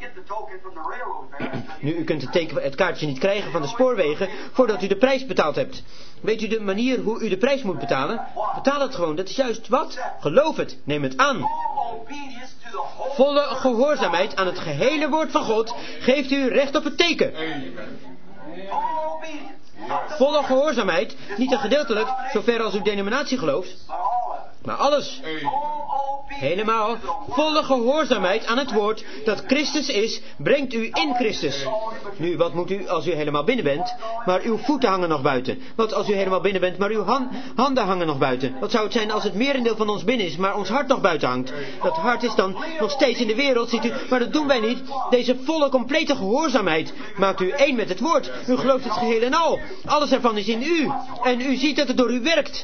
A: Nu, u kunt het, teken, het kaartje niet krijgen van de spoorwegen voordat u de prijs betaald hebt. Weet u de manier hoe u de prijs moet betalen? Betaal het gewoon, dat is juist wat? Geloof het, neem het aan. Volle gehoorzaamheid aan het gehele woord van God geeft u recht op het teken. volle gehoorzaamheid, niet een gedeeltelijk, zover als uw denominatie gelooft, maar alles. Helemaal volle gehoorzaamheid aan het woord dat Christus is, brengt u in Christus. Nu, wat moet u als u helemaal binnen bent, maar uw voeten hangen nog buiten? Wat als u helemaal binnen bent, maar uw han- handen hangen nog buiten? Wat zou het zijn als het merendeel van ons binnen is, maar ons hart nog buiten hangt? Dat hart is dan nog steeds in de wereld, ziet u, maar dat doen wij niet. Deze volle, complete gehoorzaamheid maakt u één met het woord. U gelooft het geheel en al. Alles ervan is in u. En u ziet dat het door u werkt.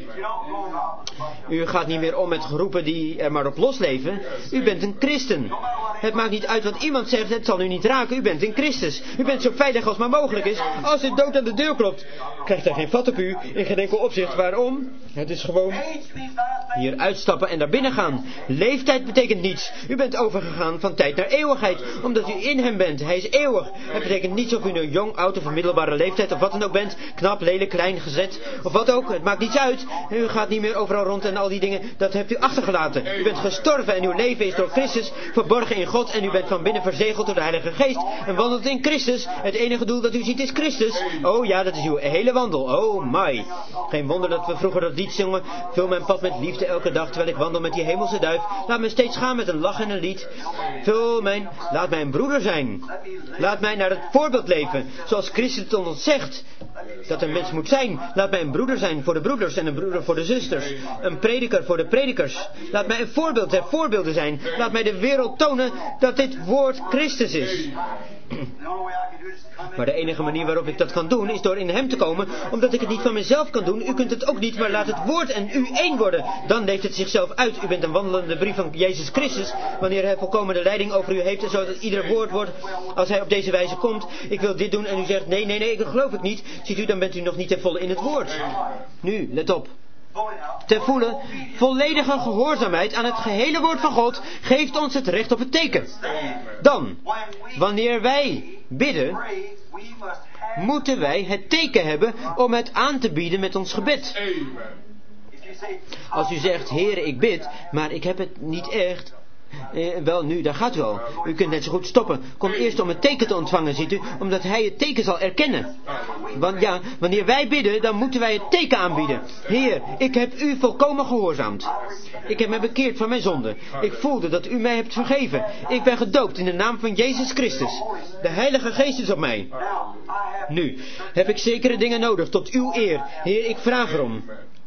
A: U gaat niet meer om met groepen die er maar op losleven. U bent een christen. Het maakt niet uit wat iemand zegt, het zal u niet raken. U bent in Christus. U bent zo veilig als maar mogelijk is. Als de dood aan de deur klopt, krijgt hij geen vat op u. In geen enkel opzicht. Waarom? Het is gewoon hier uitstappen en naar binnen gaan. Leeftijd betekent niets. U bent overgegaan van tijd naar eeuwigheid. Omdat u in hem bent. Hij is eeuwig. Het betekent niets of u nu jong, oud of middelbare leeftijd of wat dan ook bent. Knap, lelijk, klein, gezet of wat ook. Het maakt niets uit. U gaat niet meer overal rond en al die dingen. Dat hebt u achtergelaten. U bent gestorven en uw leven is door Christus verborgen in God. En u bent van binnen verzegeld door de Heilige Geest. En wandelt in Christus. Het enige doel dat u ziet is Christus. Oh ja, dat is uw hele wandel. Oh my. Geen wonder dat we vroeger dat lied zongen. Vul mijn pad met liefde elke dag terwijl ik wandel met die hemelse duif. Laat me steeds gaan met een lach en een lied. Vul mijn, laat mij een broeder zijn. Laat mij naar het voorbeeld leven. Zoals Christus het ons zegt. Dat een mens moet zijn. Laat mij een broeder zijn voor de broeders en een broeder voor de zusters. Een prediker voor de predikers. Laat mij een voorbeeld der voorbeelden zijn. Laat mij de wereld tonen dat dit woord Christus is. Maar de enige manier waarop ik dat kan doen is door in hem te komen, omdat ik het niet van mezelf kan doen. U kunt het ook niet, maar laat het woord en u één worden. Dan leeft het zichzelf uit. U bent een wandelende brief van Jezus Christus, wanneer hij volkomen de leiding over u heeft, en zodat ieder woord wordt, als hij op deze wijze komt, ik wil dit doen en u zegt nee, nee, nee, dat geloof ik niet. Ziet u, dan bent u nog niet ten volle in het woord. Nu, let op. Ten volle, volledige gehoorzaamheid aan het gehele woord van God geeft ons het recht op het teken. Dan, wanneer wij bidden, moeten wij het teken hebben om het aan te bieden met ons gebed. Als u zegt, Heere, ik bid, maar ik heb het niet echt. Eh, wel, nu, daar gaat u al. U kunt net zo goed stoppen. Kom eerst om het teken te ontvangen, ziet u, omdat hij het teken zal erkennen. Want ja, wanneer wij bidden, dan moeten wij het teken aanbieden. Heer, ik heb u volkomen gehoorzaamd. Ik heb me bekeerd van mijn zonde. Ik voelde dat u mij hebt vergeven. Ik ben gedoopt in de naam van Jezus Christus. De Heilige Geest is op mij. Nu, heb ik zekere dingen nodig tot uw eer. Heer, ik vraag erom.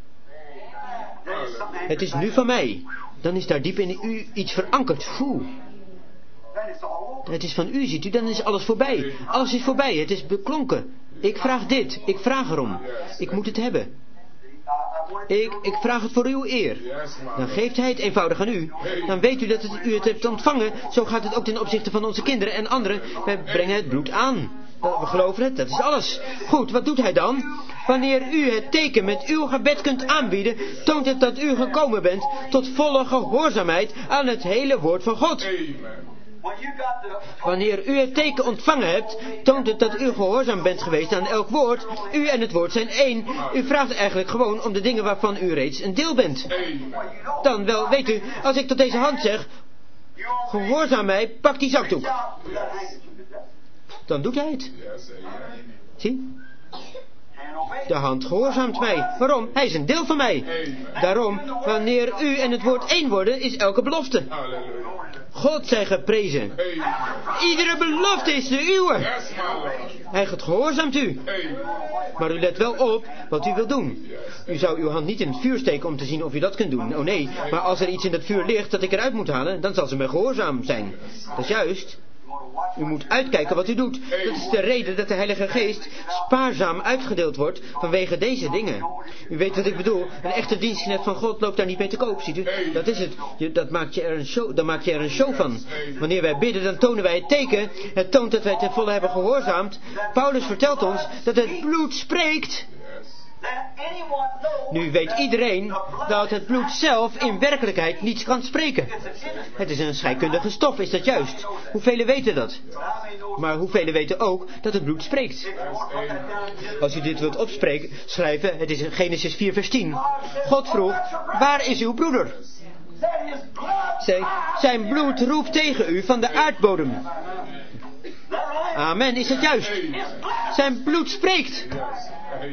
A: Het is nu van mij. Dan is daar diep in u iets verankerd. Oeh. Het is van u, ziet u, dan is alles voorbij. Alles is voorbij, het is beklonken. Ik vraag dit, ik vraag erom. Ik moet het hebben. Ik, ik vraag het voor uw eer. Dan geeft hij het eenvoudig aan u. Dan weet u dat het, u het hebt ontvangen. Zo gaat het ook ten opzichte van onze kinderen en anderen. Wij brengen het bloed aan. We geloven het, dat is alles. Goed, wat doet hij dan? Wanneer u het teken met uw gebed kunt aanbieden, toont het dat u gekomen bent tot volle gehoorzaamheid aan het hele woord van God. Wanneer u het teken ontvangen hebt, toont het dat u gehoorzaam bent geweest aan elk woord. U en het woord zijn één. U vraagt eigenlijk gewoon om de dingen waarvan u reeds een deel bent. Dan wel, weet u, als ik tot deze hand zeg, gehoorzaam mij, pak die zakdoek. Dan doet hij het. Zie? De hand gehoorzaamt mij. Waarom? Hij is een deel van mij. Daarom, wanneer u en het woord één worden, is elke belofte. God zij geprezen. Iedere belofte is de uwe. Hij gehoorzaamt u. Maar u let wel op wat u wilt doen. U zou uw hand niet in het vuur steken om te zien of u dat kunt doen. Oh nee, maar als er iets in het vuur ligt dat ik eruit moet halen, dan zal ze mij gehoorzaam zijn. Dat is juist. U moet uitkijken wat u doet. Dat is de reden dat de Heilige Geest spaarzaam uitgedeeld wordt vanwege deze dingen. U weet wat ik bedoel. Een echte dienstknecht van God loopt daar niet mee te koop, ziet u. Dat is het. Je, dat maakt je er een show, dan maak je er een show van. Wanneer wij bidden, dan tonen wij het teken. Het toont dat wij ten volle hebben gehoorzaamd. Paulus vertelt ons dat het bloed spreekt. Nu weet iedereen dat het bloed zelf in werkelijkheid niets kan spreken. Het is een scheikundige stof, is dat juist? Hoeveel weten dat? Maar hoeveel weten ook dat het bloed spreekt? Als u dit wilt opspreken, schrijven, het is in Genesis vier vers tien. God vroeg, waar is uw broeder? Zij, zijn bloed roept tegen u van de aardbodem. Amen, is dat juist? Zijn bloed spreekt.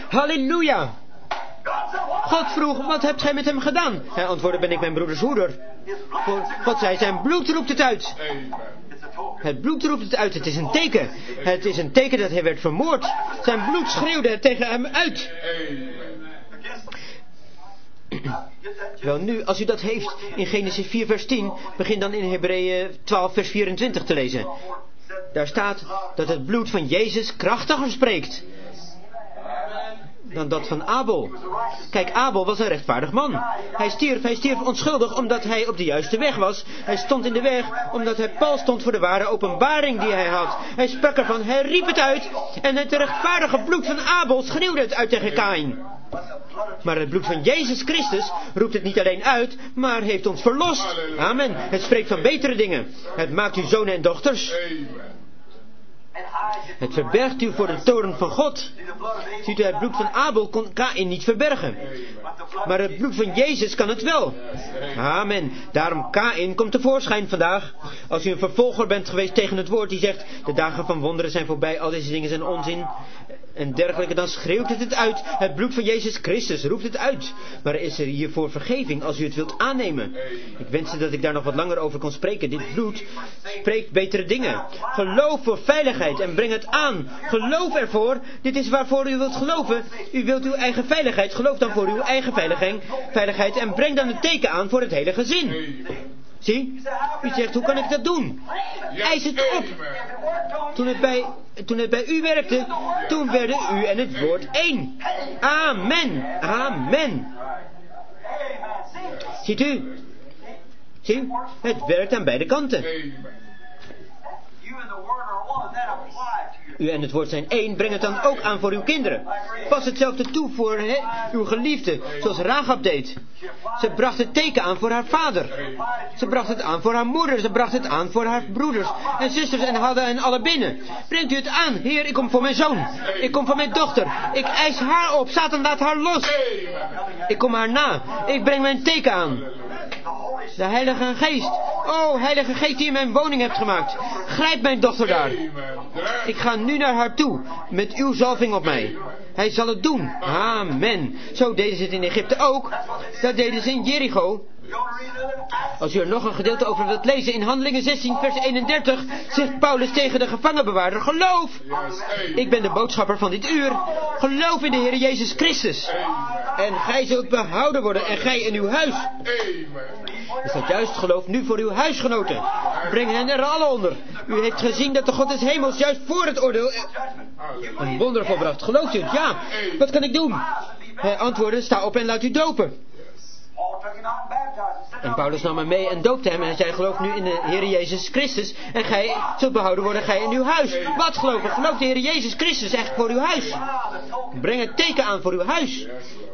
A: Halleluja! God vroeg, wat hebt gij met hem gedaan? Hij antwoordde, ben ik mijn broeders hoeder. God zei, zijn bloed roept het uit. Het bloed roept het uit, het is een teken. Het is een teken dat hij werd vermoord. Zijn bloed schreeuwde het tegen hem uit. Wel nu, als u dat heeft, in Genesis vier vers tien, begin dan in Hebreeën twaalf vers vierentwintig te lezen. Daar staat dat het bloed van Jezus krachtiger spreekt dan dat van Abel. Kijk, Abel was een rechtvaardig man. Hij stierf, hij stierf onschuldig omdat hij op de juiste weg was. Hij stond in de weg omdat hij pal stond voor de ware openbaring die hij had. Hij sprak ervan, hij riep het uit en het rechtvaardige bloed van Abel schreeuwde het uit tegen Kaïn. Maar het bloed van Jezus Christus roept het niet alleen uit, maar heeft ons verlost. Amen. Het spreekt van betere dingen. Het maakt u zonen en dochters. Het verbergt u voor de toorn van God. Ziet u, het bloed van Abel kon Kaïn niet verbergen. Maar het bloed van Jezus kan het wel. Amen. Daarom Kaïn komt tevoorschijn vandaag. Als u een vervolger bent geweest tegen het woord die zegt, de dagen van wonderen zijn voorbij, al deze dingen zijn onzin en dergelijke, dan schreeuwt het het uit. Het bloed van Jezus Christus roept het uit. Maar is er hiervoor vergeving als u het wilt aannemen? Ik wenste dat ik daar nog wat langer over kon spreken. Dit bloed spreekt betere dingen. Geloof voor veiligheid en breng het aan. Geloof ervoor. Dit is waarvoor u wilt geloven. U wilt uw eigen veiligheid. Geloof dan voor uw eigen veiligheid en breng dan een teken aan voor het hele gezin. Zie? U zegt, hoe kan ik dat doen? Eis het op. Toen het bij, toen het bij u werkte, toen werden u en het woord één. Amen. Amen. Ziet u? Zie? Het werkt aan beide kanten. U en het woord zijn één, breng het dan ook aan voor uw kinderen. Pas hetzelfde toe voor he, uw geliefde, zoals Rahab deed. Ze bracht het teken aan voor haar vader. Ze bracht het aan voor haar moeder. Ze bracht het aan voor haar broeders en zusters en hadden hen alle binnen. Brengt u het aan. Heer, ik kom voor mijn zoon. Ik kom voor mijn dochter. Ik eis haar op. Satan, laat haar los. Ik kom haar na. Ik breng mijn teken aan. De Heilige Geest. O, Heilige Geest die in mijn woning hebt gemaakt. Grijp mijn dochter daar. Ik ga nu naar haar toe. Met uw zalving op mij. Hij zal het doen. Amen. Zo deden ze het in Egypte ook. Dat deden ze in Jericho. Als u er nog een gedeelte over wilt lezen, in Handelingen zestien vers eenendertig, zegt Paulus tegen de gevangenbewaarder, geloof! Ik ben de boodschapper van dit uur. Geloof in de Heer Jezus Christus. En gij zult behouden worden, en gij in uw huis. Is dat juist? Geloof nu voor uw huisgenoten. Breng hen er alle onder. U heeft gezien dat de God des hemels juist voor het oordeel een wonder volbracht. Gelooft u het? Ja. Wat kan ik doen? Hij antwoordde, sta op en laat u dopen. En Paulus nam hem mee en doopte hem en hij zei, geloof nu in de Heer Jezus Christus en gij zult behouden worden, gij in uw huis. Wat geloven? Geloof de Heer Jezus Christus echt voor uw huis. Breng het teken aan voor uw huis.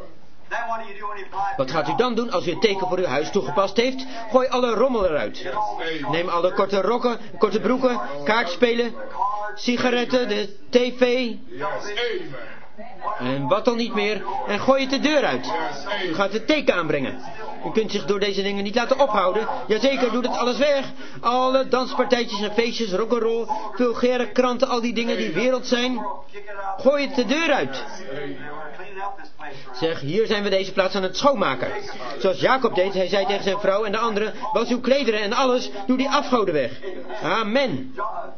A: Wat gaat u dan doen als u het teken voor uw huis toegepast heeft? Gooi alle rommel eruit. Neem alle korte rokken, korte broeken, kaartspelen, sigaretten, de tv en wat dan niet meer, en gooi het de deur uit. U gaat het teken aanbrengen. U kunt zich door deze dingen niet laten ophouden. Jazeker, doe het alles weg. Alle danspartijtjes en feestjes, rock'n'roll, vulgaire kranten, al die dingen die wereld zijn. Gooi het de deur uit. Zeg, hier zijn we deze plaats aan het schoonmaken. Zoals Jacob deed, hij zei tegen zijn vrouw en de anderen, was uw klederen en alles, doe die afgoden weg. Amen.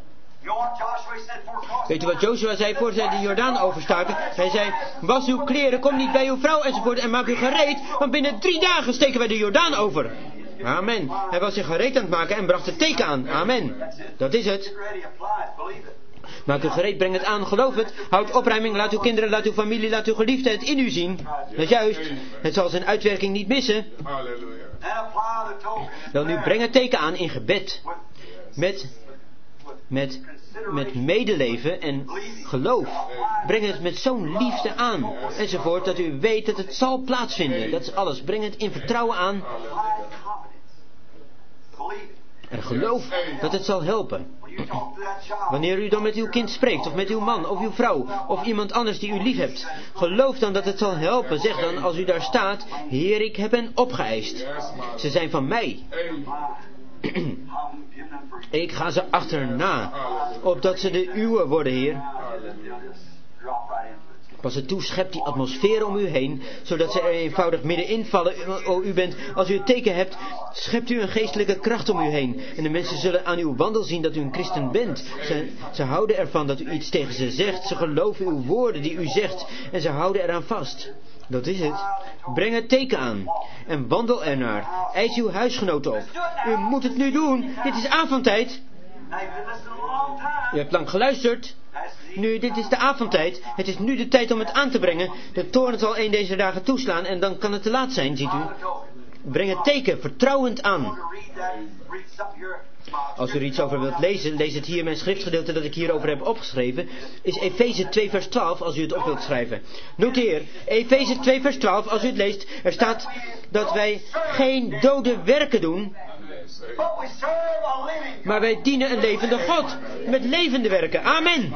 A: Weet u wat Joshua zei voor zij de Jordaan overstaken? Hij zei, was uw kleren, kom niet bij uw vrouw enzovoort en maak u gereed, want binnen drie dagen steken wij de Jordaan over. Amen. Hij was zich gereed aan het maken en bracht het teken aan. Amen. Dat is het. Maak u gereed, breng het aan, geloof het. Houd opruiming, laat uw kinderen, laat uw familie, laat uw geliefden het in u zien. Dat is juist. Het zal zijn uitwerking niet missen. Wel nu, breng het teken aan in gebed. Met... Met, met medeleven en geloof. Breng het met zo'n liefde aan. Enzovoort, dat u weet dat het zal plaatsvinden. Dat is alles. Breng het in vertrouwen aan. En geloof dat het zal helpen. Wanneer u dan met uw kind spreekt, of met uw man, of uw vrouw, of iemand anders die u lief hebt. Geloof dan dat het zal helpen. Zeg dan, als u daar staat, Heer, ik heb hen opgeëist. Ze zijn van mij. Ik ga ze achterna, opdat ze de uwe worden, Heer. Pas het toe, schept die atmosfeer om u heen, zodat ze er eenvoudig middenin vallen. O, u bent, als u het teken hebt, schept u een geestelijke kracht om u heen. En de mensen zullen aan uw wandel zien dat u een christen bent. Ze, ze houden ervan dat u iets tegen ze zegt. Ze geloven uw woorden die u zegt. En ze houden eraan vast. Dat is het. Breng het teken aan. En wandel ernaar. Eis uw huisgenoten op. U moet het nu doen. Dit is avondtijd. U hebt lang geluisterd. Nu, dit is de avondtijd. Het is nu de tijd om het aan te brengen. De toorn zal een deze dagen toeslaan en dan kan het te laat zijn, ziet u. Breng het teken vertrouwend aan. Als u er iets over wilt lezen, lees het hier. Mijn schriftgedeelte dat ik hierover heb opgeschreven is Efeze twee vers twaalf, als u het op wilt schrijven. Noteer, Efeze twee vers twaalf, als u het leest. Er staat dat wij geen dode werken doen, maar wij dienen een levende God. Met levende werken. Amen.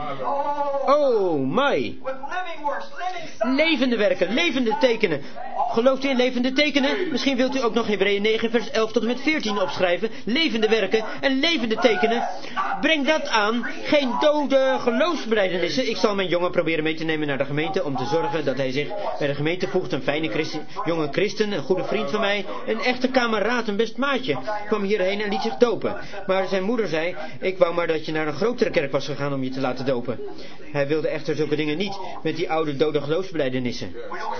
A: Oh my. Levende werken. Levende tekenen. Gelooft u in levende tekenen? Misschien wilt u ook nog Hebreeën negen vers elf tot en met veertien opschrijven. Levende werken en levende tekenen. Breng dat aan. Geen dode geloofsbelijdenissen. Ik zal mijn jongen proberen mee te nemen naar de gemeente om te zorgen dat hij zich bij de gemeente voegt. Een fijne christen, jonge christen, een goede vriend van mij. Een echte kameraad, een best maatje. Kwam hierheen en liet zich dopen. Maar zijn moeder zei, ik wou maar dat je naar een grotere kerk was gegaan om je te laten dopen. Hij wilde echter zulke dingen niet met die oude dode geloofsbelijdenissen.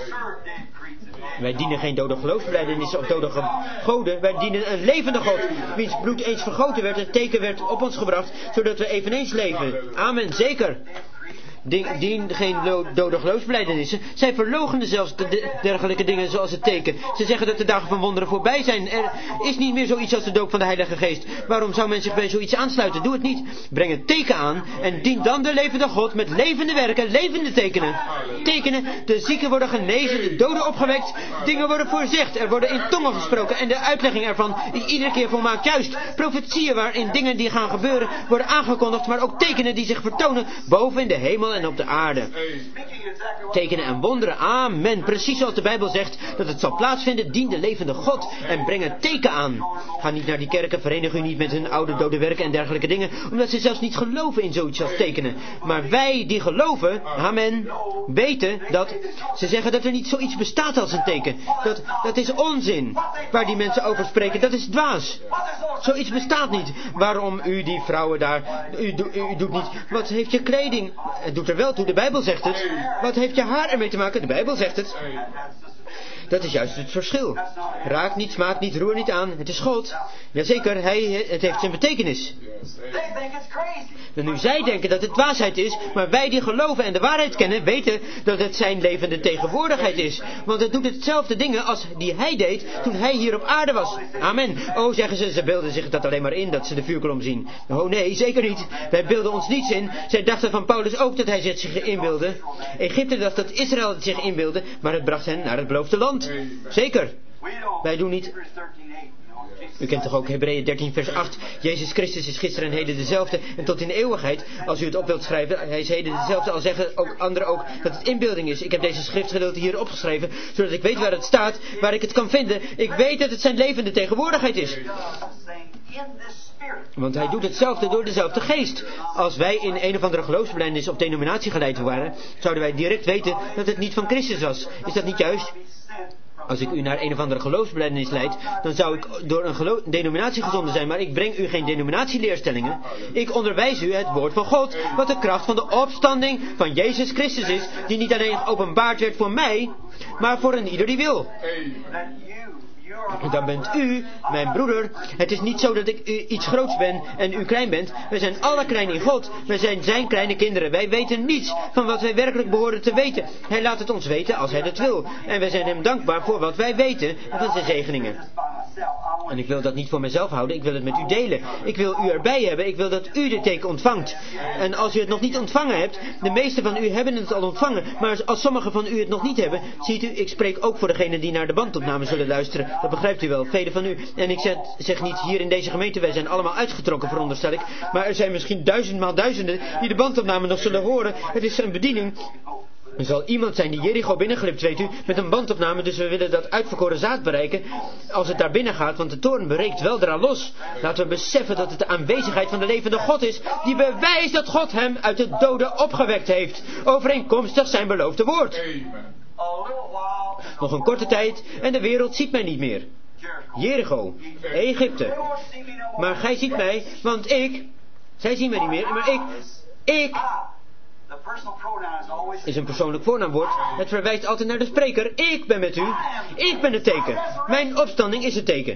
A: Wij dienen geen dode geloofsbelijdenissen of dode goden. Wij dienen een levende God, wiens bloed eens vergoten werd, een teken werd op ons gebracht, zodat we eveneens leven. Amen, zeker. Dien geen dode geloofsbelijdenissen. Zij verloochenen zelfs de dergelijke dingen zoals het teken. Ze zeggen dat de dagen van wonderen voorbij zijn. Er is niet meer zoiets als de doop van de Heilige Geest. Waarom zou men zich bij zoiets aansluiten? Doe het niet. Breng het teken aan en dien dan de levende God met levende werken, levende tekenen. Tekenen, de zieken worden genezen, de doden opgewekt, dingen worden voorzegd, er worden in tongen gesproken en de uitlegging ervan is iedere keer volmaakt juist. Profetieën waarin dingen die gaan gebeuren worden aangekondigd, maar ook tekenen die zich vertonen boven in de hemel en op de aarde. Tekenen en wonderen, amen. Precies zoals de Bijbel zegt dat het zal plaatsvinden, dien de levende God en breng het teken aan. Ga niet naar die kerken, verenig u niet met hun oude dode werken en dergelijke dingen, omdat ze zelfs niet geloven in zoiets als tekenen. Maar wij die geloven, amen, weten dat ze zeggen dat er niet zoiets bestaat als een teken. Dat, dat is onzin. Waar die mensen over spreken, dat is dwaas. Zoiets bestaat niet. Waarom u die vrouwen daar, u, u, u doet niet, wat heeft je kleding? Het doet er wel toe, de Bijbel zegt het. Wat heeft je haar ermee te maken? De Bijbel zegt het. Dat is juist het verschil. Raak niet, smaak niet, roer niet aan. Het is God. Jazeker, hij, het heeft zijn betekenis. En nu zij denken dat het dwaasheid is, maar wij die geloven en de waarheid kennen, weten dat het zijn levende tegenwoordigheid is. Want het doet hetzelfde dingen als die hij deed toen hij hier op aarde was. Amen. Oh, zeggen ze, ze beelden zich dat alleen maar in, dat ze de vuurkolom zien. Oh nee, zeker niet. Wij beelden ons niets in. Zij dachten van Paulus ook dat hij zich inbeeldde. Egypte dacht dat Israël het zich inbeeldde, maar het bracht hen naar het beloofde land. Zeker. Wij doen niet. U kent toch ook Hebreeën dertien vers acht. Jezus Christus is gisteren en heden dezelfde en tot in de eeuwigheid. Als u het op wilt schrijven, hij is heden dezelfde. Al zeggen ook anderen ook dat het inbeelding is. Ik heb deze schriftgedeelte hier opgeschreven, zodat ik weet waar het staat, waar ik het kan vinden. Ik weet dat het zijn levende tegenwoordigheid is. Want hij doet hetzelfde door dezelfde geest. Als wij in een of andere geloofsbelijdenis op denominatie geleid waren, zouden wij direct weten dat het niet van Christus was. Is dat niet juist? Als ik u naar een of andere geloofsbelijdenis leid, dan zou ik door een geloof, denominatie gezonden zijn, maar ik breng u geen denominatieleerstellingen. Ik onderwijs u het woord van God, wat de kracht van de opstanding van Jezus Christus is, die niet alleen geopenbaard werd voor mij, maar voor een ieder die wil. Dan bent u, mijn broeder. Het is niet zo dat ik u iets groots ben en u klein bent. Wij zijn alle klein in God. Wij zijn zijn kleine kinderen. Wij weten niets van wat wij werkelijk behoren te weten. Hij laat het ons weten als hij dat wil. En wij zijn hem dankbaar voor wat wij weten en van zijn zegeningen. En ik wil dat niet voor mezelf houden, ik wil het met u delen. Ik wil u erbij hebben, ik wil dat u dit teken ontvangt. En als u het nog niet ontvangen hebt, de meesten van u hebben het al ontvangen, maar als sommigen van u het nog niet hebben, ziet u, ik spreek ook voor degenen die naar de bandopname zullen luisteren. Dat begrijpt u wel, velen van u. En ik zeg, zeg niet hier in deze gemeente, wij zijn allemaal uitgetrokken, veronderstel ik. Maar er zijn misschien duizendmaal duizenden die de bandopname nog zullen horen. Het is een bediening Er zal iemand zijn die Jericho binnenglipt, weet u, met een bandopname, dus we willen dat uitverkoren zaad bereiken als het daar binnen gaat, want de toorn breekt weldra los. Laten we beseffen dat het de aanwezigheid van de levende God is, die bewijst dat God hem uit de doden opgewekt heeft, overeenkomstig zijn beloofde woord. Nog een korte tijd en de wereld ziet mij niet meer. Jericho, Egypte. Maar gij ziet mij, want ik, zij zien mij niet meer, maar ik, ik, is een persoonlijk voornaamwoord. Het verwijst altijd naar de spreker. Ik ben met u. Ik ben het teken. Mijn opstanding is het teken.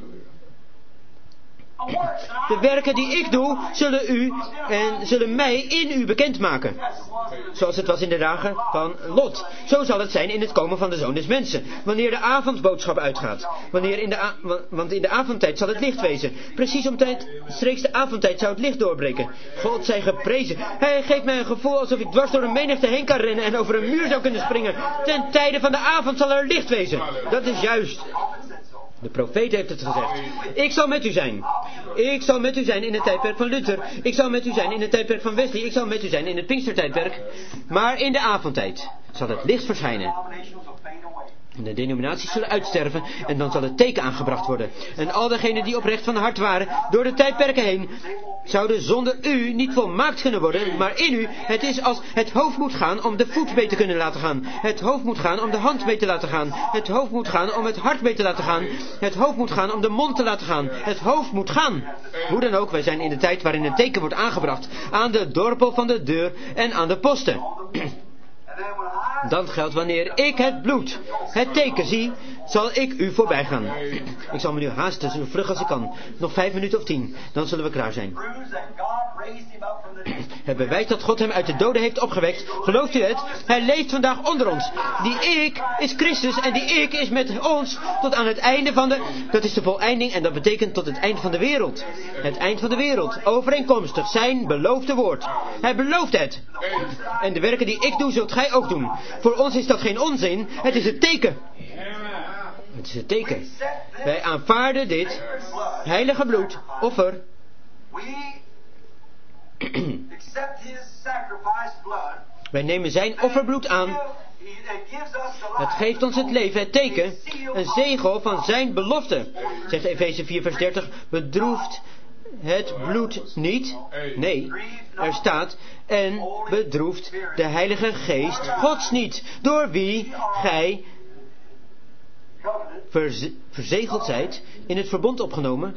A: De werken die ik doe, zullen u en zullen mij in u bekendmaken. Zoals het was in de dagen van Lot. Zo zal het zijn in het komen van de Zoon des Mensen. Wanneer de avondboodschap uitgaat. Wanneer in de a- want in de avondtijd zal het licht wezen. Precies omtrent streeks de avondtijd zou het licht doorbreken. God zij geprezen. Hij geeft mij een gevoel alsof ik dwars door een menigte heen kan rennen en over een muur zou kunnen springen. Ten tijde van de avond zal er licht wezen. Dat is juist. De profeet heeft het gezegd. Ik zal met u zijn. Ik zal met u zijn in het tijdperk van Luther. Ik zal met u zijn in het tijdperk van Wesley. Ik zal met u zijn in het Pinkstertijdperk. Maar in de avondtijd zal het licht verschijnen. De denominaties zullen uitsterven en dan zal het teken aangebracht worden. En al degenen die oprecht van hart waren, door de tijdperken heen, zouden zonder u niet volmaakt kunnen worden, maar in u, het is als het hoofd moet gaan om de voet mee te kunnen laten gaan. Het hoofd moet gaan om de hand mee te laten gaan. Het hoofd moet gaan om het hart mee te laten gaan. Het hoofd moet gaan om de mond te laten gaan. Het hoofd moet gaan. Hoe dan ook, wij zijn in de tijd waarin een teken wordt aangebracht aan de dorpel van de deur en aan de posten. Dan geldt wanneer ik het bloed, het teken zie, zal ik u voorbij gaan. Ik zal me nu haasten, zo vlug als ik kan. Nog vijf minuten of tien, dan zullen we klaar zijn. Het bewijs dat God hem uit de doden heeft opgewekt, gelooft u het? Hij leeft vandaag onder ons. Die ik is Christus en die ik is met ons tot aan het einde van de... Dat is de voleinding en dat betekent tot het eind van de wereld. Het eind van de wereld, overeenkomstig zijn beloofde woord. Hij belooft het. En de werken die ik doe, zult gij ook doen. Voor ons is dat geen onzin, het is het teken. Het is het teken. Wij aanvaarden dit heilige bloed, offer. Wij nemen zijn offerbloed aan. Het geeft ons het leven, het teken, een zegel van zijn belofte. Zegt Efeze vier vers dertig, bedroeft het bloed niet. Nee, er staat, en bedroeft de Heilige Geest Gods niet, door wie gij verze- verzegeld zijt, in het verbond opgenomen.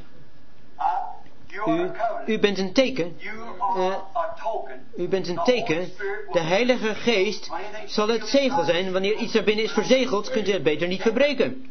A: U, u bent een teken. Uh, u bent een teken. De Heilige Geest zal het zegel zijn. Wanneer iets daarbinnen is verzegeld, kunt u het beter niet verbreken.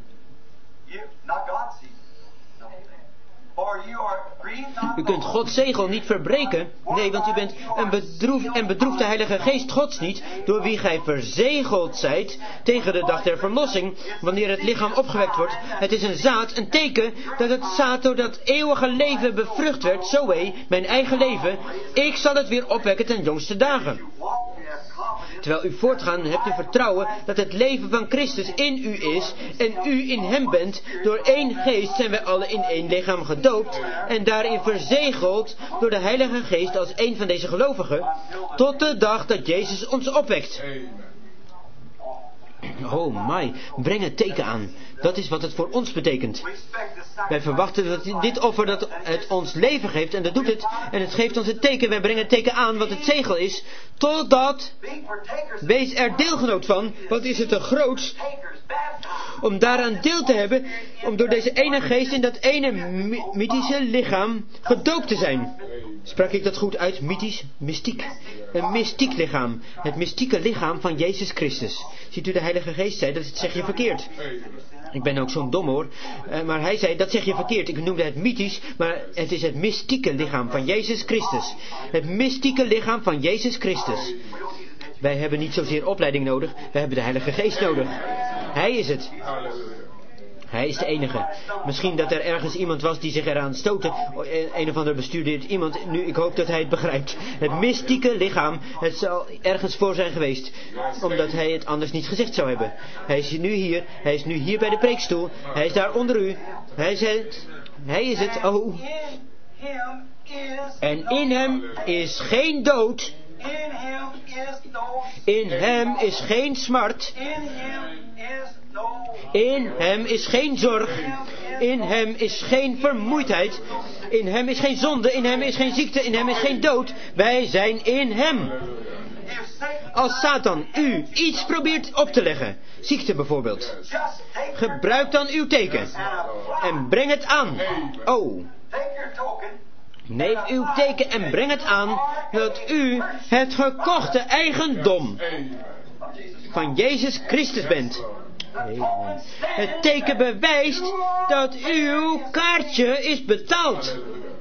A: U kunt Gods zegel niet verbreken. Nee, want u bent een bedroef en bedroeft de Heilige Geest Gods niet, door wie gij verzegeld zijt tegen de dag der verlossing, wanneer het lichaam opgewekt wordt. Het is een zaad, een teken dat het zaad door dat eeuwige leven bevrucht werd. Zo hé, mijn eigen leven. Ik zal het weer opwekken ten jongste dagen. Terwijl u voortgaan, hebt u vertrouwen dat het leven van Christus in u is en u in hem bent. Door één geest zijn wij alle in één lichaam gedoopt en daarin verzegeld door de Heilige Geest als één van deze gelovigen, tot de dag dat Jezus ons opwekt. Oh my, breng het teken aan. Dat is wat het voor ons betekent. Wij verwachten dat dit offer dat het ons leven geeft, en dat doet het, en het geeft ons het teken. Wij brengen het teken aan wat het zegel is, totdat, wees er deelgenoot van, wat is het een groots, om daaraan deel te hebben, om door deze ene geest in dat ene mythische lichaam gedoopt te zijn. Sprak ik dat goed uit? Mythisch, mystiek. Een mystiek lichaam. Het mystieke lichaam van Jezus Christus. Ziet u, de Heilige Geest zei, dat zeg je verkeerd. Ik ben ook zo'n dom hoor. Uh, maar hij zei, dat zeg je verkeerd. Ik noemde het mythisch, maar het is het mystieke lichaam van Jezus Christus. Het mystieke lichaam van Jezus Christus. Wij hebben niet zozeer opleiding nodig, wij hebben de Heilige Geest nodig. Hij is het. Hij is de enige. Misschien dat er ergens iemand was die zich eraan stootte. Een of ander bestuurdeert iemand. Nu, ik hoop dat hij het begrijpt. Het mystieke lichaam. Het zal ergens voor zijn geweest. Omdat hij het anders niet gezegd zou hebben. Hij is nu hier. Hij is nu hier bij de preekstoel. Hij is daar onder u. Hij is het. Hij is het. Oh. En in hem is geen dood. In hem is geen smart. In hem is geen zorg. In hem is geen vermoeidheid. In hem is geen zonde. In hem is geen ziekte. In hem is geen dood. Wij zijn in hem. Als Satan u iets probeert op te leggen, ziekte bijvoorbeeld, gebruik dan uw teken en breng het aan. Oh, neem uw teken en breng het aan dat u het gekochte eigendom van Jezus Christus bent. Het teken bewijst dat uw kaartje is betaald.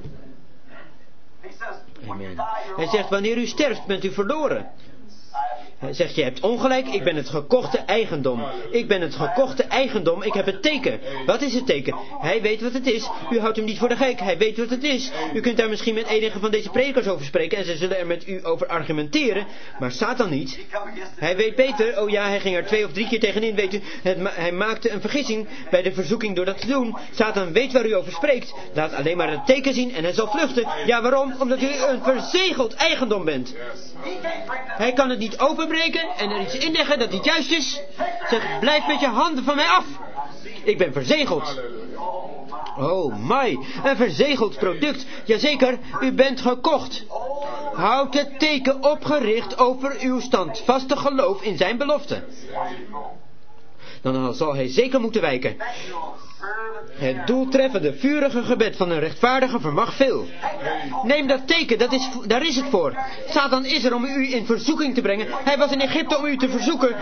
A: Amen. Hij zegt, wanneer u sterft, bent u verloren. Hij zegt, je hebt ongelijk, ik ben het gekochte eigendom. Ik ben het gekochte eigendom, ik heb het teken. Wat is het teken? Hij weet wat het is. U houdt hem niet voor de gek, hij weet wat het is. U kunt daar misschien met enige van deze predikers over spreken en ze zullen er met u over argumenteren, maar Satan niet. Hij weet beter, oh ja, hij ging er twee of drie keer tegenin, weet u. Het ma- hij maakte een vergissing bij de verzoeking door dat te doen. Satan weet waar u over spreekt. Laat alleen maar het teken zien en hij zal vluchten. Ja, waarom? Omdat u een verzegeld eigendom bent. Hij kan het niet openbreken en er iets inleggen dat niet juist is. Zeg, blijf met je handen van mij af. Ik ben verzegeld. Oh my, een verzegeld product. Jazeker, u bent gekocht. Houd het teken opgericht over uw standvaste geloof in zijn belofte. Dan zal hij zeker moeten wijken. Het doeltreffende, vurige gebed van een rechtvaardige vermag veel. Neem dat teken, dat is, daar is het voor. Satan is er om u in verzoeking te brengen. Hij was in Egypte om u te verzoeken.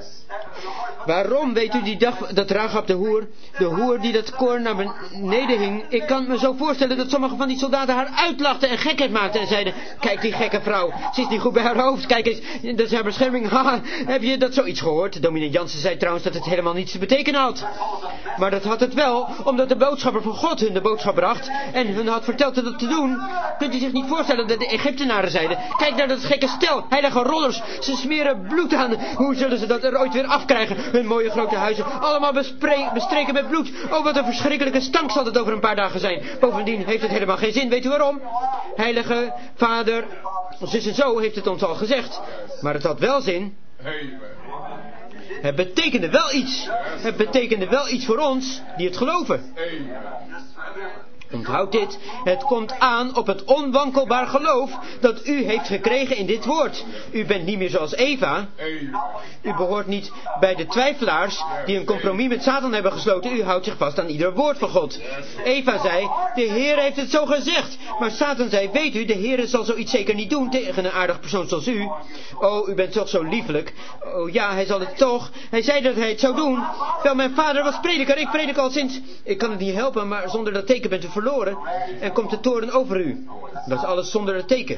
A: Waarom, weet u, die dag dat Rahab de hoer, de hoer die dat koor naar beneden hing. Ik kan me zo voorstellen dat sommige van die soldaten haar uitlachten en gekheid maakten en zeiden, kijk die gekke vrouw, ze is niet goed bij haar hoofd, kijk eens, dat is haar bescherming. Haha, heb je dat zoiets gehoord? Dominee Jansen zei trouwens dat het helemaal niets te betekenen had. Maar dat had het wel, omdat de boodschapper van God hun de boodschap bracht en hun had verteld dat te doen. Kunt u zich niet voorstellen dat de Egyptenaren zeiden, kijk naar dat gekke stel, heilige rollers, ze smeren bloed aan. Hoe zullen ze dat er ooit weer afkrijgen? Hun mooie grote huizen, allemaal bespre- bestreken met bloed. Oh, wat een verschrikkelijke stank zal het over een paar dagen zijn. Bovendien heeft het helemaal geen zin, weet u waarom? Heilige Vader, zus en zo heeft het ons al gezegd. Maar het had wel zin. Het betekende wel iets. Het betekende wel iets voor ons die het geloven. Onthoud dit, het komt aan op het onwankelbaar geloof dat u heeft gekregen in dit woord. U bent niet meer zoals Eva. U behoort niet bij de twijfelaars die een compromis met Satan hebben gesloten. U houdt zich vast aan ieder woord van God. Eva zei, de Heer heeft het zo gezegd. Maar Satan zei, weet u, de Heer zal zoiets zeker niet doen tegen een aardig persoon zoals u. Oh, u bent toch zo liefelijk. Oh ja, hij zal het toch. Hij zei dat hij het zou doen. Wel, mijn vader was prediker. Ik predik al sinds... Ik kan het niet helpen, maar zonder dat teken bent u verloren. En komt de toren over u. Dat is alles zonder het teken.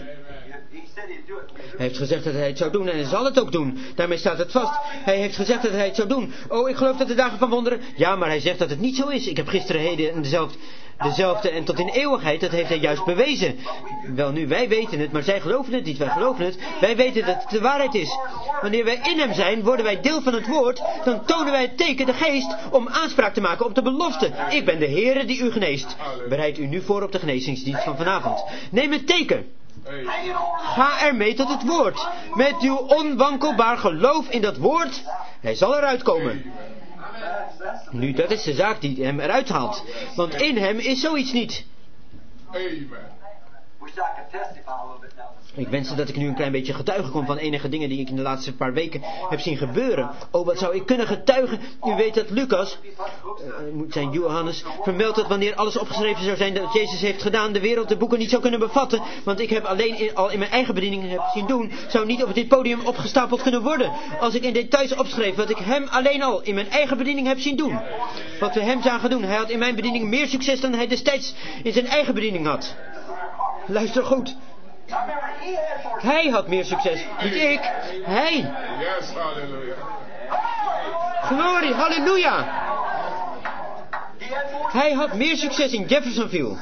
A: Hij heeft gezegd dat hij het zou doen en hij zal het ook doen. Daarmee staat het vast. Hij heeft gezegd dat hij het zou doen. Oh, ik geloof dat de dagen van wonderen... Ja, maar hij zegt dat het niet zo is. Ik heb gisteren, heden en dezelfde... Dezelfde en tot in eeuwigheid, dat heeft hij juist bewezen. Wel nu, wij weten het, maar zij geloven het niet, wij geloven het. Wij weten dat het de waarheid is. Wanneer wij in hem zijn, worden wij deel van het woord, dan tonen wij het teken, de geest, om aanspraak te maken op de belofte. Ik ben de Heere die u geneest. Bereid u nu voor op de genezingsdienst van vanavond. Neem het teken. Ga ermee tot het woord. Met uw onwankelbaar geloof in dat woord, hij zal eruit komen. Nu, dat is de zaak die hem eruit haalt. Want in hem is zoiets niet. Ik wenste dat ik nu een klein beetje getuigen kon van enige dingen die ik in de laatste paar weken heb zien gebeuren. Oh, wat zou ik kunnen getuigen? U weet dat Lucas, uh, moet zijn Johannes, vermeldt dat wanneer alles opgeschreven zou zijn dat Jezus heeft gedaan, de wereld de boeken niet zou kunnen bevatten. Want ik heb alleen in, al in mijn eigen bediening heb zien doen, zou niet op dit podium opgestapeld kunnen worden. Als ik in details opschreef wat ik hem alleen al in mijn eigen bediening heb zien doen. Wat we hem zagen doen. Hij had in mijn bediening meer succes dan hij destijds in zijn eigen bediening had. Luister goed. Hij had meer succes, niet ik. Hij. Glorie, halleluja. Hij had meer succes in Jeffersonville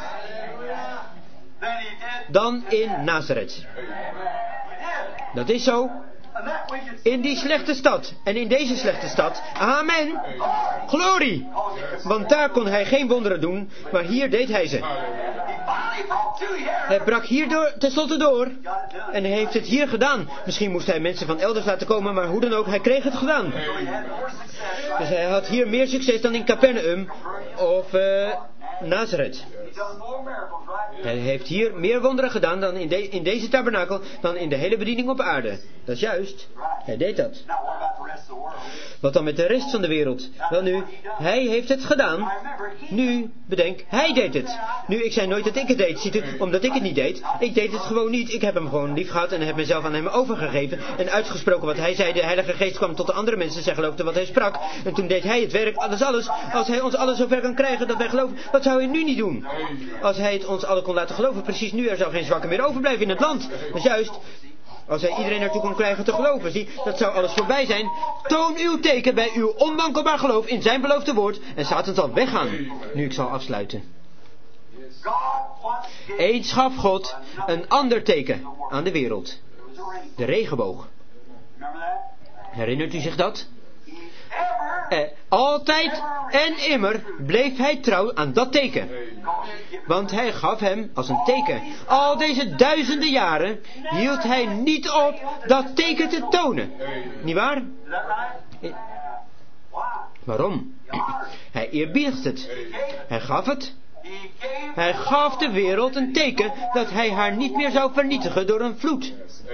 A: dan in Nazareth. Dat is zo. In die slechte stad en in deze slechte stad. Amen. Glorie. Want daar kon hij geen wonderen doen, maar hier deed hij ze. Hij brak hierdoor tenslotte door. En hij heeft het hier gedaan. Misschien moest hij mensen van elders laten komen, maar hoe dan ook, hij kreeg het gedaan. Dus hij had hier meer succes dan in Capernaum of uh, Nazareth. Hij heeft hier meer wonderen gedaan dan in, de, in deze tabernakel dan in de hele bediening op aarde. Dat is juist. Hij deed dat. Wat dan met de rest van de wereld? Wel nu, hij heeft het gedaan. Nu, bedenk, hij deed het. Nu, ik zei nooit dat ik het deed, ziet u, omdat ik het niet deed. Ik deed het gewoon niet. Ik heb hem gewoon lief gehad en heb mezelf aan hem overgegeven en uitgesproken wat hij zei. De Heilige Geest kwam tot de andere mensen, zij geloofden wat hij sprak. En toen deed hij het werk, alles, alles. Als hij ons alles zover kan krijgen dat wij geloven, wat zou hij nu niet doen? Als hij het ons allen kon laten geloven, precies nu, er zou geen zwakke meer overblijven in het land. Dat is juist. Als hij iedereen ertoe kon krijgen te geloven, zie, dat zou alles voorbij zijn. Toon uw teken bij uw onwankelbaar geloof in zijn beloofde woord en Satan zal weggaan. Nu, ik zal afsluiten. Eens gaf God een ander teken aan de wereld. De regenboog. Herinnert u zich dat? Eh, altijd en immer bleef hij trouw aan dat teken. Want hij gaf hem als een teken. Al deze duizenden jaren hield hij niet op dat teken te tonen. Niet waar? Eh, waarom? Hij eerbiedigt het. Hij gaf het. Hij gaf de wereld een teken dat hij haar niet meer zou vernietigen door een vloed.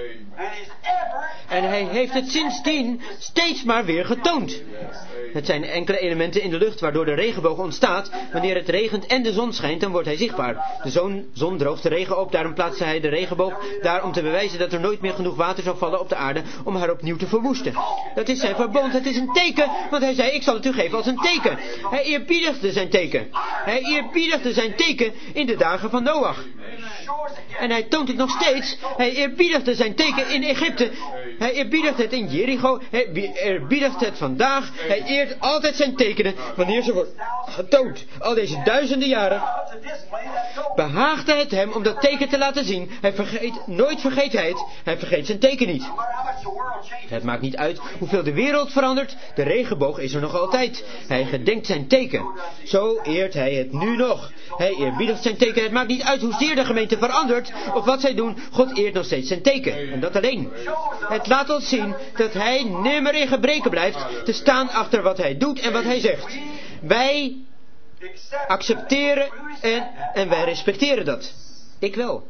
A: En hij heeft het sindsdien steeds maar weer getoond. Het zijn enkele elementen in de lucht waardoor de regenboog ontstaat. Wanneer het regent en de zon schijnt, dan wordt hij zichtbaar. De zon, zon droogt de regen op, daarom plaatste hij de regenboog daar om te bewijzen dat er nooit meer genoeg water zou vallen op de aarde om haar opnieuw te verwoesten. Dat is zijn verbond, het is een teken, want hij zei, ik zal het u geven als een teken. Hij eerbiedigde zijn teken. Hij eerbiedigde zijn teken in de dagen van Noach. En hij toont het nog steeds. Hij eerbiedigde zijn teken in Egypte. Hij eerbiedigt het in Jericho. Hij eerbiedigt het vandaag. Hij eert altijd zijn tekenen wanneer ze worden getoond. Al deze duizenden jaren behaagde het hem om dat teken te laten zien. Hij vergeet, nooit vergeet hij het. Hij vergeet zijn teken niet. Het maakt niet uit hoeveel de wereld verandert. De regenboog is er nog altijd. Hij gedenkt zijn teken. Zo eert hij het nu nog. Hij eerbiedigt zijn teken. Het maakt niet uit hoezeer de gemeente verandert of wat zij doen. God eert nog steeds zijn teken. En dat alleen. Het laat ons zien dat hij nimmer in gebreken blijft te staan achter wat hij doet en wat hij zegt. Wij accepteren en, en wij respecteren dat. Ik wel.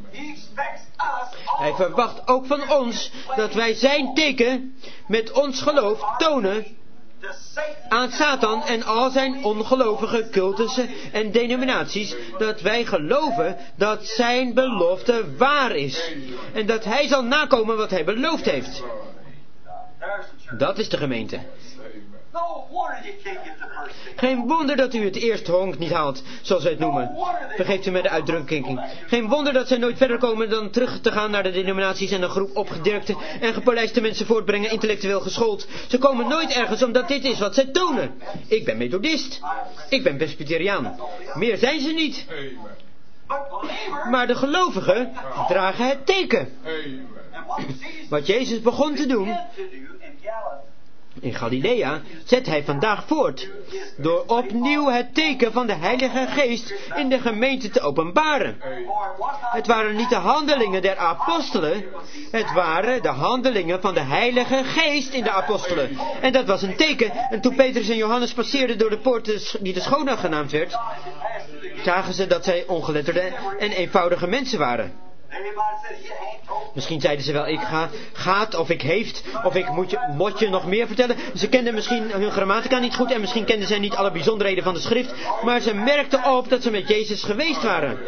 A: Hij verwacht ook van ons dat wij zijn teken met ons geloof tonen aan Satan en al zijn ongelovige cultussen en denominaties, dat wij geloven dat zijn belofte waar is. En dat hij zal nakomen wat hij beloofd heeft. Dat is de gemeente. Geen wonder dat u het eerste honk niet haalt, zoals wij het noemen. Vergeeft u mij de uitdrukking. Geen wonder dat zij nooit verder komen dan terug te gaan naar de denominaties en een groep opgedirkte en gepolijste mensen voortbrengen, intellectueel geschoold. Ze komen nooit ergens omdat dit is wat zij tonen. Ik ben methodist. Ik ben presbyteriaan. Meer zijn ze niet. Maar de gelovigen dragen het teken. Wat Jezus begon te doen in Galilea zet hij vandaag voort, door opnieuw het teken van de Heilige Geest in de gemeente te openbaren. Het waren niet de handelingen der apostelen, het waren de handelingen van de Heilige Geest in de apostelen. En dat was een teken. En toen Petrus en Johannes passeerden door de poort die de Schoonoud genaamd werd, zagen ze dat zij ongeletterde en eenvoudige mensen waren. Misschien zeiden ze wel, ik ga, gaat of ik heeft, of ik moet je, moet je nog meer vertellen. Ze kenden misschien hun grammatica niet goed en misschien kenden zij niet alle bijzonderheden van de schrift, maar ze merkten op dat ze met Jezus geweest waren.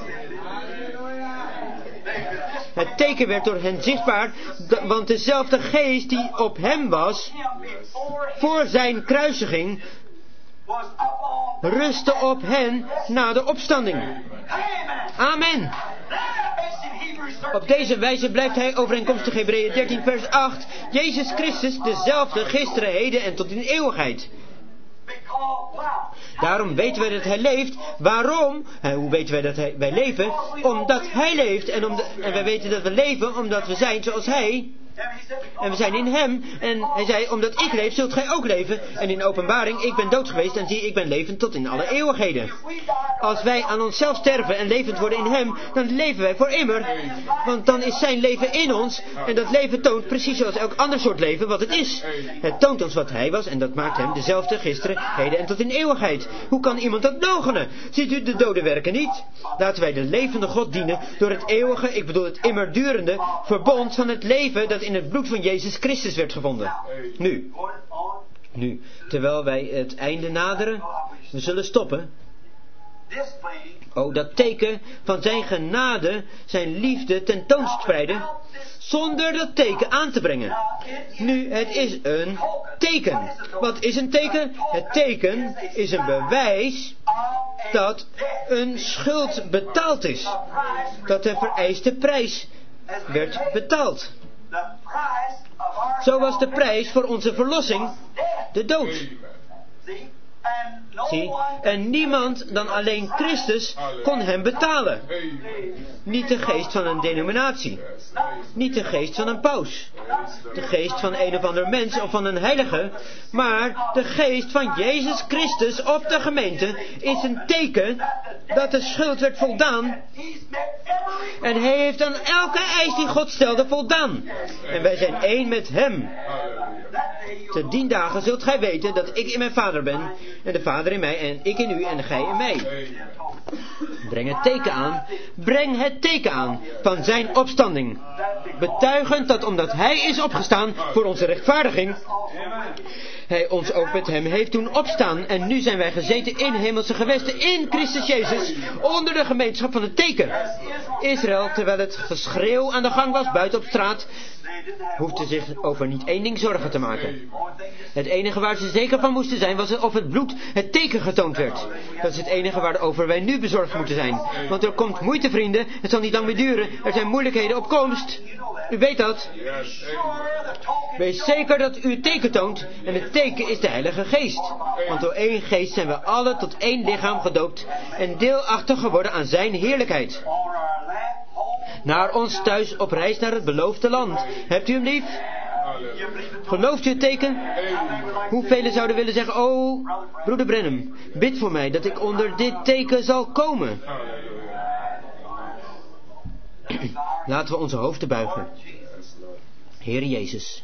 A: Het teken werd door hen zichtbaar, want dezelfde geest die op hem was, voor zijn kruisiging, rustte op hen na de opstanding. Amen. Op deze wijze blijft hij overeenkomstig Hebreeën dertien vers acht, Jezus Christus dezelfde gisteren, heden en tot in eeuwigheid. Daarom weten wij dat hij leeft. Waarom? En hoe weten wij dat hij, wij leven? Omdat hij leeft. En, om de, en wij weten dat we leven omdat we zijn zoals hij En we zijn in hem. En hij zei, omdat ik leef, zult gij ook leven. En in openbaring, ik ben dood geweest en zie, ik ben levend tot in alle eeuwigheden. Als wij aan onszelf sterven en levend worden in hem, dan leven wij voor immer. Want dan is zijn leven in ons. En dat leven toont, precies zoals elk ander soort leven, wat het is. Het toont ons wat hij was en dat maakt hem dezelfde gisteren, heden en tot in eeuwigheid. Hoe kan iemand dat loochenen? Ziet u de dode werken niet? Laten wij de levende God dienen door het eeuwige, ik bedoel het immerdurende, verbond van het leven dat in het bloed van Jezus Christus werd gevonden. Nu, nu, terwijl wij het einde naderen, we zullen stoppen. Oh, dat teken van zijn genade, zijn liefde tentoonspreiden, zonder dat teken aan te brengen. Nu, het is een teken. Wat is een teken? Het teken is een bewijs dat een schuld betaald is. Dat de vereiste prijs werd betaald. Zo was de prijs voor onze verlossing de dood. Zie, en niemand dan alleen Christus kon hem betalen. Niet de geest van een denominatie. Niet de geest van een paus. De geest van een of ander mens of van een heilige. Maar de geest van Jezus Christus op de gemeente is een teken dat de schuld werd voldaan. En hij heeft aan elke eis die God stelde voldaan. En wij zijn één met hem. Te dien dagen zult gij weten dat ik in mijn Vader ben, en de Vader in mij, en ik in u, en gij in mij. Breng het teken aan, breng het teken aan van zijn opstanding. Betuigend dat omdat hij is opgestaan voor onze rechtvaardiging, hij ons ook met hem heeft doen opstaan. En nu zijn wij gezeten in hemelse gewesten, in Christus Jezus, onder de gemeenschap van het teken. Israël, terwijl het geschreeuw aan de gang was buiten op straat, hoefde zich over niet één ding zorgen te maken. Het enige waar ze zeker van moesten zijn was of het bloed, het teken getoond werd. Dat is het enige waarover wij nu bezorgd moeten zijn. Want er komt moeite, vrienden. Het zal niet lang meer duren. Er zijn moeilijkheden op komst. U weet dat. Wees zeker dat u het teken toont. En het teken is de Heilige Geest. Want door één geest zijn we alle tot één lichaam gedoopt en deelachtig geworden aan zijn heerlijkheid. Naar ons thuis op reis naar het beloofde land. Hebt u hem lief? Gelooft u het teken? Hoeveel zouden willen zeggen, oh, broeder Branham, bid voor mij dat ik onder dit teken zal komen. Laten we onze hoofden buigen. Heere Jezus.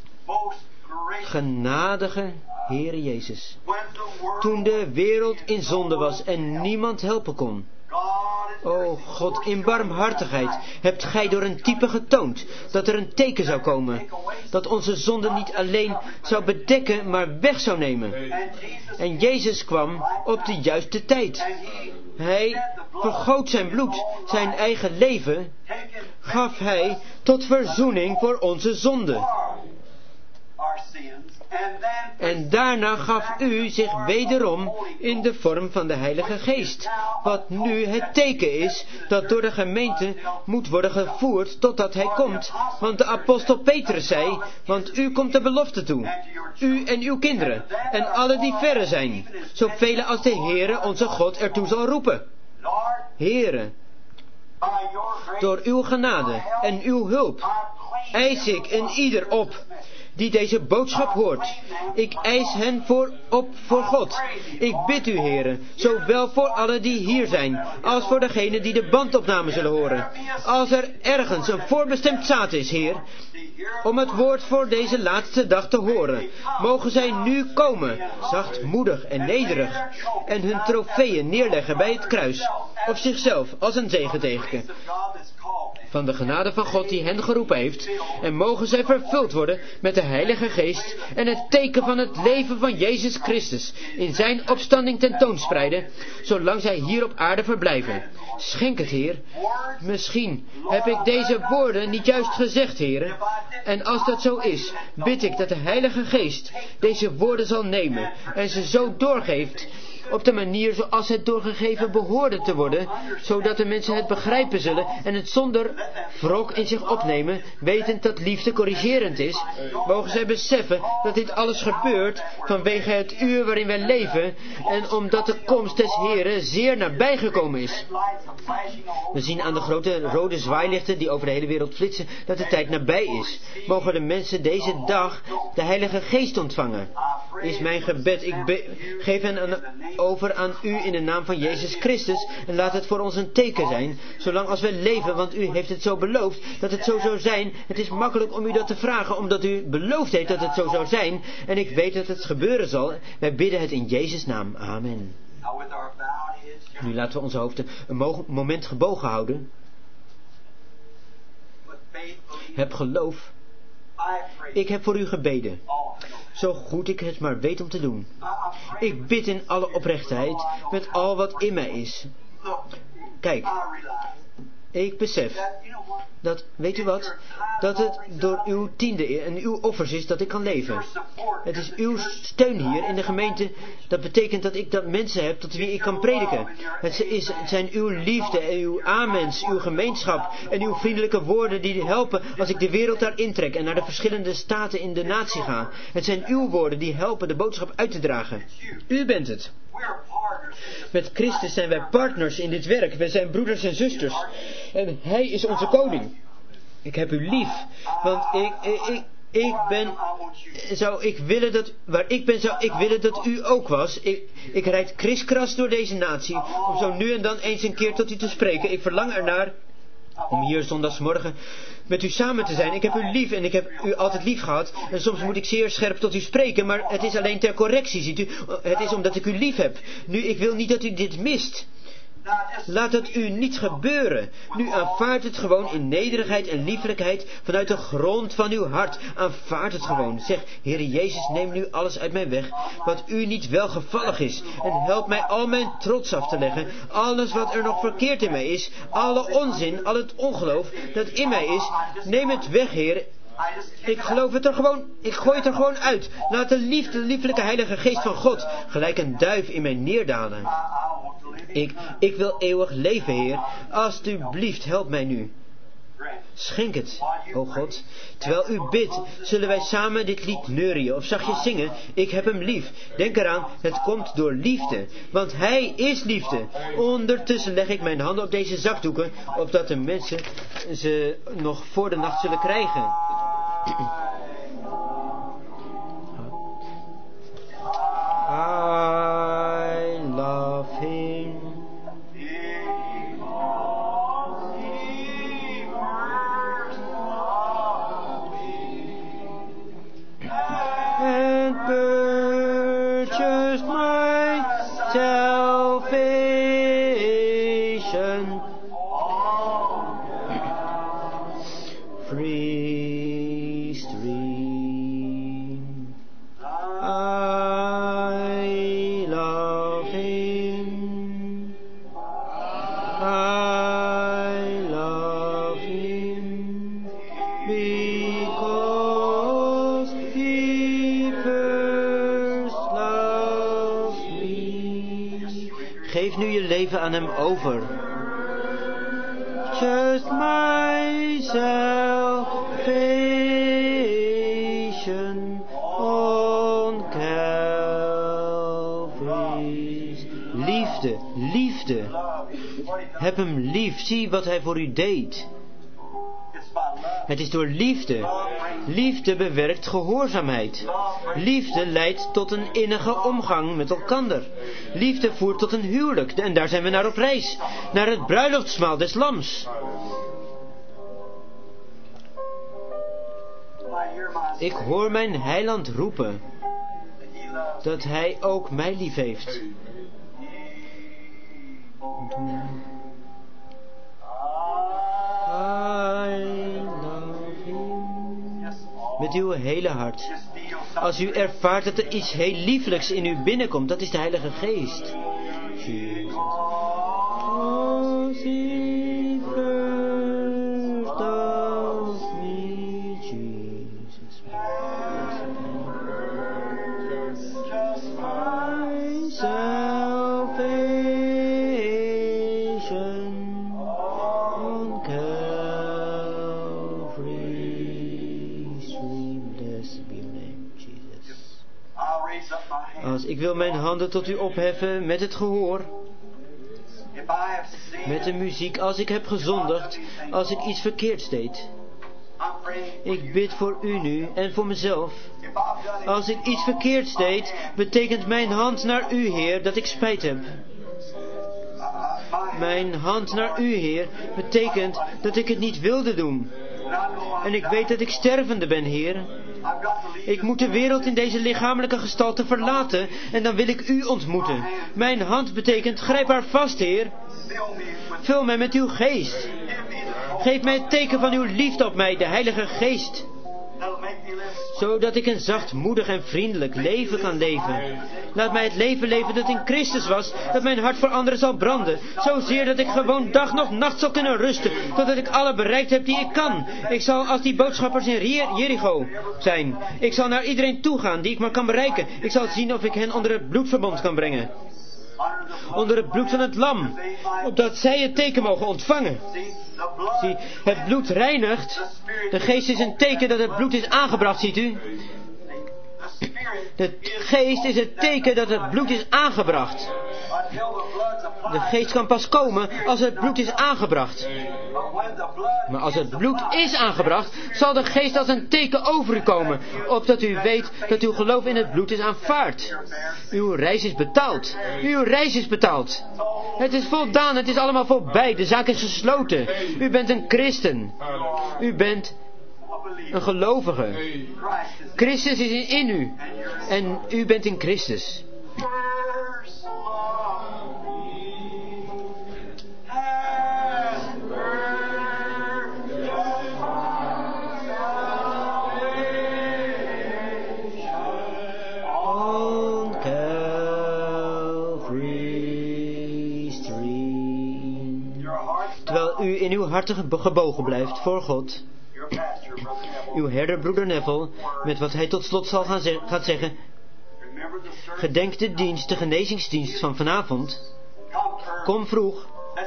A: Genadige Heere Jezus. Toen de wereld in zonde was en niemand helpen kon. O God, in barmhartigheid hebt gij door een type getoond dat er een teken zou komen. Dat onze zonde niet alleen zou bedekken, maar weg zou nemen. En Jezus kwam op de juiste tijd. Hij vergoot zijn bloed, zijn eigen leven, gaf hij tot verzoening voor onze zonde. En daarna gaf u zich wederom in de vorm van de Heilige Geest. Wat nu het teken is dat door de gemeente moet worden gevoerd totdat hij komt. Want de apostel Petrus zei, want u komt de belofte toe. U en uw kinderen en alle die verre zijn. Zoveel als de Heere onze God ertoe zal roepen. Heere, door uw genade en uw hulp eis ik en ieder op die deze boodschap hoort. Ik eis hen voor op voor God. Ik bid u, heren, zowel voor allen die hier zijn, als voor degenen die de bandopname zullen horen. Als er ergens een voorbestemd zaad is, Heer, om het woord voor deze laatste dag te horen, mogen zij nu komen, zachtmoedig en nederig, en hun trofeeën neerleggen bij het kruis, of zichzelf als een zegentegeken van de genade van God die hen geroepen heeft, en mogen zij vervuld worden met de Heilige Geest en het teken van het leven van Jezus Christus in zijn opstanding tentoonspreiden, zolang zij hier op aarde verblijven. Schenk het, Heer. Misschien heb ik deze woorden niet juist gezegd, Heer. En als dat zo is, bid ik dat de Heilige Geest deze woorden zal nemen en ze zo doorgeeft op de manier zoals het doorgegeven behoorde te worden, zodat de mensen het begrijpen zullen en het zonder wrok in zich opnemen, wetend dat liefde corrigerend is. Mogen zij beseffen dat dit alles gebeurt vanwege het uur waarin wij leven en omdat de komst des Heren zeer nabij gekomen is. We zien aan de grote rode zwaailichten die over de hele wereld flitsen dat de tijd nabij is. Mogen de mensen deze dag de Heilige Geest ontvangen. Is mijn gebed. Ik be- geef hen aan, over aan u in de naam van Jezus Christus en laat het voor ons een teken zijn, zolang als we leven, want u heeft het zo beloofd dat het zo zou zijn. Het is makkelijk om u dat te vragen, omdat u beloofd heeft dat het zo zou zijn en ik weet dat het gebeuren zal. Wij bidden het in Jezus' naam. Amen. Nu laten we onze hoofden een mo- moment gebogen houden. Heb geloof. Ik heb voor u gebeden, zo goed ik het maar weet om te doen. Ik bid in alle oprechtheid, met al wat in mij is. Kijk, ik besef dat, weet u wat, dat het door uw tiende en uw offers is dat ik kan leven. Het is uw steun hier in de gemeente, dat betekent dat ik dat mensen heb tot wie ik kan prediken. Het, is, het zijn uw liefde en uw amens, uw gemeenschap en uw vriendelijke woorden die helpen als ik de wereld daar intrek en naar de verschillende staten in de natie ga. Het zijn uw woorden die helpen de boodschap uit te dragen. U bent het. Met Christus zijn wij partners in dit werk. Wij zijn broeders en zusters. En Hij is onze koning. Ik heb u lief. Want ik, ik, ik, ik ben... Zou ik willen dat... Waar ik ben, zou ik willen dat u ook was. Ik, ik rijd kriskras door deze natie. Om zo nu en dan eens een keer tot u te spreken. Ik verlang ernaar om hier zondagsmorgen met u samen te zijn. Ik heb u lief en ik heb u altijd lief gehad. En soms moet ik zeer scherp tot u spreken, maar het is alleen ter correctie, ziet u. Het is omdat ik u lief heb. Nu, ik wil niet dat u dit mist. Laat het u niet gebeuren. Nu aanvaard het gewoon in nederigheid en liefelijkheid vanuit de grond van uw hart. Aanvaard het gewoon. Zeg, Heere Jezus, neem nu alles uit mij weg wat u niet welgevallig is. En help mij al mijn trots af te leggen. Alles wat er nog verkeerd in mij is. Alle onzin, al het ongeloof dat in mij is. Neem het weg, Heer. Ik geloof het er gewoon, ik gooi het er gewoon uit. Laat de liefde, de lieflijke heilige geest van God gelijk een duif in mij neerdalen. Ik, ik wil eeuwig leven, Heer. Alsjeblieft, help mij nu. Schenk het, o God. Terwijl u bidt, zullen wij samen dit lied neurien of zachtjes zingen. Ik heb hem lief. Denk eraan, het komt door liefde. Want Hij is liefde. Ondertussen leg ik mijn handen op deze zakdoeken, opdat de mensen ze nog voor de nacht zullen krijgen. I love Him. And purchased my salvation. Free stream. I love Him. I love Him because He first loved me. Geef nu je leven aan Hem over. Just my salvation on Calvary's. Liefde, liefde. Heb Hem lief. Zie wat Hij voor u deed. Het is door liefde. Liefde bewerkt gehoorzaamheid. Liefde leidt tot een innige omgang met elkander. Liefde voert tot een huwelijk. En daar zijn we naar op reis. Naar het bruiloftsmaal des Lams. Ik hoor mijn heiland roepen. Dat hij ook mij lief heeft. Met uw hele hart. Als u ervaart dat er iets heel lieflijks in u binnenkomt, dat is de Heilige Geest. Jezus. Als He first loved me, Jesus. My salvation. nogmaals, ik wil mijn handen tot u opheffen met het gehoor. Met de muziek, als ik heb gezondigd, als ik iets verkeerds deed. Ik bid voor u nu en voor mezelf. Als ik iets verkeerds deed, betekent mijn hand naar u, Heer, dat ik spijt heb. Mijn hand naar u, Heer, betekent dat ik het niet wilde doen. En ik weet dat ik stervende ben, Heer. Ik moet de wereld in deze lichamelijke gestalte verlaten en dan wil ik u ontmoeten. Mijn hand betekent, grijp haar vast, Heer. Vul mij met uw geest. Geef mij het teken van uw liefde op mij, de Heilige Geest. Zodat ik een zachtmoedig en vriendelijk leven kan leven. Laat mij het leven leven dat in Christus was, dat mijn hart voor anderen zal branden. Zozeer dat ik gewoon dag nog nacht zal kunnen rusten, totdat ik alle bereikt heb die ik kan. Ik zal als die boodschappers in Jericho zijn. Ik zal naar iedereen toe gaan die ik maar kan bereiken. Ik zal zien of ik hen onder het bloedverbond kan brengen. Onder het bloed van het lam, opdat zij het teken mogen ontvangen. Zie, het bloed reinigt. De geest is een teken dat het bloed is aangebracht, ziet u. De geest is het teken dat het bloed is aangebracht. De geest kan pas komen als het bloed is aangebracht. Maar als het bloed is aangebracht, zal de geest als een teken over u komen, opdat u weet dat uw geloof in het bloed is aanvaard. Uw reis is betaald. Uw reis is betaald. Het is voldaan, het is allemaal voorbij, de zaak is gesloten. U bent een christen. U bent een gelovige. Christus is in u. En u bent in Christus. Terwijl u in uw hart gebogen blijft voor God. Uw herder, broeder Neville, met wat hij tot slot zal gaan ze- gaat zeggen. Gedenk de dienst, de genezingsdienst van vanavond. Kom vroeg.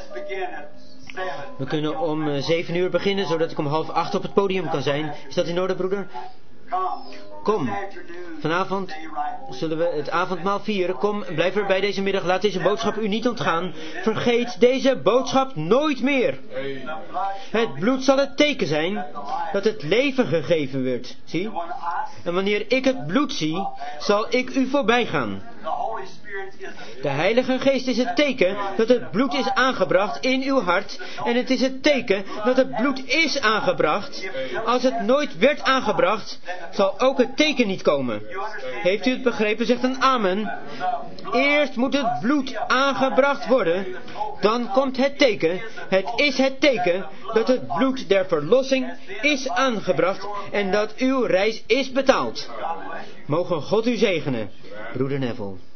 A: We kunnen om uh, zeven uur beginnen, zodat ik om half acht op het podium kan zijn. Is dat in orde, broeder? Kom. Vanavond zullen we het avondmaal vieren. Kom, blijf er bij deze middag. Laat deze boodschap u niet ontgaan. Vergeet deze boodschap nooit meer. Het bloed zal het teken zijn dat het leven gegeven werd. Zie? En wanneer ik het bloed zie, zal ik u voorbij gaan. De Heilige Geest is het teken dat het bloed is aangebracht in uw hart. En het is het teken dat het bloed is aangebracht. Als het nooit werd aangebracht, zal ook het teken niet komen. Heeft u het begrepen? Zegt een amen. Eerst moet het bloed aangebracht worden. Dan komt het teken. Het is het teken dat het bloed der verlossing is aangebracht. En dat uw reis is betaald. Mogen God u zegenen, broeder Neville.